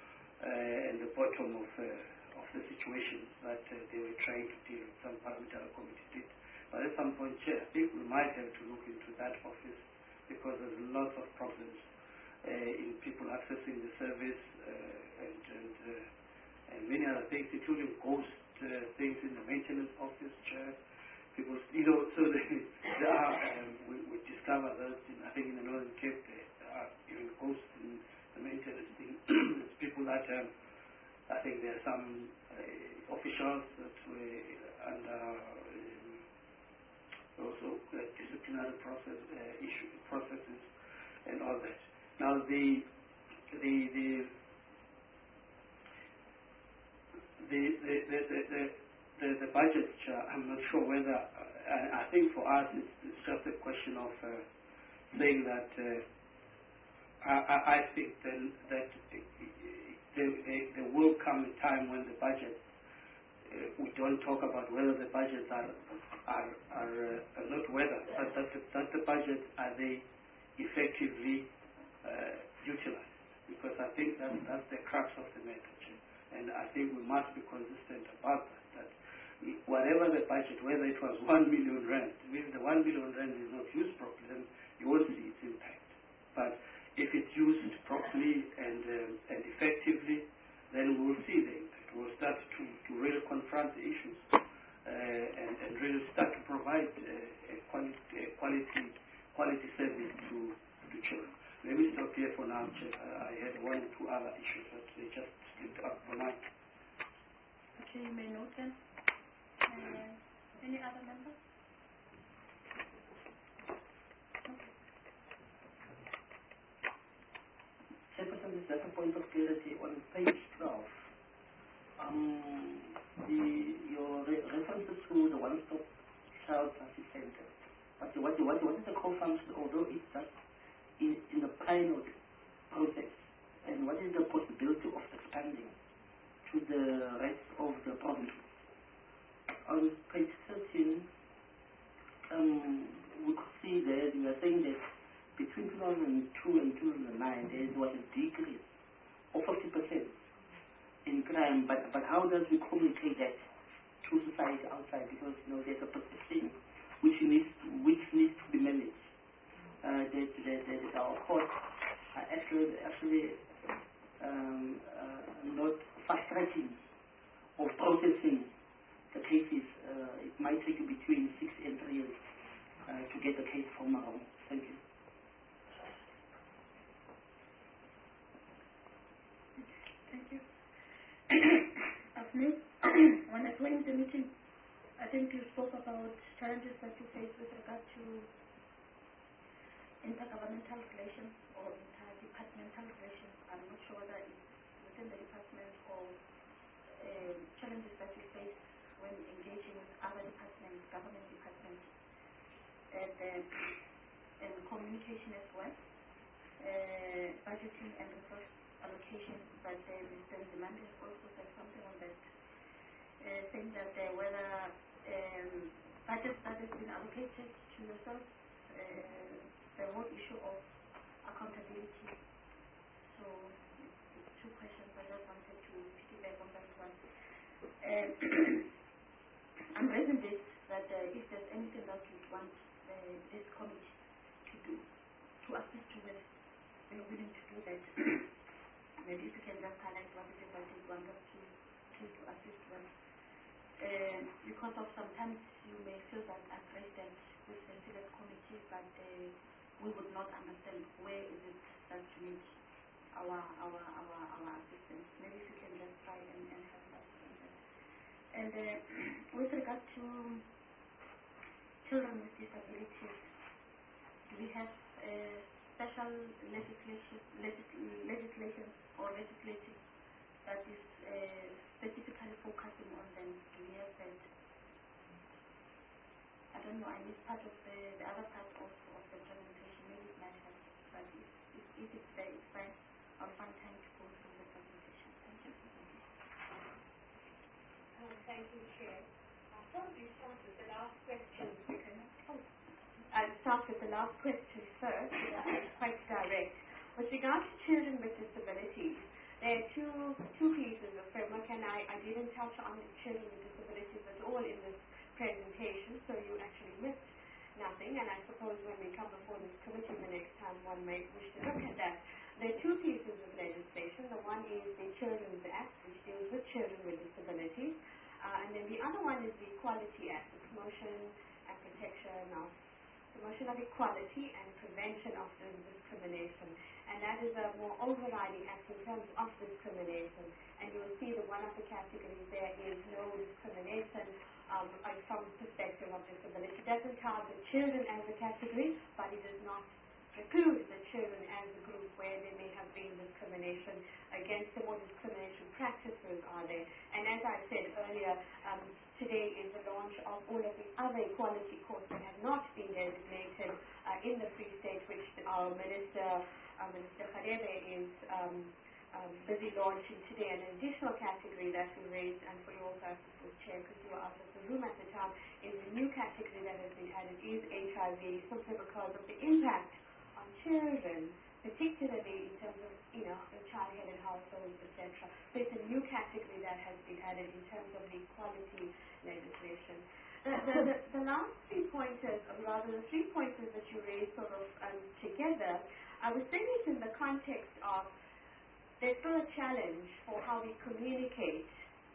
uh, and the bottom of uh, of the situation that uh, they were trying to deal with. Some parliamentary committee did, but at some point, Chair, I think we might have to look into that office because there's lots of problems uh, in people accessing the service uh, and and, uh, and many other things, including ghost uh, things in the maintenance office, Chair. People, you know, so they, they are, um, we, we discover that in, I think in the Northern Cape there are even ghosts in the maintenance thing. It's people that, um, I think there are some uh, officials that were under um, also uh, disciplinary process, uh, issue, processes and all that. Now the, the, the, the, the, the, the, the The, the budget, uh, I'm not sure whether, uh, I think for us it's, it's just a question of uh, saying that uh, I, I, I think then that there, there, there will come a time when the budget, uh, we don't talk about whether the budgets are, are, are, uh, are not whether, but that the, that the budget, are they effectively uh, utilized? Because I think that, that's the crux of the matter. And I think we must be consistent about that. That whatever the budget, whether it was one million rand, if the one million rand is not used properly, then you won't see its impact. But if it's used properly and um, and effectively, then we will see the impact. We'll start to, to really confront the issues uh, and, and really start to provide uh, a, quality, a quality quality service to, to children. Let me stop here for now. Uh, I had one or two other issues that they just slipped up for now. Okay, you may note them. Uh, any other members? Chairperson, this is a point of clarity on page twelve. Um, the, your re references to the one-stop child justice center. But the, what, the, what, what is the core function, although it's just in, in the pilot process, and what is the possibility of expanding to the rest of the province? On page thirteen, um, we could see that you are saying that between two thousand two and two thousand nine there was a decrease of fifty percent in crime, but, but how does we communicate that to society outside? Because you know there's a perception which needs which needs to be managed. Uh, that, that, that our courts are actually actually um, uh, not fast tracking or processing the cases. Uh, it might take you between six and three years uh, to get the case from our own. Thank you. Thank you. Afni, when I joined the meeting, I think you spoke about challenges that you face with regard to intergovernmental relations or interdepartmental relations. I'm not sure whether it's within the department or um, challenges that you face when engaging with other departments, government departments, and, uh, and communication as well, uh, budgeting and resource allocation. But uh, Mister Demand has also said something on that, uh, saying that uh, whether um, budget that has been allocated to yourself, uh, the whole issue of accountability. So it's two questions. I just wanted to piggyback on that one. Uh, I'm raising this that uh, if there's anything that you want uh, this committee to do, to assist you with, we're willing to do that. Maybe if you can just highlight what it is that you want us to, to, to assist with. Uh, because of sometimes you may feel that I'm president with the select committee, but uh, we would not understand where is it that you need our our our our assistance. Maybe if you can just try and, and help us with that. And uh, with regard to children with disabilities, do we have uh, special legislation, legis legislation or legislation that is uh, specifically focusing on them? Do we have that? I don't know. I missed part of the, the other part of, of the presentation. Maybe it might help. But if, if, if it's there, it's fine. I'll find time to go through the presentation. Thank you. Uh, thank you, Chair. I'll probably start with the last question. Oh, I'll start with the last question first. It's quite direct. With regard to children with disabilities, there are two, two pieces of framework, and I, I didn't touch on children with disabilities at all in this presentation, so you actually missed nothing. And I suppose when we come before this committee the next time, one may wish to look at that. There are two pieces of legislation. The one is the Children's Act, which deals with children with disabilities, uh, and then the other one is the Equality Act, the promotion and protection of promotion of equality and prevention of discrimination. And that is a more overriding act in terms of discrimination. And you will see that one of the categories there is no discrimination um, from the perspective of disability. It doesn't target children as a category, but it does not preclude the children as a group where there may have been discrimination against them or discrimination practices are there. And as I said earlier, um, today is the launch of all of the other equality courts that have not been designated uh, in the Free State, which our Minister, uh, Minister Kharebe is um, um, busy launching today. An additional category that we raised, and for your purposes, Chair, because you were out of the room at the time, is a new category that has been added, is H I V, simply because of the impact on children, particularly in terms of, you know, the child-headed household homes, et cetera. So it's a new category that has been added in terms of the equality legislation. The, the, the, the last three pointers, or rather the three pointers that you raised sort of um, together, I was saying it in the context of there's still a challenge for how we communicate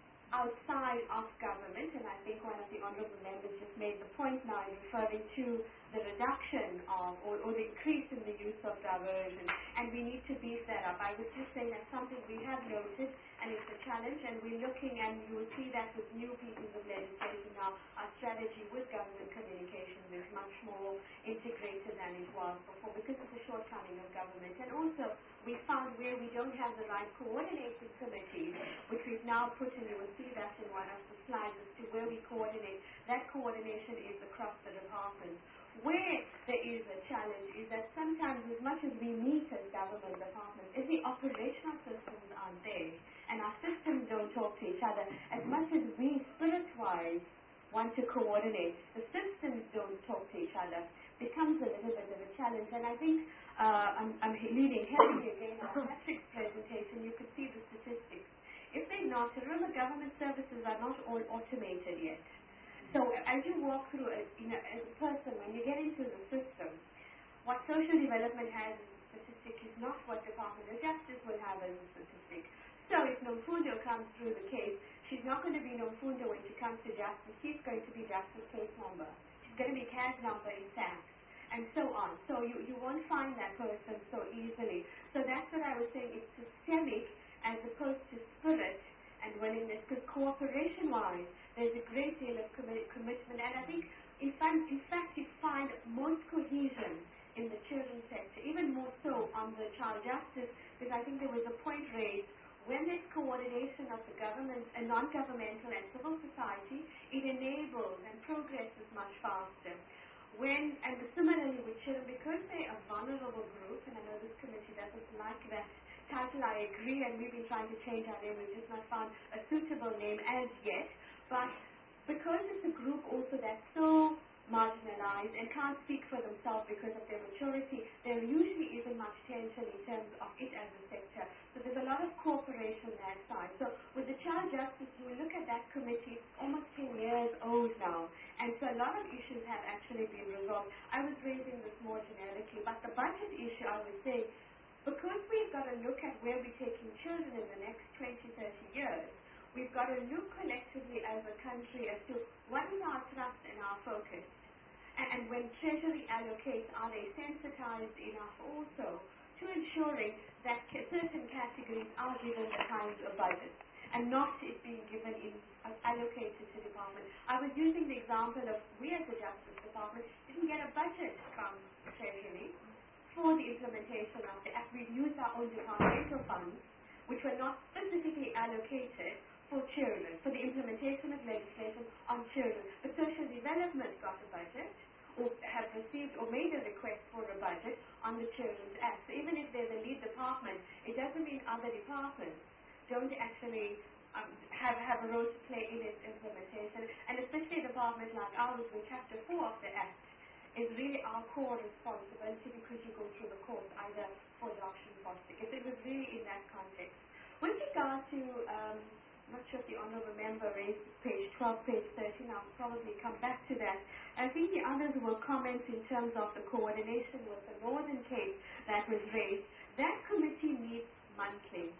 outside of government, and I think one of the honourable members just made the point now referring to the reduction of or, or the increase in the use of diversion, and we need to beef that up. I was just saying that's something we have noted, and it's a challenge, and we're looking, and you will see that with new pieces of legislation now, our strategy with government communications is much more integrated than it was before because of the shortcoming of government. And also, we found where we don't have the right coordinating committees, which we've now put in, you will see that in one of the slides as to where we coordinate. That coordination is across the departments. Where there is a challenge is that sometimes as much as we meet as government departments, if the operational systems aren't there and our systems don't talk to each other, as much as we spirit-wise want to coordinate, the systems don't talk to each other, becomes a little bit of a challenge. And I think uh, I'm, I'm leading heavily again on Patrick's presentation. You could see the statistics. If they're not, remember government services are not all automated yet. So as you walk through, a, you know, as a person, when you get into the system, what social development has as a statistic is not what Department of Justice will have as a statistic. So if Nomfundo comes through the case, she's not going to be Nomfundo when she comes to justice. She's going to be justice case number. She's going to be C A S number in tax, and so on. So you, you won't find that person so easily. So that's what I was saying. It's systemic as opposed to spirit and willingness, because cooperation-wise, there's a great deal of commi- commitment, and I think, in fact, in fact, you find most cohesion in the children's sector, even more so on the child justice, because I think there was a point raised, when there's coordination of the government and non-governmental and civil society, it enables and progresses much faster. When, and similarly with children, because they're a vulnerable group, and I know this committee doesn't like that title, I agree, and we've been trying to change our name, we've just not found a suitable name as yet, but because it's a group also that's so marginalized and can't speak for themselves because of their maturity, there usually isn't much tension in terms of it as a sector. So there's a lot of cooperation on that side. So with the child justice, you look at that committee, it's almost ten years old now, and so a lot of issues have actually been resolved. I was raising this more generically, but the budget issue, I would say, because we've got to look at where we're taking children in the next twenty, thirty years, we've got to look collectively as a country as to what is our thrust and our focus. And, and when Treasury allocates, are they sensitized enough also to ensuring that ca- certain categories are given the kinds of budgets and not it being given in uh, allocated to department. I was using the example of we as the Justice Department didn't get a budget from Treasury for the implementation of the Act. We've used our own departmental funds, which were not specifically allocated for children, for the implementation of legislation on children. But social development got a budget, or have received or made a request for a budget on the Children's Act. So even if they're the lead department, it doesn't mean other departments don't actually um, have, have a role to play in its implementation. And especially a department like ours, with Chapter four of the Act, is really our core responsibility because you go through the course either for adoption or foster care. It was really in that context. With regard to, um, I'm not sure if the Honourable Member raised page twelve, page thirteen, I'll probably come back to that. I think the others will comment in terms of the coordination with the Northern Cape that was raised. That committee meets monthly.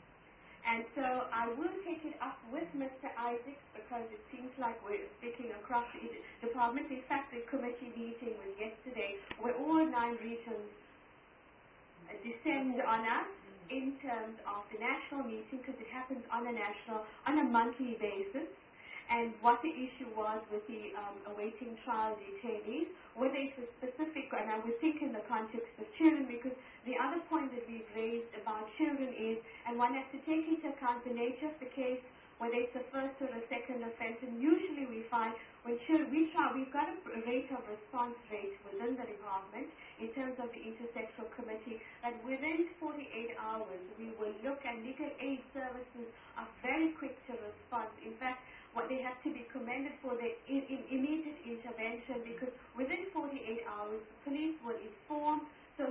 And so I will take it up with Mister Isaacs because it seems like we're speaking across the department. In fact, the committee meeting was yesterday where all nine regions uh, descend on us in terms of the national meeting, because it happens on a national, on a monthly basis, and what the issue was with the um, awaiting trial detainees, whether it's a specific, and I would think in the context of children, because the other point that we've raised about children is, and one has to take into account the nature of the case, whether it's a first or a second offense, and usually we find when children, we try, we've got a rate of response rate within the department in terms of the intersectional committee, that within forty-eight hours we will look, and legal aid services are very quick to respond. In fact, what they have to be commended for their in, in immediate intervention, because within forty-eight hours, police will inform social development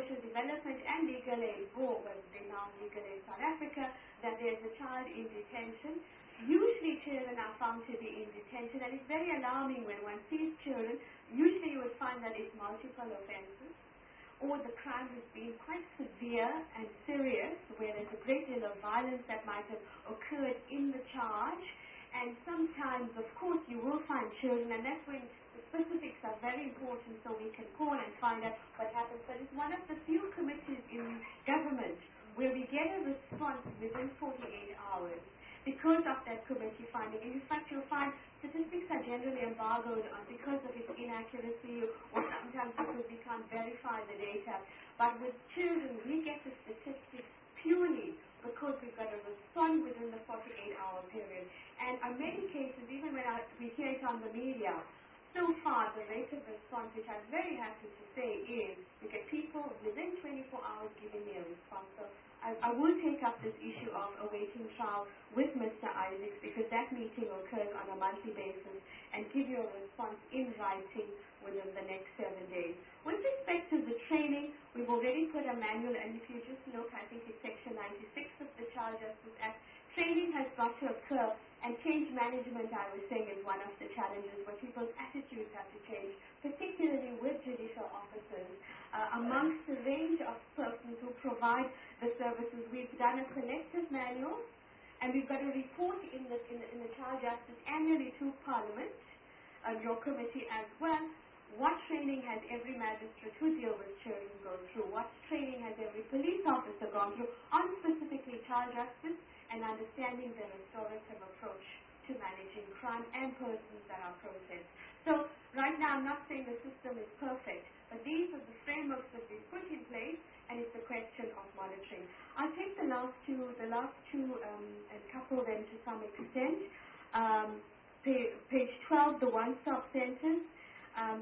Development and Legal Aid Board, well, they now Legal Aid South Africa, that there's a child in detention. Usually children are found to be in detention, and it's very alarming when one sees children. Usually you would find that it's multiple offenses, or the crime has been quite severe and serious, where there's a great deal of violence that might have occurred in the charge. And sometimes, of course, you will find children, and that's when the specifics are very important, so we can call and find out what happens. But it's one of the few committees in government where we get a response within forty-eight hours because of that committee finding. And in fact, you'll find statistics are generally embargoed on because of its inaccuracy, or sometimes because we can't verify the data. But with children, we get the statistics purely because we've got to respond within the forty-eight hour period. And in many cases, even when I, we hear it on the media, so far the rate of response, which I'm very happy to say, is we get people within twenty-four hours giving me a response. So I, I will take up this issue of awaiting trial with Mister Isaacs, because that meeting occurs on a monthly basis, and give you a response in writing within the next seven days. With respect to the training, we've already put a manual, and if you just look, I think it's section ninety-six of the Child Justice Act. Training has got to occur, and change management, I was saying, is one of the challenges where people's attitudes have to change, particularly with judicial officers. Uh, amongst the range of persons who provide the services, we've done a collective manual, and we've got a report in the, in the, in the Child Justice annually to Parliament, uh, your committee as well. What training has every magistrate who deals with children go through? What training has every police officer gone through on specifically child justice and understanding the restorative approach to managing crime and persons that are processed? So right now I'm not saying the system is perfect, but these are the frameworks that we've put in place, and it's a question of monitoring. I'll take the last two, the last two um, and couple them to some extent. Um, page, page twelve, the one-stop centers. Um,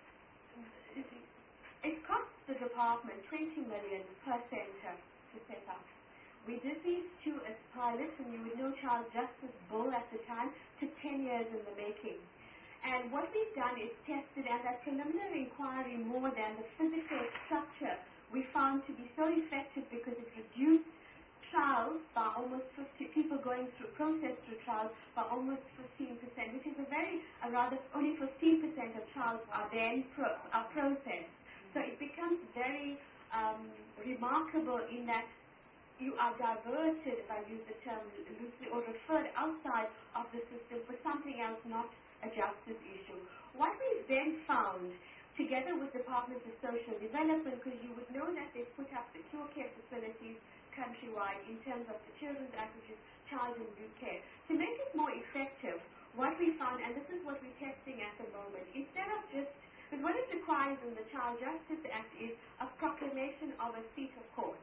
It costs the department twenty million dollars per center to set up. We did these two as pilots, and you would know Child Justice Bill at the time took ten years in the making. And what we've done is tested, and that preliminary inquiry, more than the physical structure, we found to be so effective because it reduced trials by almost fifty, people going through, process through trials by almost fifteen percent, which is a very, a rather, only fifteen percent of trials are then pro, are processed. So it becomes very um, remarkable in that you are diverted, if I use the term loosely, or referred outside of the system for something else, not a justice issue. What we've then found, together with Department of Social Development, because you would know that they've put up secure care facilities countrywide in terms of the Children's Act, which is child and youth care. To make it more effective, what we found, and this is what we're testing at the moment, instead of just, because what it requires in the Child Justice Act is a proclamation of a seat of court.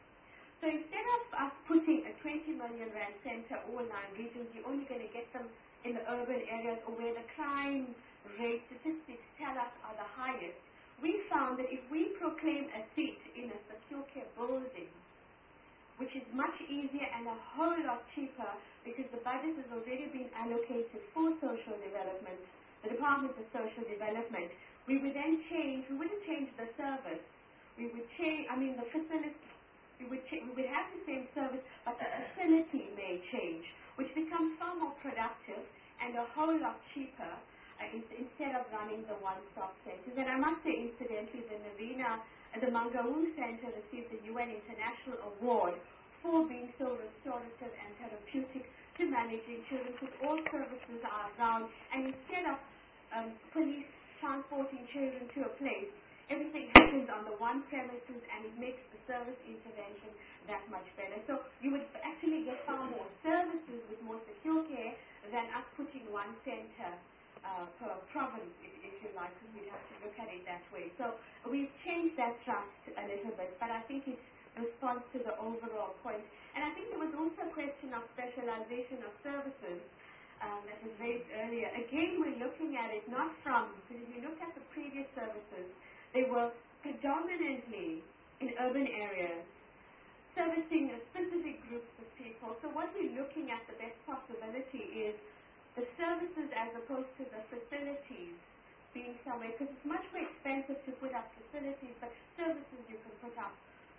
So instead of us putting a twenty million rand center all nine regions, you're only going to get them in the urban areas or where the crime rate statistics tell us are the highest. We found that if we proclaim a seat in a secure care building, which is much easier and a whole lot cheaper because the budget has already been allocated for social development, the Department of Social Development, we would then change, we wouldn't change the service, we would change, I mean the facility, we would, cha- we would have the same service, but the facility may change, which becomes far more productive and a whole lot cheaper uh, in, instead of running the one-stop centers. And I must say, incidentally, the Navina, uh, the Mangaung Center received the U N International Award for being so restorative and therapeutic to managing children, because all services are around, and instead of um, police transporting children to a place, everything happens on the one premises, and it makes the service intervention that much better. So you would actually get far more services with more secure care than us putting one center uh, per province, if, if you like, because we'd have to look at it that way. So we've changed that thrust a little bit, but I think it's response to the overall point. And I think there was also a question of specialization of services um, that was raised earlier. Again, we're looking at it not from, because if you look at the previous services, they were predominantly in urban areas, servicing a specific groups of people. So what we're looking at, the best possibility is the services as opposed to the facilities being somewhere, because it's much more expensive to put up facilities, but services you can put up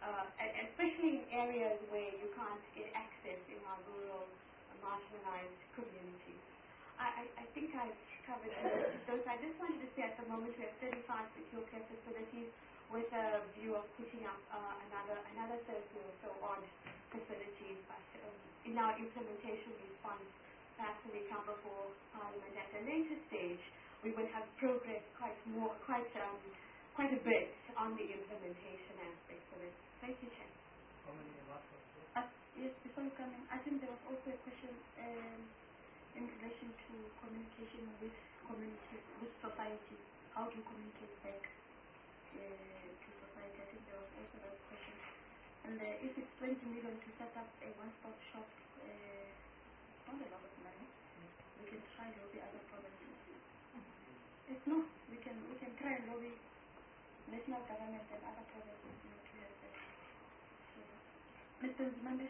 uh, especially in areas where you can't get access in our rural, uh, marginalized communities. I, I, I think I've covered most of those. I just wanted to say at the moment we have thirty-five secure care facilities with a view of putting up uh, another another thirty or so odd facilities. But um, in our implementation response, perhaps when we come before Parliament at a later stage, we will have progressed quite more, quite um, quite a bit on the implementation aspects of it. Thank you, Chair. Uh, yes, before you come in, I think there was also a question um, in relation to communication with community, with society. How do you communicate back uh, to society? I think there was also that question. And uh, if it's twenty million to set up a one-stop shop, uh, not a lot of money. We can try and lobby other provinces. It's no, we can we can try and lobby national government and other provinces you know, to have that. So, Mister Zimande?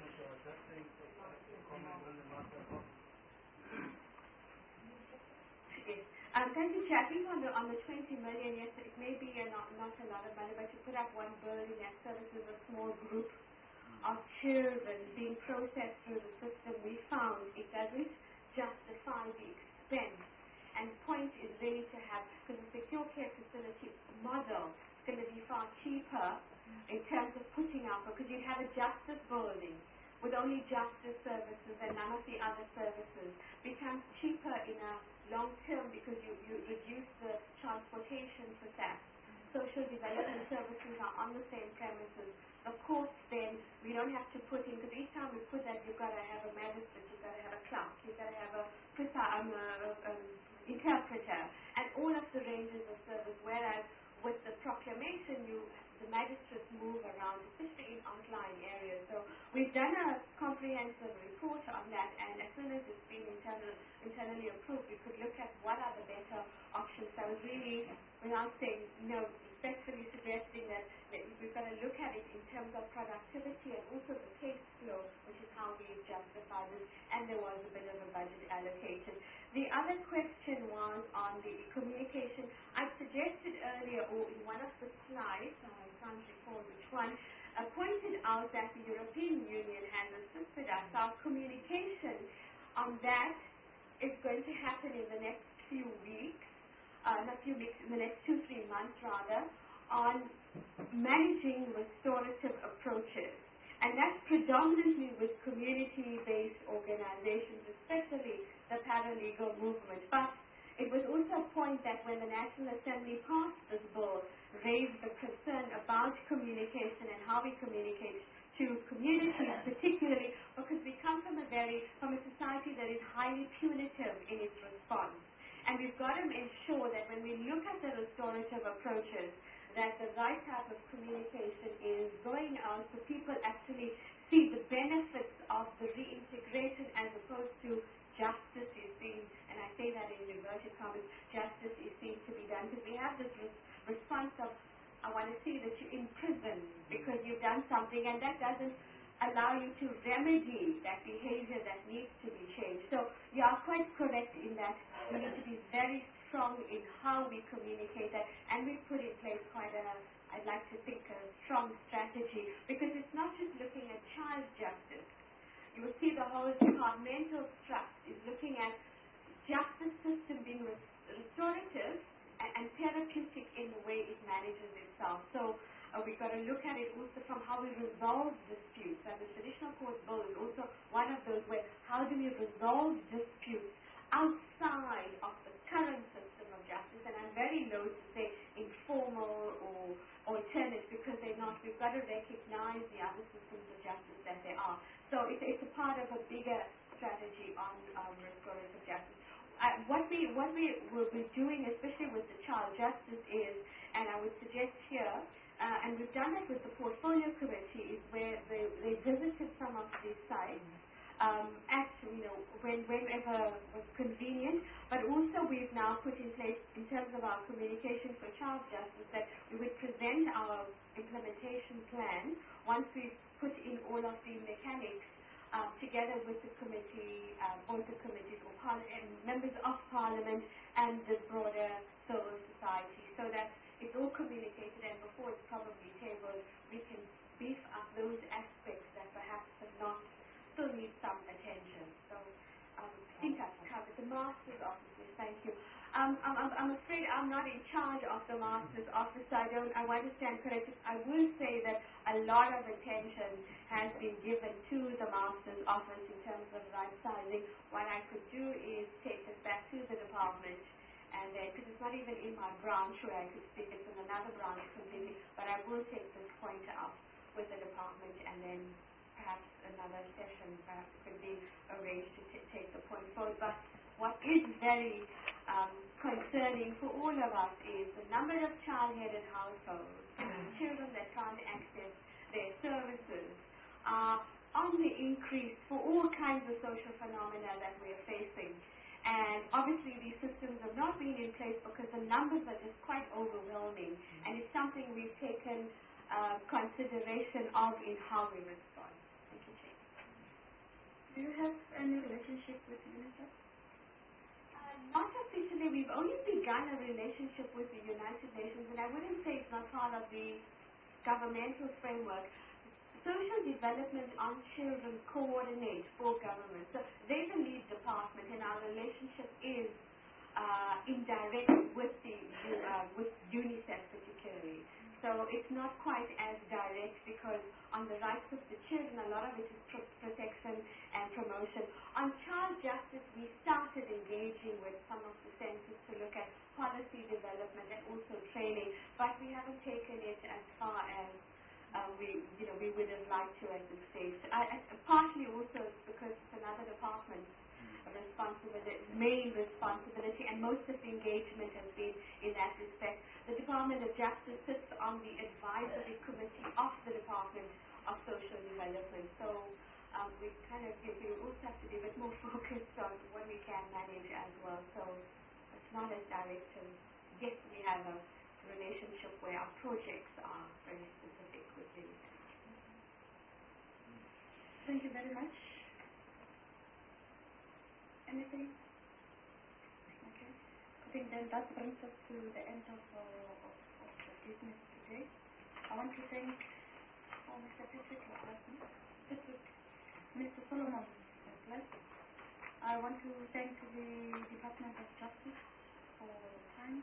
Yes. Um, thank you, Chair. I think on the, on the twenty million, yes, it may be a not, not a lot of money, but to put up one building that services a small group of children being processed through the system, we found it doesn't justify the expense. And point is really to have, because the secure care facility model is going to be far cheaper in terms of putting up, because you have a justice building with only justice services and none of the other services. Becomes cheaper in a long term because you, you reduce the transportation for that. Social development services are on the same premises. Of course, then we don't have to put in, because each time we put that, you've got to have a magistrate, you've got to have a clerk, you've got to have a, um, a, a um, interpreter, and all of the ranges of service. Whereas with the proclamation, you the magistrates move around, especially in outlying areas. So we've done a comprehensive report on that, and as soon as it's been internal, internally approved, we could look at what are the better options. So I was really, without saying, you know, respectfully suggesting that, that we've got to look at it in terms of productivity and also the case flow, which is how we justified it, and there was a bit of a budget allocation. The other question was on the communication. I suggested earlier, or in one of the slides, I can't recall which one, uh, pointed out that the European Union has assisted us. Our communication on that is going to happen in the next few weeks, uh, not few weeks, in the next two, three months rather, on managing restorative approaches. And that's predominantly with community-based organizations, especially the paralegal movement. But it was also a point that when the National Assembly passed this bill, raised the concern about communication and how we communicate to communities, particularly because we come from a very, from a society that is highly punitive in its response. And we've got to ensure that when we look at the restorative approaches, that the right type of communication is going out so people actually see the benefits of the reintegration as opposed to justice is seen, and I say that in inverted commas, justice is seen to be done, because we have this res- response of, I want to see that you're in prison because you've done something, and that doesn't allow you to remedy that behavior that needs to be changed. So you are quite correct in that we need to be very strong in how we communicate that, and we put in place quite a, I'd like to think, a strong strategy, because it's not just looking at child justice. You will see the whole departmental structure is looking at justice system being res- restorative and, and therapeutic in the way it manages itself. So uh, we've got to look at it also from how we resolve disputes. And the traditional court bill is also one of those where how do we resolve disputes outside of the current system of justice. And I'm very loath to say informal or alternate, because they're not. We've got to recognize the other systems of justice that there are. So it's, it's a part of a bigger strategy on um, restorative justice. Uh, what we what we will be doing, especially with the child justice, is, and I would suggest here, uh, and we've done it with the portfolio committee, is where they, they visited some of these sites um, at, you know, when, whenever was convenient, but also we've now put in place, in terms of our communication for child justice, that we would present our implementation plan once we've put in all of the mechanics um, together with the committee, um, both the committees or par- and members of parliament and the broader civil society, so that it's all communicated, and before it's probably tabled, we can those aspects that perhaps have not, still need some attention. So um, I think I've covered the Master's Office. Thank you. Um, I'm, I'm, I'm afraid I'm not in charge of the Master's Office, so I don't, I want to stand corrected. I will say that a lot of attention has been given to the Master's Office in terms of right sizing. What I could do is take this back to the department, and then, because it's not even in my branch where I could speak, it's in another branch completely, but I will take this point up with the department, and then perhaps another session perhaps could be arranged to t- take the point forward. But what is very um, concerning for all of us is the number of child-headed households, children that can't access their services, are on the increase for all kinds of social phenomena that we are facing. And obviously these systems have not been in place because the numbers are just quite overwhelming, and it's something we've taken uh, consideration of in how we respond. Thank you, Chair. Do you have any relationship with UNICEF? Uh, not officially. We've only begun a relationship with the United Nations, and I wouldn't say it's not part of the governmental framework. Social development on children coordinate for government. So they're the lead department, and our relationship is uh, indirect with the uh, with UNICEF particularly. So it's not quite as direct, because on the rights of the children, a lot of it is pr- protection and promotion. On child justice, we started engaging with some of the centers to look at policy development and also training, but we haven't taken it as far as uh, we, you know, we would have liked to at this stage. I, I, partly also because it's another department responsibility, main responsibility, and most of the engagement has been in that respect. The Department of Justice sits on the advisory committee of the Department of Social Development. So um, we kind of give, we also have to be a bit more focused on what we can manage as well. So it's not as direct. And yes, we have a relationship where our projects are very specific with the. Thank you very much. Anything? Okay. I think then that brings us to the end of, uh, of, of the business today. I want to thank oh, Mister Patrick Patrick, Mister Solomon Bless. I want to thank the Department of Justice for time.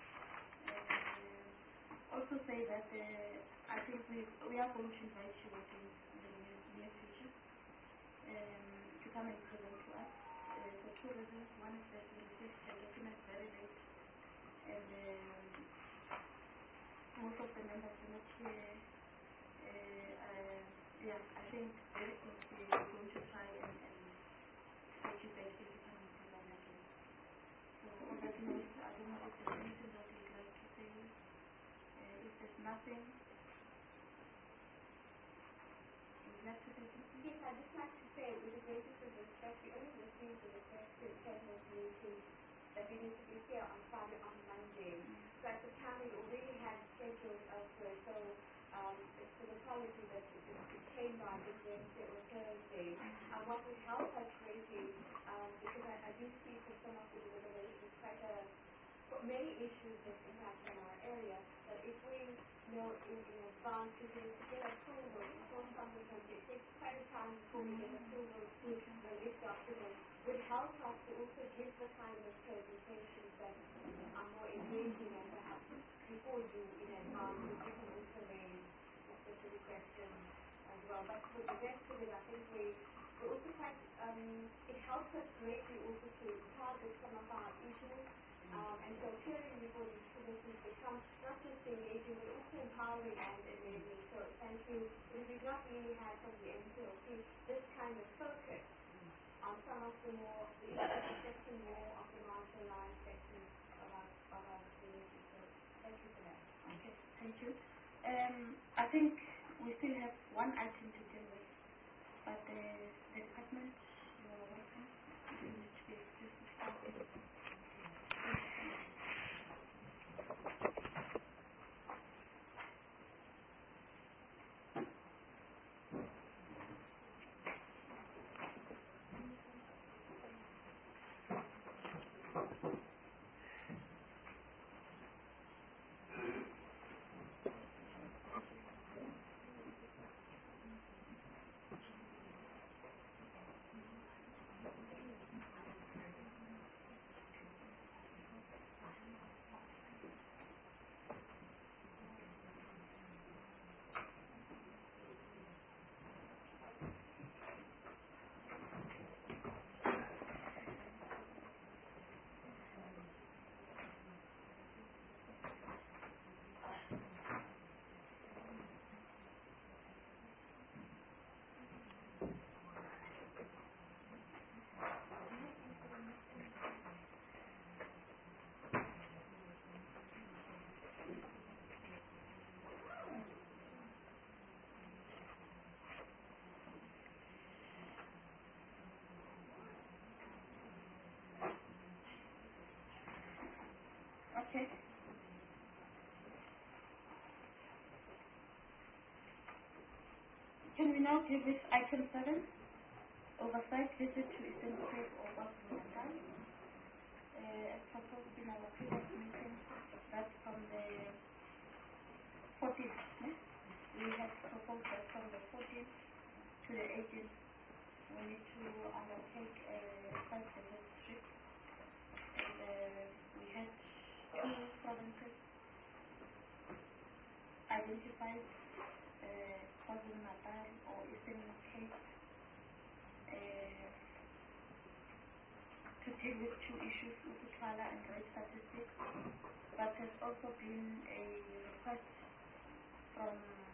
Uh, also say that uh, I think we we are going to invite you in the near, near future um, to come and present to us. Uh, for two reasons. One is that we received the documents very late, and um, most of the members are not here. Uh, uh, yeah, I think very quickly we're going to try and, and get you back here to come and present again. So on that note, I don't know if there's anything that you'd like to say. Uh, if there's nothing, you'd like to say something? Yes, I'd just like to say, with the greatest of respect, we only received the request to attend this meeting that we need to be here on Friday, on Monday. Mm-hmm. So at the time, we already had scheduled elsewhere, so um, it's an apology that it, it came by this Wednesday or Thursday. Mm-hmm. And what would help us greatly, um, because I, I do see from some of the deliberations quite a many issues that impact on our area, that if we know in, in advance, if we get approval, before something comes, it takes quite a time before we get approval to release documents, would help us to also give the kind of presentations that are more engaging, and perhaps before you in advance, we can also raise specific questions as well. But for the rest of it, I think we we're also quite, um, it helps us greatly also to target some of our issues. Um, and so appearing before these committees becomes not just engaging, but also empowering and enabling. So thank you. Because we've not really had from the N C O C this kind of focus on some of the more, the issues affecting more of the marginalized sections of our, of our community. So thank you for that. Okay, thank you. Um, I think we still have one item to deal with, but the, the department, you are welcome. You need to be just started. Can we now give it item seven? Oversight visit to Eastern Cape or KwaZulu-Natal. Uh, as proposed in our previous meeting, that's from the fourteenth. Eh? We have proposed that from the fourteenth to the eighteenth. We need to undertake a site visit trip. And uh, we had two provinces identified, uh, KwaZulu-Natal or Eastern Cape, uh, to deal with two issues, Ukuthwala and rape statistics. But there's also been a request from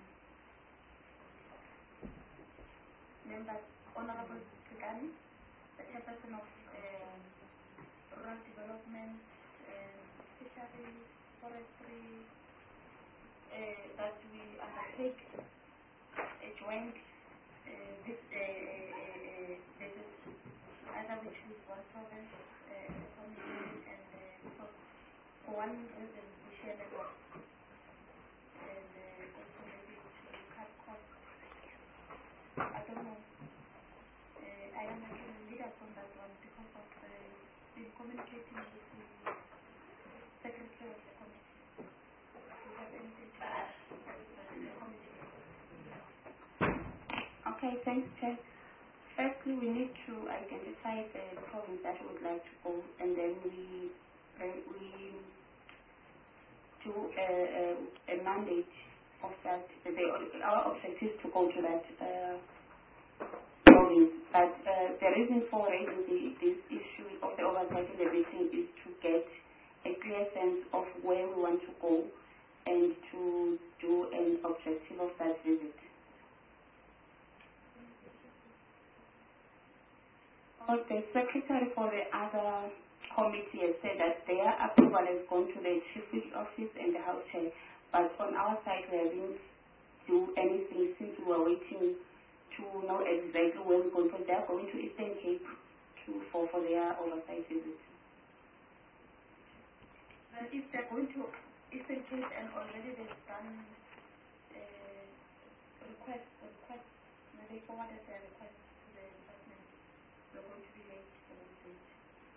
members, Honorable Kigani, the chairperson of um, rural development, um, fisheries, forestry, uh, that we undertake a joint uh, this uh, uh, visit, either we choose one province, uh, the community, and uh, because for one reason we share the work, and uh, also maybe to cut costs. I don't know. Uh, I am actually lead us on that one because of uh, been communicating with the secretary of the committee. Do you have anything to add? The committee. Okay, thanks, Chair. Firstly, we need to identify the province that we would like to go, and then we uh, we do a, a, a mandate of that. The, our objective is to go to that uh, province. But uh, the reason for raising the, this issue of the oversight in the meeting is to get a clear sense of where we want to go and to do an objective of that visit. The secretary for the other committee has said that their approval has gone to the chief whip office and the house chair, but on our side we haven't do anything since we were waiting to know exactly where we're going, because they are going to Eastern Cape to, for, for their oversight visit. But if they're going to Eastern Cape and already they've done uh, request, the request, they forwarded their request to the department, we're going to be late for the visit.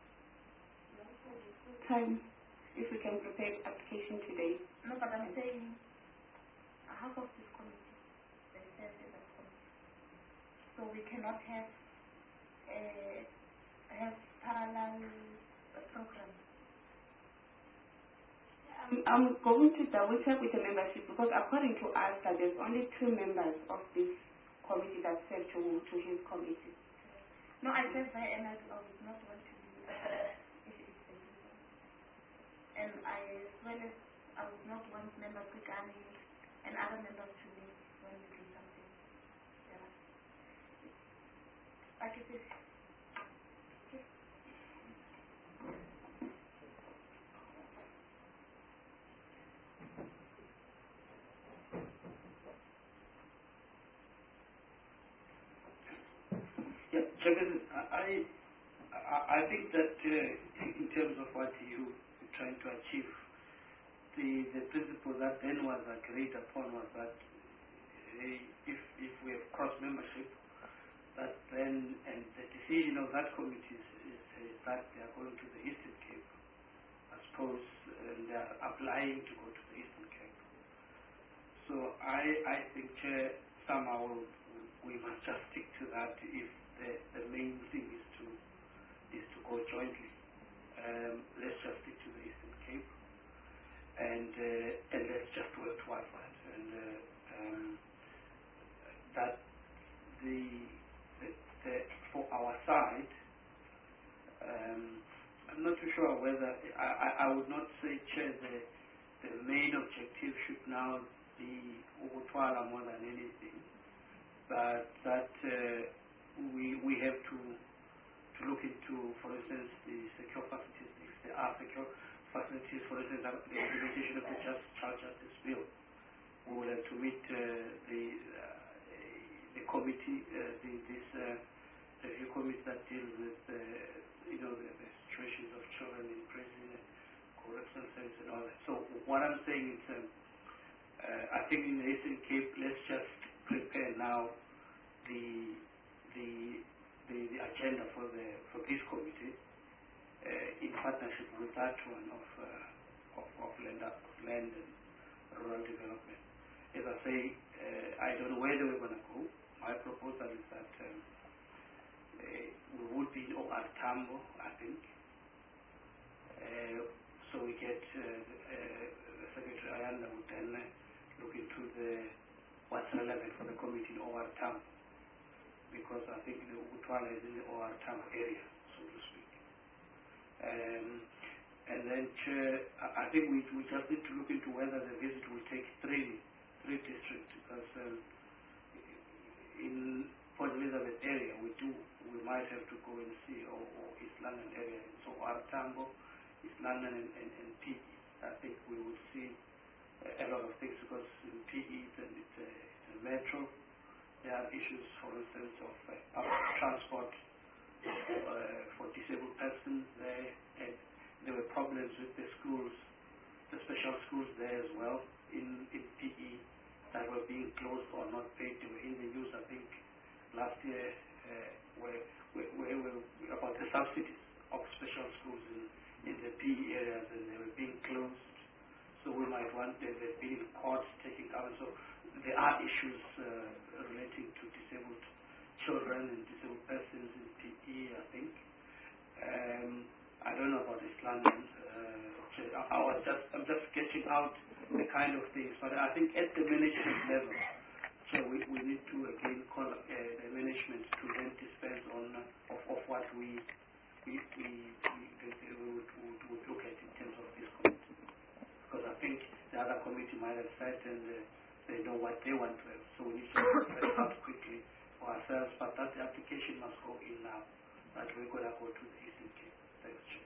Time, if we can prepare the application today. No, but I'm saying half of this committee, they said in that committee. So we cannot have uh, have parallel uh, programs. I'm, I'm going to double check with the membership, because according to us, that there's only two members of this committee that serve to, to his committee. No, I said by and I would not want to do that if it is the user. And I, as well as I would not want members to come in and other members to leave when we do something. Yeah. Like it is. Yeah, Chairman, I, I, I think that uh, in terms of what you are trying to achieve, the, the principle that then was agreed upon was that uh, if, if we have cross-membership, that then, and the decision of that committee is, is, is that they are going to the Eastern Cape, I suppose, and they are applying to go to the Eastern Cape. So I, I think, Chair, somehow we must just stick to that if the, the main thing is to is to go jointly. Um, let's just stick to the Eastern Cape, and uh, and let's just work towards that. And uh, um, that the, the, the for our side, um, I'm not too sure whether I, I, I would not say, Chair, the the main objective should now be Ukuthwala more than anything. But that uh, we we have to to look into, for instance, the secure facilities. If there are secure facilities, for instance, the implementation of the Just Child Justice Bill, we will have to meet uh, the uh, the committee, uh, the, this uh, review committee that deals with uh, you know the, the situations of children in prison, correctional centers, and all that. So what I'm saying is, um, uh, I think in the Eastern Cape, let's just prepare now the, the, the, the agenda for, the, for this committee uh, in partnership with that one of, uh, of, of, land, of land and rural development. As I say, uh, I don't know where they were going to go. My proposal is that um, uh, we would be in O R Tambo, I think. Uh, so we get uh, uh, Secretary Ayanda would then uh, look into the what's relevant for the committee in O R Tambo, because I think the Utwala is in the O R Tambo area, so to speak. Um, and then Chair, I think we, we just need to look into whether the visit will take three three districts, because um, in Port Elizabeth area we do we might have to go and see, or, or East London area, so O R Tambo, East London and, and, and P E. I think we will see uh, a lot of things, because in P E it's a, it's a, it's a metro. There are issues, for instance, of uh, public transport uh, for disabled persons there, and there were problems with the schools, the special schools there as well in, in P E that were being closed or not paid. They were in the news, I think, last year uh, where, where, where, where about the subsidies of special schools in, in the P E areas, and they were being closed. So we might want, they've been in court taking out. So there are issues uh, relating to disabled children and disabled persons in P E, I think. Um, I don't know about East London. Uh, I was just, I'm just sketching out the kind of things, but I think at the management level, so we, we need to again call uh, the management to then dispense on uh, of, of what we we, we, we, we would, would, would look at in terms of this committee. Because I think the other committee might have said and uh, they know what they want to have, so we need to press out quickly for ourselves, but that the application must go in now, that we're going to go to the Eastern Cape. Thanks, Chair.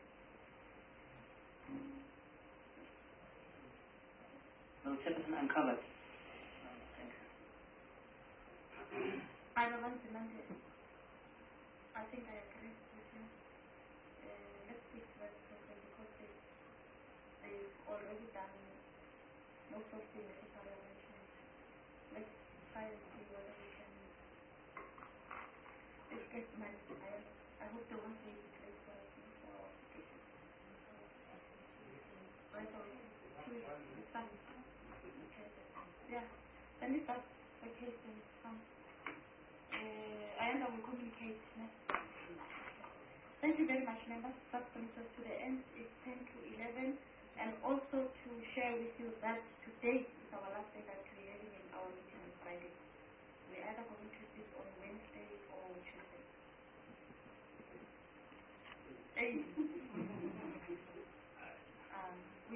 So, Chairperson, I'm covered. I don't want to mention. I think I agree with you. Uh, let's speak to that person, because they, they've already done most of the necessary arrangements. Let's try and see whether we can. It's get my, I, I hope they won't be late for us for our application. Right, so two weeks, it's fine. Okay. Yeah. Then if that's the case, then it's fine. Uh, I will communicate next. Thank you very much, members. That brings us to the end. It's ten to eleven. And also to share with you that today is our last day that we're having in our meeting on Friday. We're either going to sit on Wednesday or Tuesday. Hey. um, we,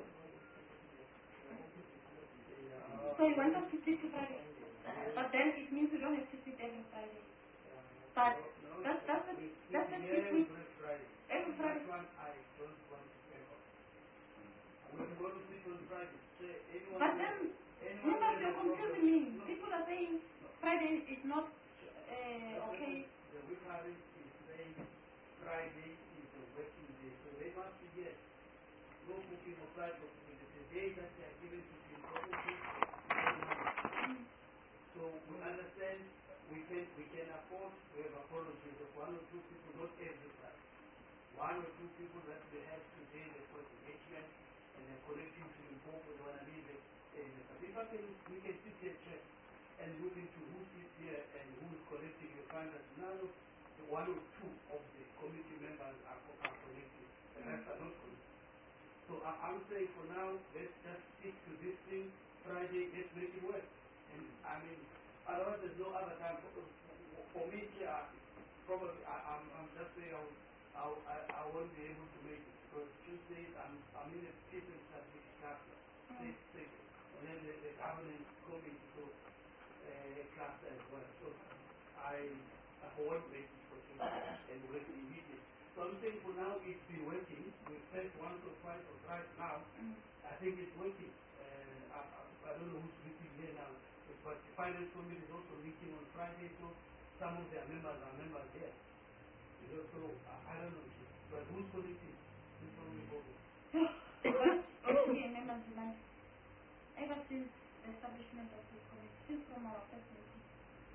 so you want us to sit to Friday? But then it means we don't have to sit every Friday. But that's that's the that's the this week. Every Friday. That one I don't want to pay off. We're going to sit on Friday. But then, remember, you're confusing me. People are saying Friday is not uh, okay. The Wikari is saying Friday is a working day, so they must be yes. No cooking or Friday, it's a day that they are given to people. So we understand we can we can afford to have apologies of one or two people, not every time. One or two people that they have today for engagement and they're connecting to Limpopo, they want to leave it. But if I can, we can sit here check and look into who sits here and who is connecting, you find that none of the one or two of the committee members are, are connected. The rest are not connected. So I, I'm saying for now, let's just stick to this thing. Friday, let's make it work. And I mean, otherwise there's no other time for, for me here. Probably I, I'm, I'm just saying I'll, I'll, I, I won't be able to make it, because Tuesdays I'm, I'm in a people strategic class, six, six, and then the, the governance committee so uh, class as well. So I, I won't make it for Tuesday and work immediately. So I'm saying for now it's been working. We've said once or twice or thrice now. I think it's working. Uh, I, I, I don't know who's meeting here now. But the finance committee is also meeting on Friday, so some of their members are members here. You know, so I, I don't know. But who's connecting? Who's only voting? Okay, members tonight. Ever since the establishment of this committee, since from our first meeting,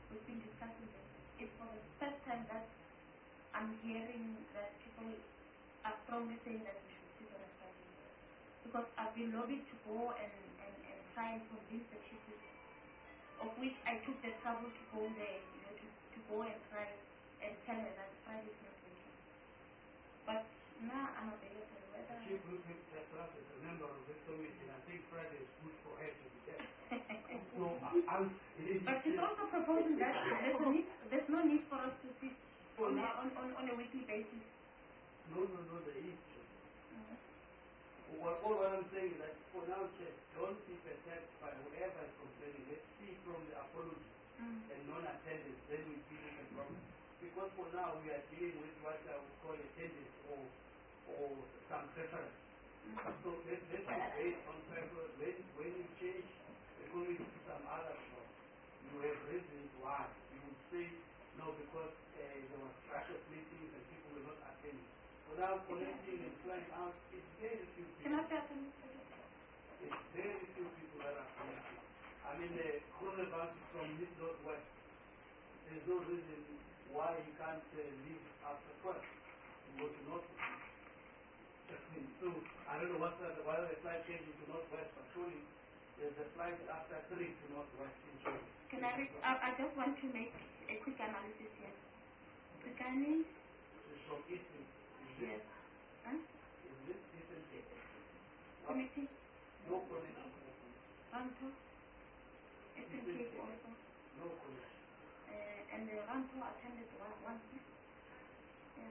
we've been discussing this. It's for the first time that I'm hearing that people are strongly saying that we should sit on a Friday. Because I've been lobbied to go and, and, and try and convince the chief whip, of which I took the trouble to go there, you know, to, to go and try and tell her that Friday is not working. But now I'm available. Whether Chief Whip just as a member of this committee, and I think Friday is good for her to be there. So, uh, I'm, but she's also proposing that there's, a need, there's no need for us to sit on, a, on, on, on a weekly basis. No, no, no, there is. Mm-hmm. Well, all what I'm saying is that for now, Chair, don't be perturbed by whoever is complaining. Let's see from the apology mm. and non-attendance, then we deal with the problem. Because for now, we are dealing with what I would call attendance or, or some preference. Mm. So let's, let's be based on preference. When, when you change the committee to some other law, you have reasons why. You would say, no, because uh, there was structured meetings and people were not attending. Without collecting and flying out, it's very few people. Can I say something? It's very few people that are connected. I mean, the coronavirus is from mid northwest. There's no reason why he can't uh, leave after twelve and go to northwest. So I don't know what's the, why the flight changing to northwest, but surely there's a flight after three to northwest in China. Can I? Re- I, I just want to make a quick analysis here. The Ghanaians. It's from Eastern. Yes. Huh? Is this Eastern Cape? Committee? No connection. Ranto? Eastern Cape also? No connection. Uh, and the Ranto attended one, one yeah.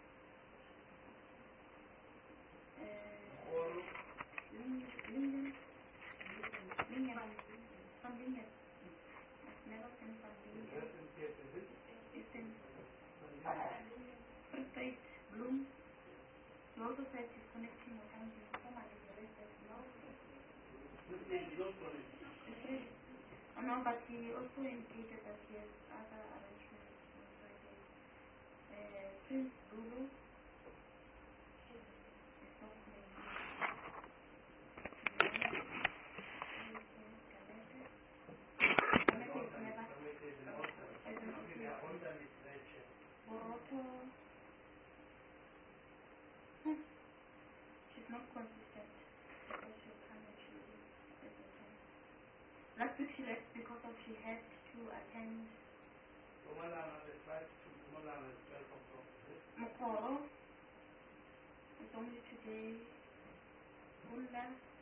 Uh, or Lingen? Lingen? Lingen? From Lingen. I've never seen from Lingen. Western Cape, is it? Eastern. Free State. Bloom. He also said he's connecting with something. Someone is arrested. No. This is not connected. Oh, no, but he also indicated that he has other arrangements on Friday. Uh, Prince Lulu is not connected. Boroto. Hmm. She's not consistent. Because she'll come and she'll do at the time. Last week she left because of she had to attend Mokoro. It's only today. Bunda.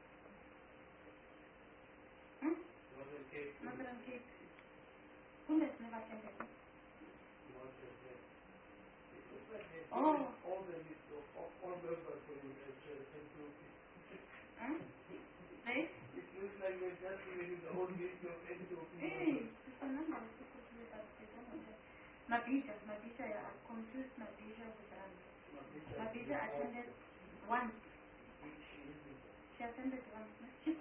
Hmm? Northern Cape. Northern Cape. Bunda has never attended. Oh. All the list of all members for you Huh? Right? It looks like we're just giving the whole list of N T O P. Hey, it's a number of people here that they don't know that. Mabisha, Mabisha, I confused Mabisha with um, Mabisha attended once. She attended once. She's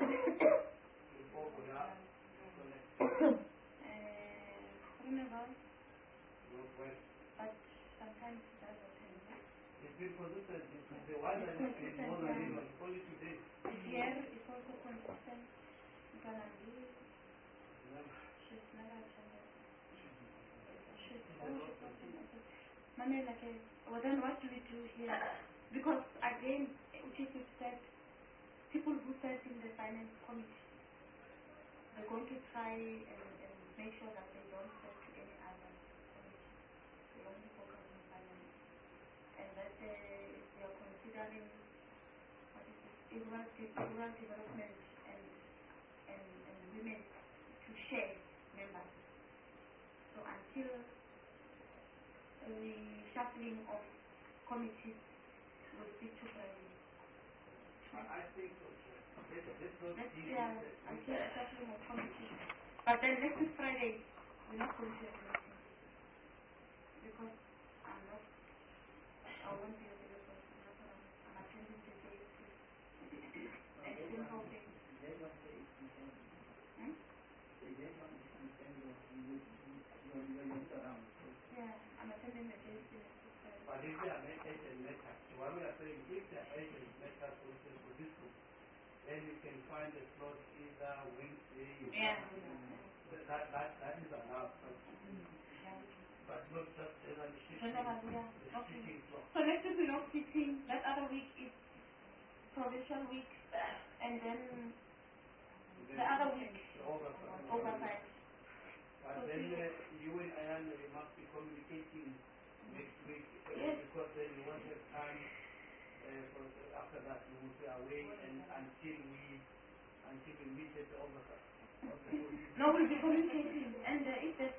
Carnival. But sometimes she does attend. It's been consistent. The one that has been more than even only today. This year is also consistent. Ganandi. She's never attended. She's always attended. Mami, like, well then what do we do here? Because again, Chief Whip said, people who serve in the finance committee, they're going to try and, and make sure that they don't serve to any other committee. They only focus on finance. And that uh, they are considering what is it, rural, rural development and, and, and women to share members. So until the shuffling of committees will be too early. I think so. Let's, let's not Let's, deal yeah, with that. until the shuffling of committees. But then next Friday, we're not going to have anything. Because I'm not, I won't be available. I'm attending the day six. And simple thing. Hmm? Yeah, I'm attending the day six. But if they are agent matters, so what we are saying, if they are agent matters, for instance, for this group, then you can find a slot either Wednesday. Yeah. The, that, that, that is allowed. But not just generally shifting, Generally, yeah. the Okay. shifting floor. So next week we're not sitting. That other week is provincial week, and then the other week Oversight. oversight. But So then see- uh, you and Ayan uh, must be communicating next week uh, Yes. because then you won't have time uh, for the, after that you will be away and until we until we meet at the oversight. Okay. No, we'll be communicating, and uh, if there's